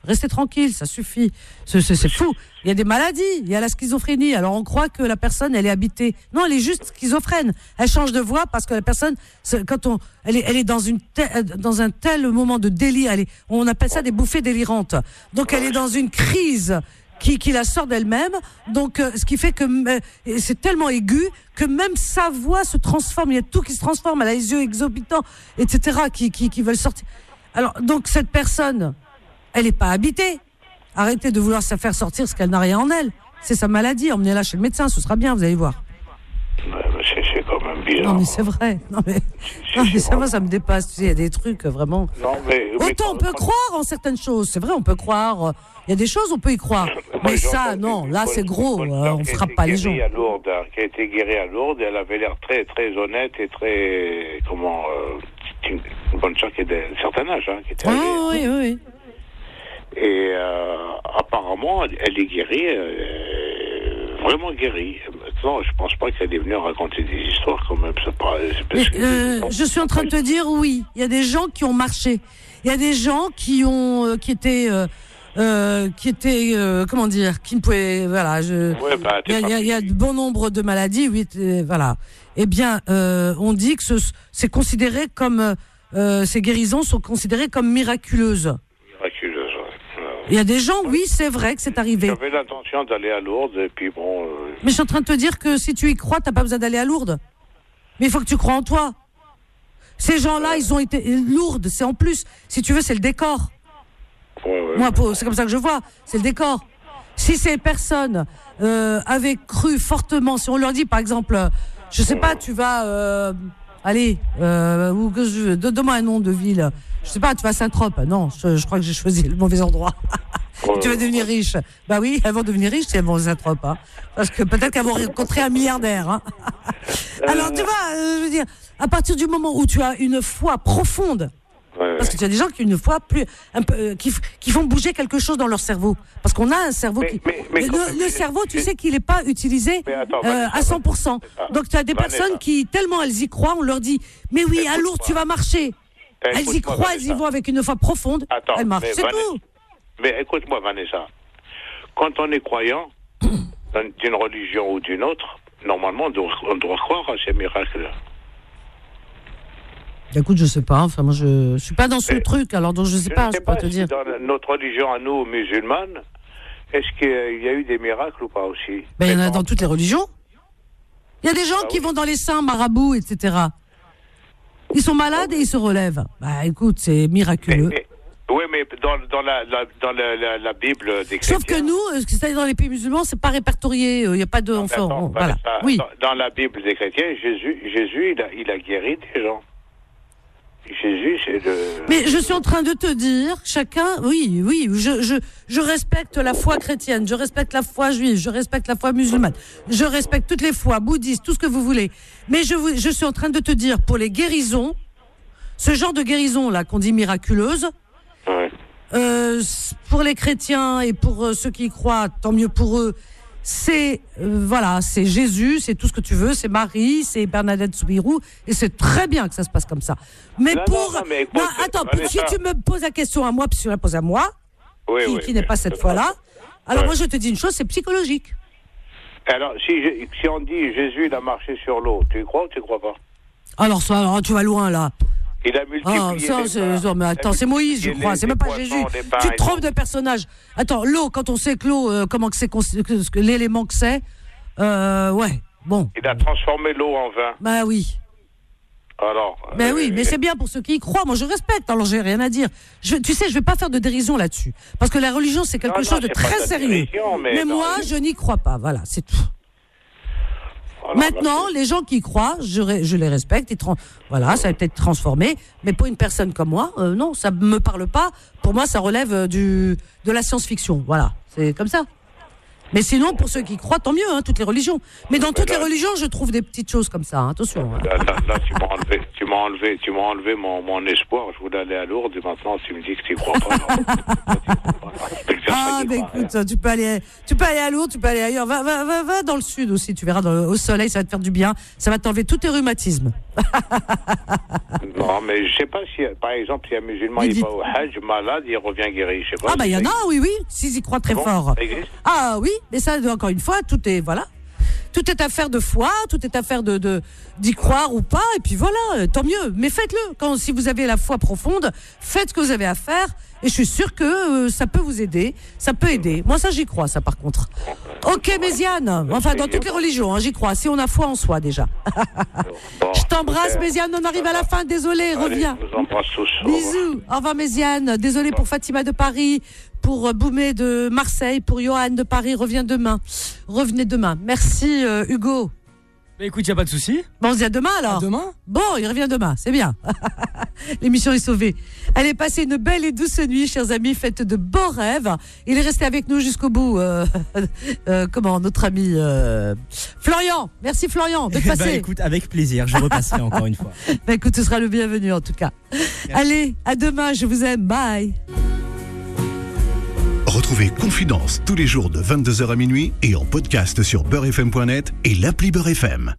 Restez tranquille, ça suffit. C'est fou. Il y a des maladies, il y a la schizophrénie. Alors on croit que la personne, elle est habitée. Non, elle est juste schizophrène. Elle change de voix parce que la personne, elle est dans un tel moment de délire. On appelle ça des bouffées délirantes. Donc elle est dans une crise qui la sort d'elle-même. Donc ce qui fait que c'est tellement aigu que même sa voix se transforme. Il y a tout qui se transforme. Elle a les yeux exorbitants, etc. qui veulent sortir. Alors donc cette personne, elle n'est pas habitée. Arrêtez de vouloir se faire sortir ce qu'elle n'a rien en elle. C'est sa maladie. Emmenez-la chez le médecin, ce sera bien, vous allez voir. C'est quand même bizarre. Non mais c'est vrai. Non mais ça me dépasse. Tu sais, il y a des trucs vraiment. Non, mais autant on peut croire en certaines choses. C'est vrai, on peut croire. Il y a des choses, on peut y croire. Mais ça, non. Là, c'est gros. On frappe pas les gens. Qui a été guérie à Lourdes, elle avait l'air très très honnête et très une bonne soeur qui est d'un certain âge, qui était âgée. Oui. Et apparemment, elle est guérie, vraiment guérie. Maintenant, je pense pas qu'elle est venue raconter des histoires quand même. Je suis en train de te dire oui. Il y a des gens qui ont marché. Il y a des gens qui étaient comment dire, qui ne pouvaient, voilà. Il y a de bon nombre de maladies, oui, voilà. Eh bien, on dit que c'est considéré comme ces guérisons sont considérées comme miraculeuses. Il y a des gens, oui, c'est vrai que c'est arrivé. J'avais l'intention d'aller à Lourdes, et puis bon... Mais je suis en train de te dire que si tu y crois, t'as pas besoin d'aller à Lourdes. Mais il faut que tu crois en toi. Ces gens-là, ils ont été... Lourdes, c'est en plus. Si tu veux, c'est le décor. Moi, c'est comme ça que je vois. C'est le décor. Si ces personnes avaient cru fortement, si on leur dit, par exemple, je sais pas, tu vas... donne-moi un nom de ville. Je sais pas, tu vas à Saint-Trope. Non, je crois que j'ai choisi le mauvais endroit. Tu vas devenir riche. Bah oui, elles vont devenir riches si elles vont à Saint-Trope. Parce que peut-être qu'elles vont rencontrer un milliardaire. Alors, tu vois, je veux dire, à partir du moment où tu as une foi profonde, parce que tu as des gens qui ont une foi qui font bouger quelque chose dans leur cerveau. Parce qu'on a un cerveau le cerveau, tu sais qu'il n'est pas utilisé à 100%. Donc tu as des personnes qui, tellement elles y croient, on leur dit, mais oui, à Lourdes, tu vas marcher. Elles y croient, elles y vont avec une foi profonde. Elles marchent, c'est tout. Mais écoute-moi, Vanessa. Quand on est croyant d'une religion ou d'une autre, normalement, on doit croire à ces miracles. Écoute, je sais pas. Enfin, moi, je suis pas dans ce truc. Alors, donc, je sais pas. Je peux pas te dire. Dans notre religion à nous, musulmanes, est-ce qu'il y a eu des miracles ou pas aussi? Il y en a dans toutes les religions. Il y a des gens qui vont dans les saints, marabouts, etc. Ils sont malades et ils se relèvent. Bah, écoute, c'est miraculeux. Oui, mais dans la Bible des chrétiens... Sauf que nous, c'est-à-dire dans les pays musulmans, c'est pas répertorié. Il n'y a pas de... voilà. Oui. Dans la Bible des chrétiens, Jésus, il a guéri des gens. Jésus, c'est le... Mais je suis en train de te dire, chacun, oui, je respecte la foi chrétienne, je respecte la foi juive, je respecte la foi musulmane, je respecte toutes les foi, bouddhistes, tout ce que vous voulez. Mais je suis en train de te dire, pour les guérisons, ce genre de guérison là qu'on dit miraculeuse, pour les chrétiens et pour ceux qui y croient, tant mieux pour eux. C'est c'est Jésus, c'est tout ce que tu veux, c'est Marie, c'est Bernadette Soubirou, et c'est très bien que ça se passe comme ça. Mais si tu me poses la question à moi, puis tu la poses à moi, qui n'est pas cette fois-là, alors moi je te dis une chose, c'est psychologique. Alors si on dit Jésus il a marché sur l'eau, tu y crois ou tu y crois pas? Alors tu vas loin là. Il a multiplié. Mais attends, c'est Moïse, je crois. C'est même pas Jésus. Tu te trompes de personnage. Attends, l'eau, quand on sait que l'eau, comment que c'est, que l'élément que c'est, bon. Il a transformé l'eau en vin. Bah oui. Alors. Ben oui, mais c'est bien pour ceux qui y croient. Moi, je respecte. Alors, j'ai rien à dire. Tu sais, je vais pas faire de dérision là-dessus, parce que la religion, c'est quelque chose de très sérieux. Mais moi, je n'y crois pas. Voilà, c'est tout. Maintenant, les gens qui y croient, je les respecte. Ça va peut-être transformé. Mais pour une personne comme moi, non, ça me parle pas. Pour moi, ça relève de la science-fiction. Voilà, c'est comme ça. Mais sinon, pour ceux qui y croient, tant mieux, toutes les religions. Mais dans toutes les religions, je trouve des petites choses comme ça. Attention. Là, tu m'as enlevé mon espoir. Je voulais aller à Lourdes et maintenant, tu me dis que tu y crois pas. Mais écoute, tu peux aller à Lourdes, tu peux aller ailleurs. Va dans le sud aussi. Tu verras au soleil, ça va te faire du bien. Ça va t'enlever tous tes rhumatismes. Non, mais je sais pas si, par exemple, si un musulman il va au Hajj, malade, il revient guéri. Je sais pas. Ah, bah, il y en a, oui, s'ils y croient très fort. Ça existe. Ah, oui, mais ça, encore une fois, tout est, voilà. Tout est affaire de foi, tout est affaire d'y croire ou pas, et puis voilà, tant mieux. Mais faites-le. Si vous avez la foi profonde, faites ce que vous avez à faire, et je suis sûre que ça peut vous aider, ça peut aider. Moi, ça, j'y crois, ça, par contre. Ok, Méziane, enfin, dans toutes les religions, hein, j'y crois, si on a foi en soi, déjà. Je t'embrasse, Méziane, on arrive à la fin, désolé, reviens. Je vous embrasse tous. Bisous, au revoir, Méziane, désolé pour Fatima de Paris, pour Boumé de Marseille, pour Johan de Paris, revenez demain. Merci, Hugo. Bah écoute, il n'y a pas de souci. Bon, on se dit à demain alors. À demain. Bon, il revient demain, c'est bien. L'émission est sauvée. Allez, passez une belle et douce nuit, chers amis. Faites de beaux rêves. Il est resté avec nous jusqu'au bout. Notre ami Florian. Merci Florian de passer. Bah écoute, avec plaisir. Je repasserai encore une fois. Bah écoute, tu seras le bienvenu en tout cas. Merci. Allez, à demain. Je vous aime. Bye. Retrouvez Confidence tous les jours de 22h à minuit et en podcast sur beurrefm.net et l'appli Beurre FM.